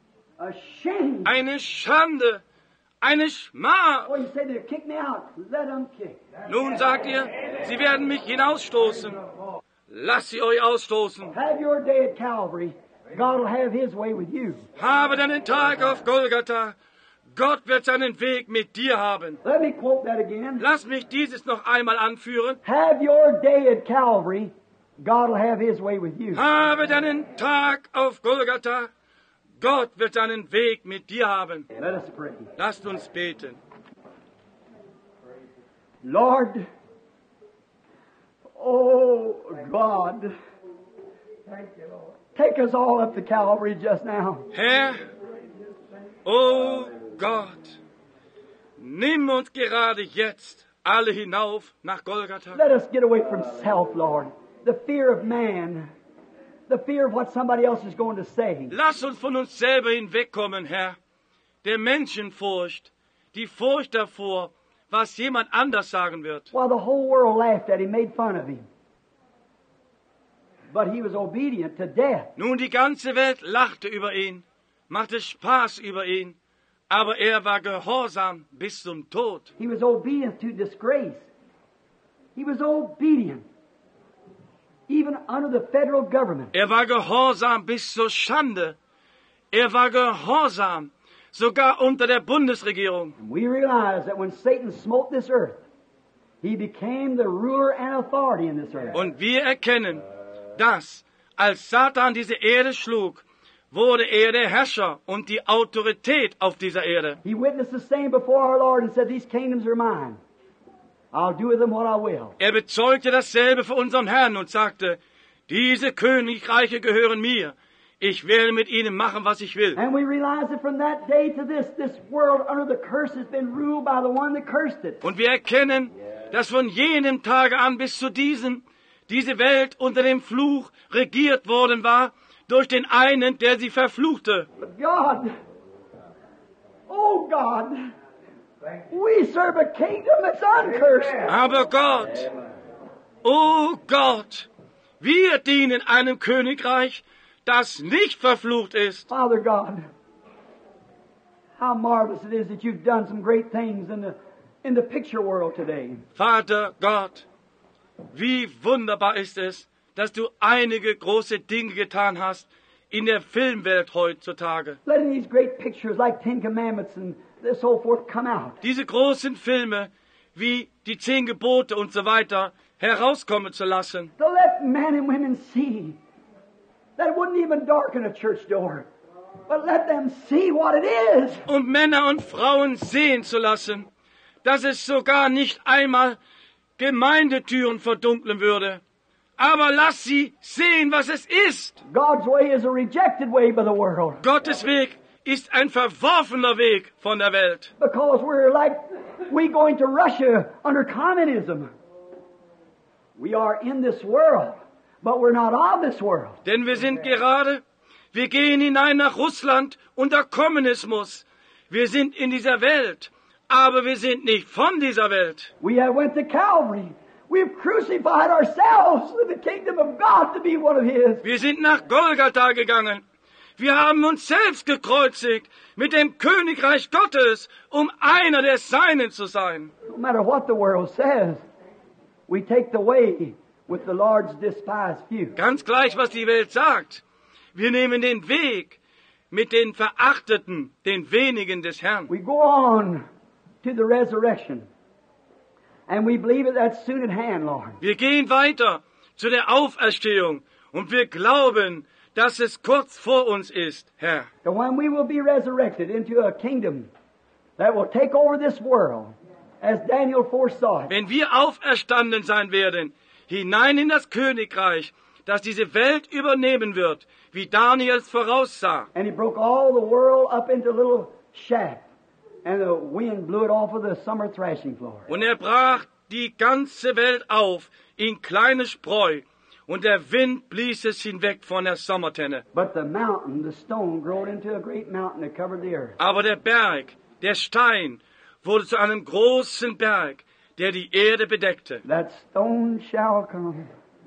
a shame. Eine Schande, eine Schmach. Oh, you say they'll kick me out. Let them kick. Nun sagt ihr, sie werden mich hinausstoßen. Lasst sie euch ausstoßen. Have your day at Calvary. God will have his way with you. Habe deinen Tag auf Golgatha. Gott wird seinen Weg mit dir haben. Let me quote that again. Lass mich dieses noch einmal anführen. Have your day at Calvary. God will have his way with you. Habe deinen Tag auf Golgatha. Gott wird seinen Weg mit dir haben. Let us pray. Lasst uns beten. Lord, oh God, take us all up to Calvary just now. Herr, oh Gott, nimm uns gerade jetzt alle hinauf nach Golgatha. Let us get away from self, Lord. The fear of man. The fear of what somebody else is going to say. Lass uns von uns selber hinwegkommen, Herr. Der Menschenfurcht, die Furcht davor, was jemand anders sagen wird. While the whole world laughed at him, made fun of him. But he was obedient to death. Nun, die ganze Welt lachte über ihn, machte Spaß über ihn, aber er war gehorsam bis zum Tod. He was obedient to disgrace. He was obedient, even under the federal government. Er war gehorsam bis zur Schande. Er war gehorsam, sogar unter der Bundesregierung. And we realize that when Satan smote this earth, he became the ruler and authority in this earth. Und wir erkennen, dass, als Satan diese Erde schlug, wurde er der Herrscher und die Autorität auf dieser Erde. He witnessed the same before our Lord and said, these kingdoms are mine. I'll do with them what I will. Er bezeugte dasselbe für unseren Herrn und sagte, diese Königreiche gehören mir. Ich werde mit ihnen machen, was ich will. And we realize that from that day to this world under the curse has been ruled by the one that cursed it. Und wir erkennen, dass von jenem Tage an bis zu diesem, diese Welt unter dem Fluch regiert worden war, durch den einen, der sie verfluchte. But God, oh God, we serve a kingdom that's uncursed. Aber Gott, oh Gott, wir dienen einem Königreich, das nicht verflucht ist. Father God, how marvelous it is that you've done some great things in the picture world today. Vater Gott, wie wunderbar ist es, dass du einige große Dinge getan hast in der Filmwelt heutzutage. Letting these great pictures like Ten Commandments and so forth come out. Diese großen Filme wie die 10 Gebote und so weiter herauskommen zu lassen. To let men and women see that it wouldn't even darken a church door, but let them see what it is. Und Männer und Frauen sehen zu lassen, dass es sogar nicht einmal Gemeindetüren verdunkeln würde. Aber lass sie sehen, was es ist. God's way is a rejected way by the world. Gottes Weg ist ein verworfener Weg von der Welt. Because we're like we going to Russia under communism. We are in this world, but we're not of this world. Denn wir gehen hinein nach Russland unter Kommunismus. Wir sind in dieser Welt, aber wir sind nicht von dieser Welt. We have went to Calvary. We've crucified ourselves with the kingdom of God to be one of His. Wir sind nach Golgatha gegangen. Wir haben uns selbst gekreuzigt mit dem Königreich Gottes, um einer der Seinen zu sein. No matter what the world says, we take the way with the Lord's despised few. Ganz gleich, was die Welt sagt. Wir nehmen den Weg mit den Verachteten, den wenigen des Herrn. We go on to the resurrection. And we believe that that's soon at hand, Lord. Wir gehen weiter zu der Auferstehung und wir glauben, dass es kurz vor uns ist, Herr. And when we will be resurrected into a kingdom that will take over this world, as Daniel foresaw it. Wenn wir auferstanden sein werden, hinein in das Königreich, das diese Welt übernehmen wird, wie Daniel es voraussah. And he broke all the world up into little shafts, and the wind blew it off of the summer thrashing floor. Und er brach die ganze Welt auf in kleine Spreu, und der Wind blies es hinweg von der Sommertenne. But the mountain, the stone, growed into a great mountain that covered the earth. Aber der Berg, der Stein, wurde zu einem großen Berg, der die Erde bedeckte. That stone shall come.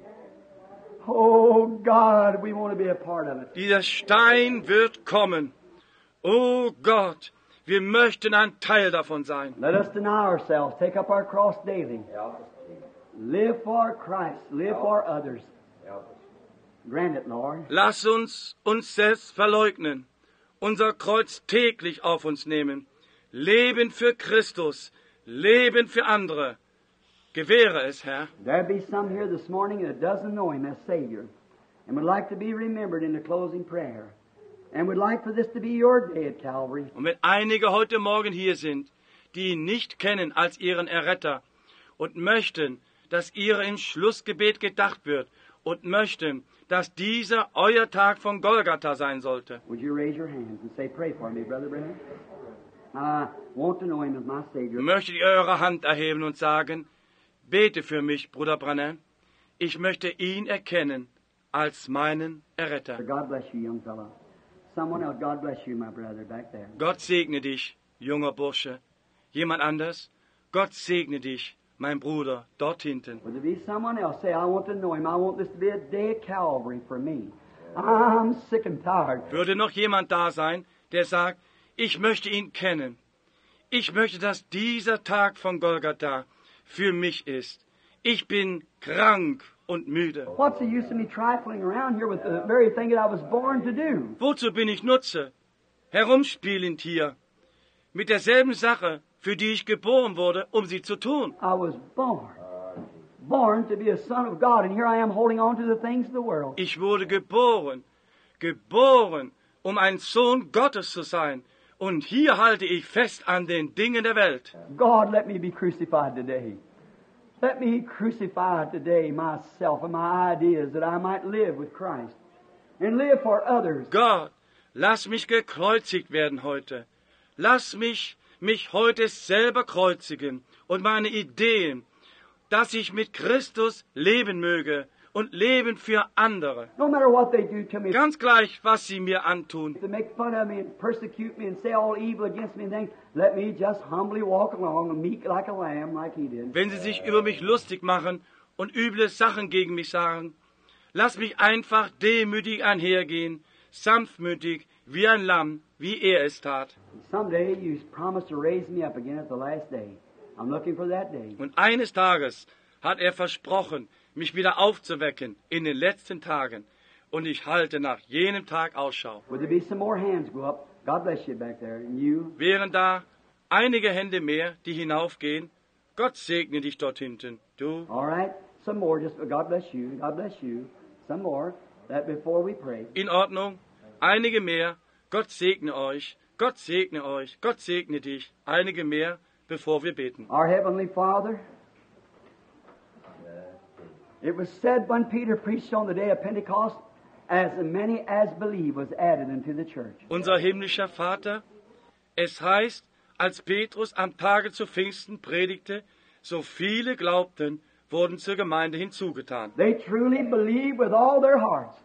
Oh God, we want to be a part of it. Dieser Stein wird kommen. Oh Gott, wir möchten ein Teil davon sein. Let us deny ourselves, take up our cross daily. Live for Christ, live for others. Grant it, Lord. Lass uns selbst verleugnen, unser Kreuz täglich auf uns nehmen, leben für Christus, leben für andere. Gewähre es, Herr. There be some here this morning that doesn't know Him as Savior and would like to be remembered in the closing prayer and would like for this to be your day at Calvary. Und wenn einige heute Morgen hier sind, die ihn nicht kennen als ihren Erretter und möchten, dass ihr ins Schlussgebet gedacht wird und möchten, dass dieser euer Tag von Golgatha sein sollte. Would you raise your hands and say, pray for me, Brother Branham? I want to know Him as my Savior. Möchtet ihr eure Hand erheben und sagen, bete für mich, Bruder Branham. Ich möchte ihn erkennen als meinen Erretter. God bless you, young fellow. Someone else, God bless you, my brother, back there. Gott segne dich, junger Bursche. Jemand anders? Gott segne dich, mein Bruder, dort hinten. Would there be someone else say, I want to know Him. I want this to be a day at Calvary for me. I'm sick and tired. Würde noch jemand da sein, der sagt, ich möchte ihn kennen. Ich möchte, dass dieser Tag von Golgatha für mich ist. ich bin krank und müde. What's the use of me trifling around here with the very thing that I was born to do? Wozu bin ich Nutze? Herumspielend hier. Mit derselben Sache, für die ich geboren wurde, um sie zu tun. I was born to be a son of God, and here I am holding on to the things of the world. Ich wurde geboren, um ein Sohn Gottes zu sein. Und hier halte ich fest an den Dingen der Welt. God, let me be crucified today. Let me crucify today myself and my ideas that I might live with Christ and live for others. Gott, lass mich gekreuzigt werden heute. Lass mich heute selber kreuzigen und meine Ideen, dass ich mit Christus leben möge und leben für andere. No matter what they do to me, Ganz gleich, was sie mir antun. if they make fun of me and persecute me and say all evil against me and things, let me just humbly walk along and meek like a lamb like he did. Wenn sie sich über mich lustig machen und üble Sachen gegen mich sagen, lass mich einfach demütig einhergehen, sanftmütig wie ein Lamm, wie er es tat. Someday you promised to raise me up again at the last day. I'm looking for that day. Und eines Tages hat er versprochen, mich wieder aufzuwecken in den letzten Tagen. Und ich halte nach jenem Tag Ausschau. Would there be some more hands go up? God bless you back there. And you? Wären da einige Hände mehr, die hinaufgehen, Gott segne dich dort hinten. Du, All right. Some more. Just God bless you. God bless you. Some more. That before we pray. in Ordnung. Einige mehr, Gott segne euch. Gott segne euch. Gott segne dich. Einige mehr, bevor wir beten. Our Heavenly Father, it was said when Peter preached on the day of Pentecost, as many as believe was added into the church. Unser himmlischer Vater, es heißt, als Petrus am Tage zu Pfingsten predigte, so viele glaubten, wurden zur Gemeinde hinzugetan. They truly believe with all their hearts.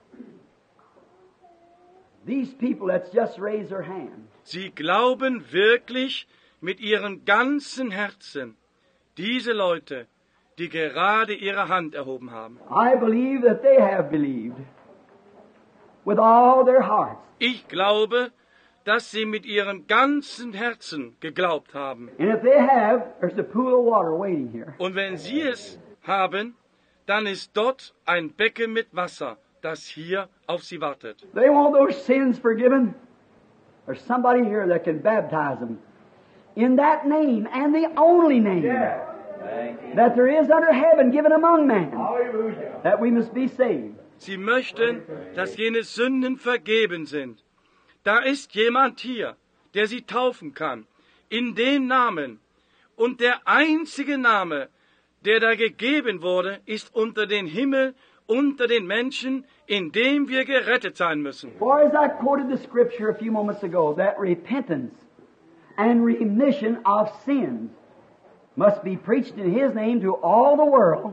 These people that's just raised their hand. Sie glauben wirklich mit ihrem ganzen Herzen, diese Leute, die gerade ihre Hand erhoben haben. I believe that they have believed with all their hearts. Ich glaube, dass sie mit ihrem ganzen Herzen geglaubt haben. And if they have, there's a pool of water waiting here. Und wenn sie es haben, dann ist dort ein Becken mit Wasser, das hier auf sie wartet. They want those sins forgiven. There's somebody here that can baptize them in that name and the only name that there is under heaven given among men, that we must be saved. Sie möchten, dass jene Sünden vergeben sind. Da ist jemand hier, der sie taufen kann, in dem Namen. Und der einzige Name, der da gegeben wurde, ist unter den Himmel, unter den Menschen, in dem wir gerettet sein müssen. For as I quoted the scripture a few moments ago, that repentance and remission of sins must be preached in His name to all the world,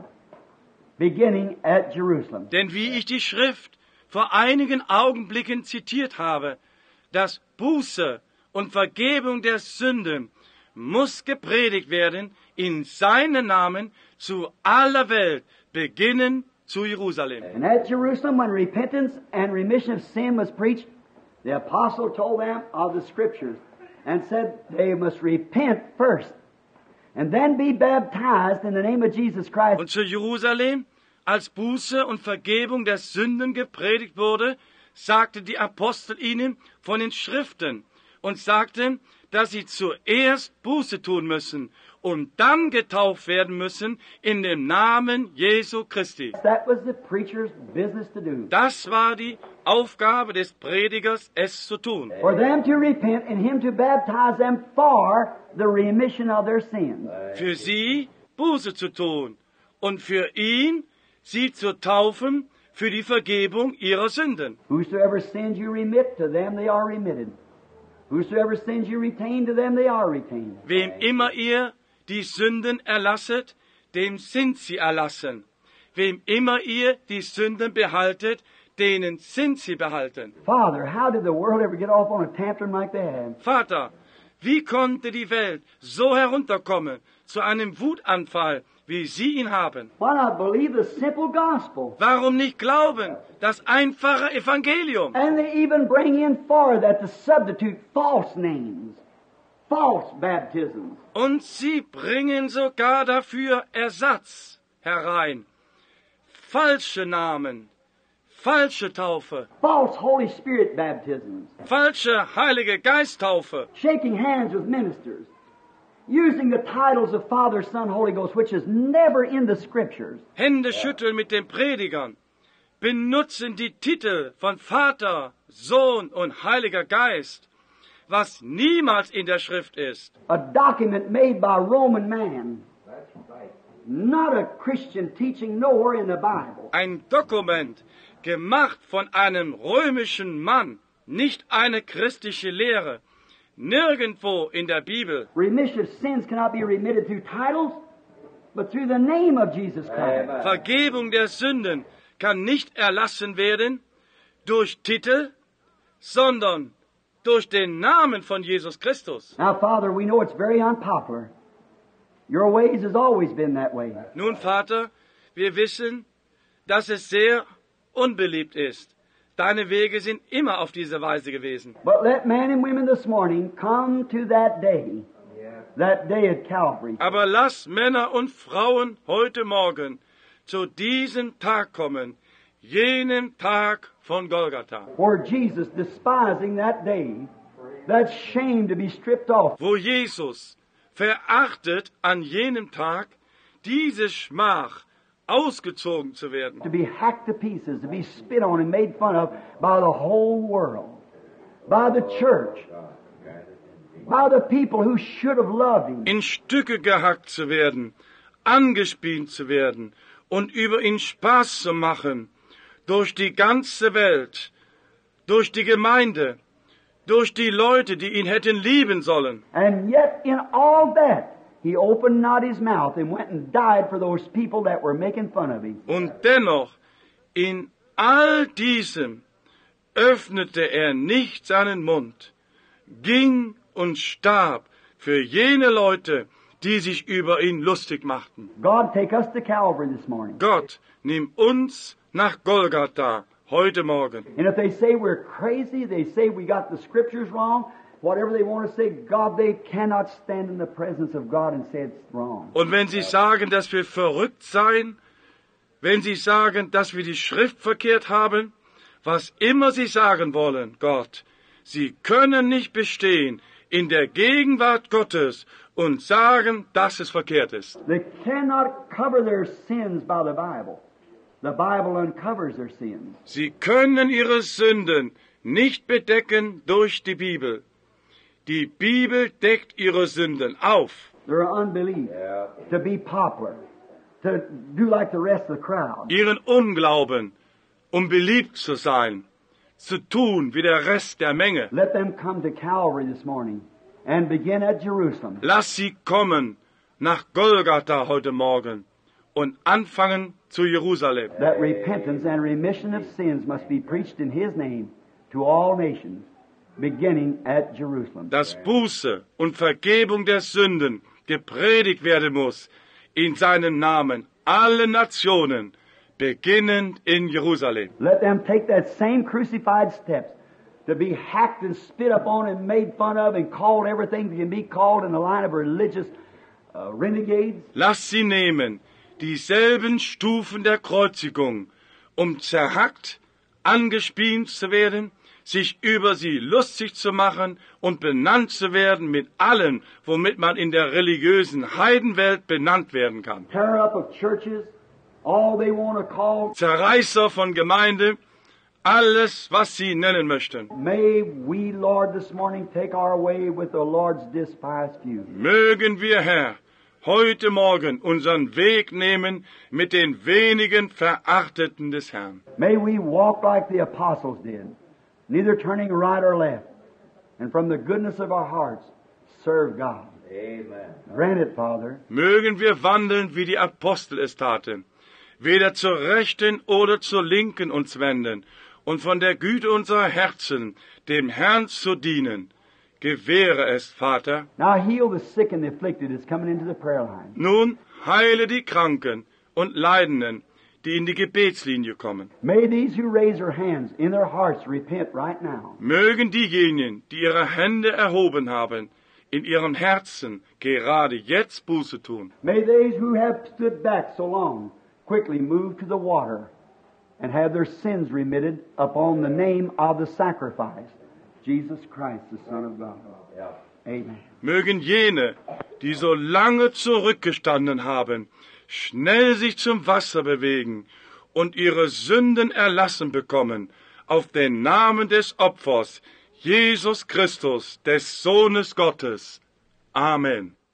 beginning at Jerusalem. Denn wie ich die Schrift vor einigen Augenblicken zitiert habe, dass Buße und Vergebung der Sünden muss gepredigt werden in seinem Namen zu aller Welt, beginnen zu Jerusalem. And at Jerusalem, when repentance and remission of sin was preached, the apostle told them of the scriptures and said they must repent first and then be baptized in the name of Jesus Christ. Und zu Jerusalem, als Buße und Vergebung der Sünden gepredigt wurde, sagte die Apostel ihnen von den Schriften und sagten, dass sie zuerst Buße tun müssen und dann getauft werden müssen in dem Namen Jesu Christi. That was the preacher's business to do. Das war die Aufgabe des Predigers, es zu tun. For them to repent and Him to baptize them for the remission of their sins. Für sie Buße zu tun und für ihn sie zu taufen für die Vergebung ihrer Sünden. Whosoever sins you remit, to them they are remitted. Whosoever sins you retain, to them they are retained. Wem immer ihr die Sünden erlasset, dem sind sie erlassen. Wem immer ihr die Sünden behaltet, denen sind sie behalten. Father, how did the world ever get off on a tantrum like that? Vater, wie konnte die Welt so herunterkommen zu einem Wutanfall, wie sie ihn haben? Why not believe the simple gospel? Warum nicht glauben, das einfache Evangelium? And they even bring in for that to substitute false names, false baptisms. Und sie bringen sogar dafür Ersatz herein. Falsche Namen, falsche Taufe, false Holy Spirit baptisms, falsche Heilige Geisttaufe, shaking hands with ministers, using the titles of Father, Son, Holy Ghost, which is never in the Scriptures. Hände schütteln mit den Predigern, benutzen die Titel von Vater, Sohn und Heiliger Geist, was niemals in der Schrift ist. A document made by Roman man. Not a Christian teaching nowhere in the Bible. Ein Dokument, gemacht von einem römischen Mann, nicht eine christliche Lehre, nirgendwo in der Bibel. Remission of sins cannot be remitted through titles, but through the name of Jesus Christ. Vergebung der Sünden kann nicht erlassen werden durch Titel, sondern durch den Namen von Jesus Christus. Now, Father, we know it's very unpopular. Your ways has always been that way. Nun, Vater, wir wissen, dass es sehr unbeliebt ist. Deine Wege sind immer auf diese Weise gewesen. But let men and women this morning come to that day at Calvary. Aber lass Männer und Frauen heute Morgen zu diesem Tag kommen, jenem Tag von Golgatha, For Jesus, despising that day, that shame to be stripped off, wo Jesus verachtet an jenem Tag diese Schmach ausgezogen zu werden, to be hacked to pieces, to be spit on and made fun of by the whole world, by the church, by the people who should have loved Him. in Stücke gehackt zu werden, angespient zu werden und über ihn Spaß zu machen, durch die ganze Welt, durch die Gemeinde, durch die Leute, die ihn hätten lieben sollen. And yet in all that, He opened not His mouth and went and died for those people that were making fun of Him. Und dennoch, in all diesem öffnete er nicht seinen Mund, ging und starb für jene Leute, die sich über ihn lustig machten. God, take us to Calvary this morning. Gott, nimm uns nach Golgatha heute Morgen. And if they say we're crazy, they say we got the Scriptures wrong, whatever they want to say, God, they cannot stand in the presence of God and say it's wrong. Und wenn sie sagen, dass wir verrückt seien, wenn sie sagen, dass wir die Schrift verkehrt haben, was immer sie sagen wollen, Gott, sie können nicht bestehen in der Gegenwart Gottes und sagen, dass es verkehrt ist. They cannot cover their sins by the Bible. The Bible uncovers their sins. Sie können ihre Sünden nicht bedecken durch die Bibel. Die Bibel deckt ihre Sünden auf. Their unbelief, to be popular, to do like the rest of the crowd. Ihren Unglauben, um beliebt zu sein, zu tun wie der Rest der Menge. Let them come to Calvary this morning and begin at Jerusalem. Lass sie kommen nach Golgatha heute Morgen und anfangen zu Jerusalem. That repentance and remission of sins must be preached in His name to all nations, beginning at Jerusalem. Dass Buße und Vergebung der Sünden gepredigt werden muss in seinem Namen allen Nationen, beginnend in Jerusalem. Let them take that same crucified steps to be hacked and spit upon and made fun of and called everything that can be called in the line of religious renegades. Lass sie nehmen dieselben Stufen der Kreuzigung, um zerhackt, angespient zu werden, sich über sie lustig zu machen und benannt zu werden mit allem, womit man in der religiösen Heidenwelt benannt werden kann. Tear up of churches, all they want to call. Zerreißer von Gemeinde, alles, was sie nennen möchten. May we, Lord, this morning take our way with the Lord's despised few. Mögen wir, Herr, heute Morgen unseren Weg nehmen mit den wenigen Verachteten des Herrn. May we walk like the apostles did, neither turning right or left, and from the goodness of our hearts serve God. Amen. Grant it, Father. Mögen wir wandeln, wie die Apostel es taten, weder zur Rechten oder zur Linken uns wenden und von der Güte unserer Herzen dem Herrn zu dienen. Gewähre es, Vater. Now heal the sick and the afflicted is coming into the prayer line. Nun heile die Kranken und Leidenden, die in die Gebetslinie kommen. May these who raise their hands in their hearts repent right now. Mögen diejenigen, die ihre Hände erhoben haben, in ihren Herzen gerade jetzt Buße tun. May those who have stood back so long quickly move to the water and have their sins remitted upon the name of the sacrifice, Jesus Christ, the Son of God. Amen. Mögen jene, die so lange zurückgestanden haben, schnell sich zum Wasser bewegen und ihre Sünden erlassen bekommen auf den Namen des Opfers, Jesus Christus, des Sohnes Gottes. Amen.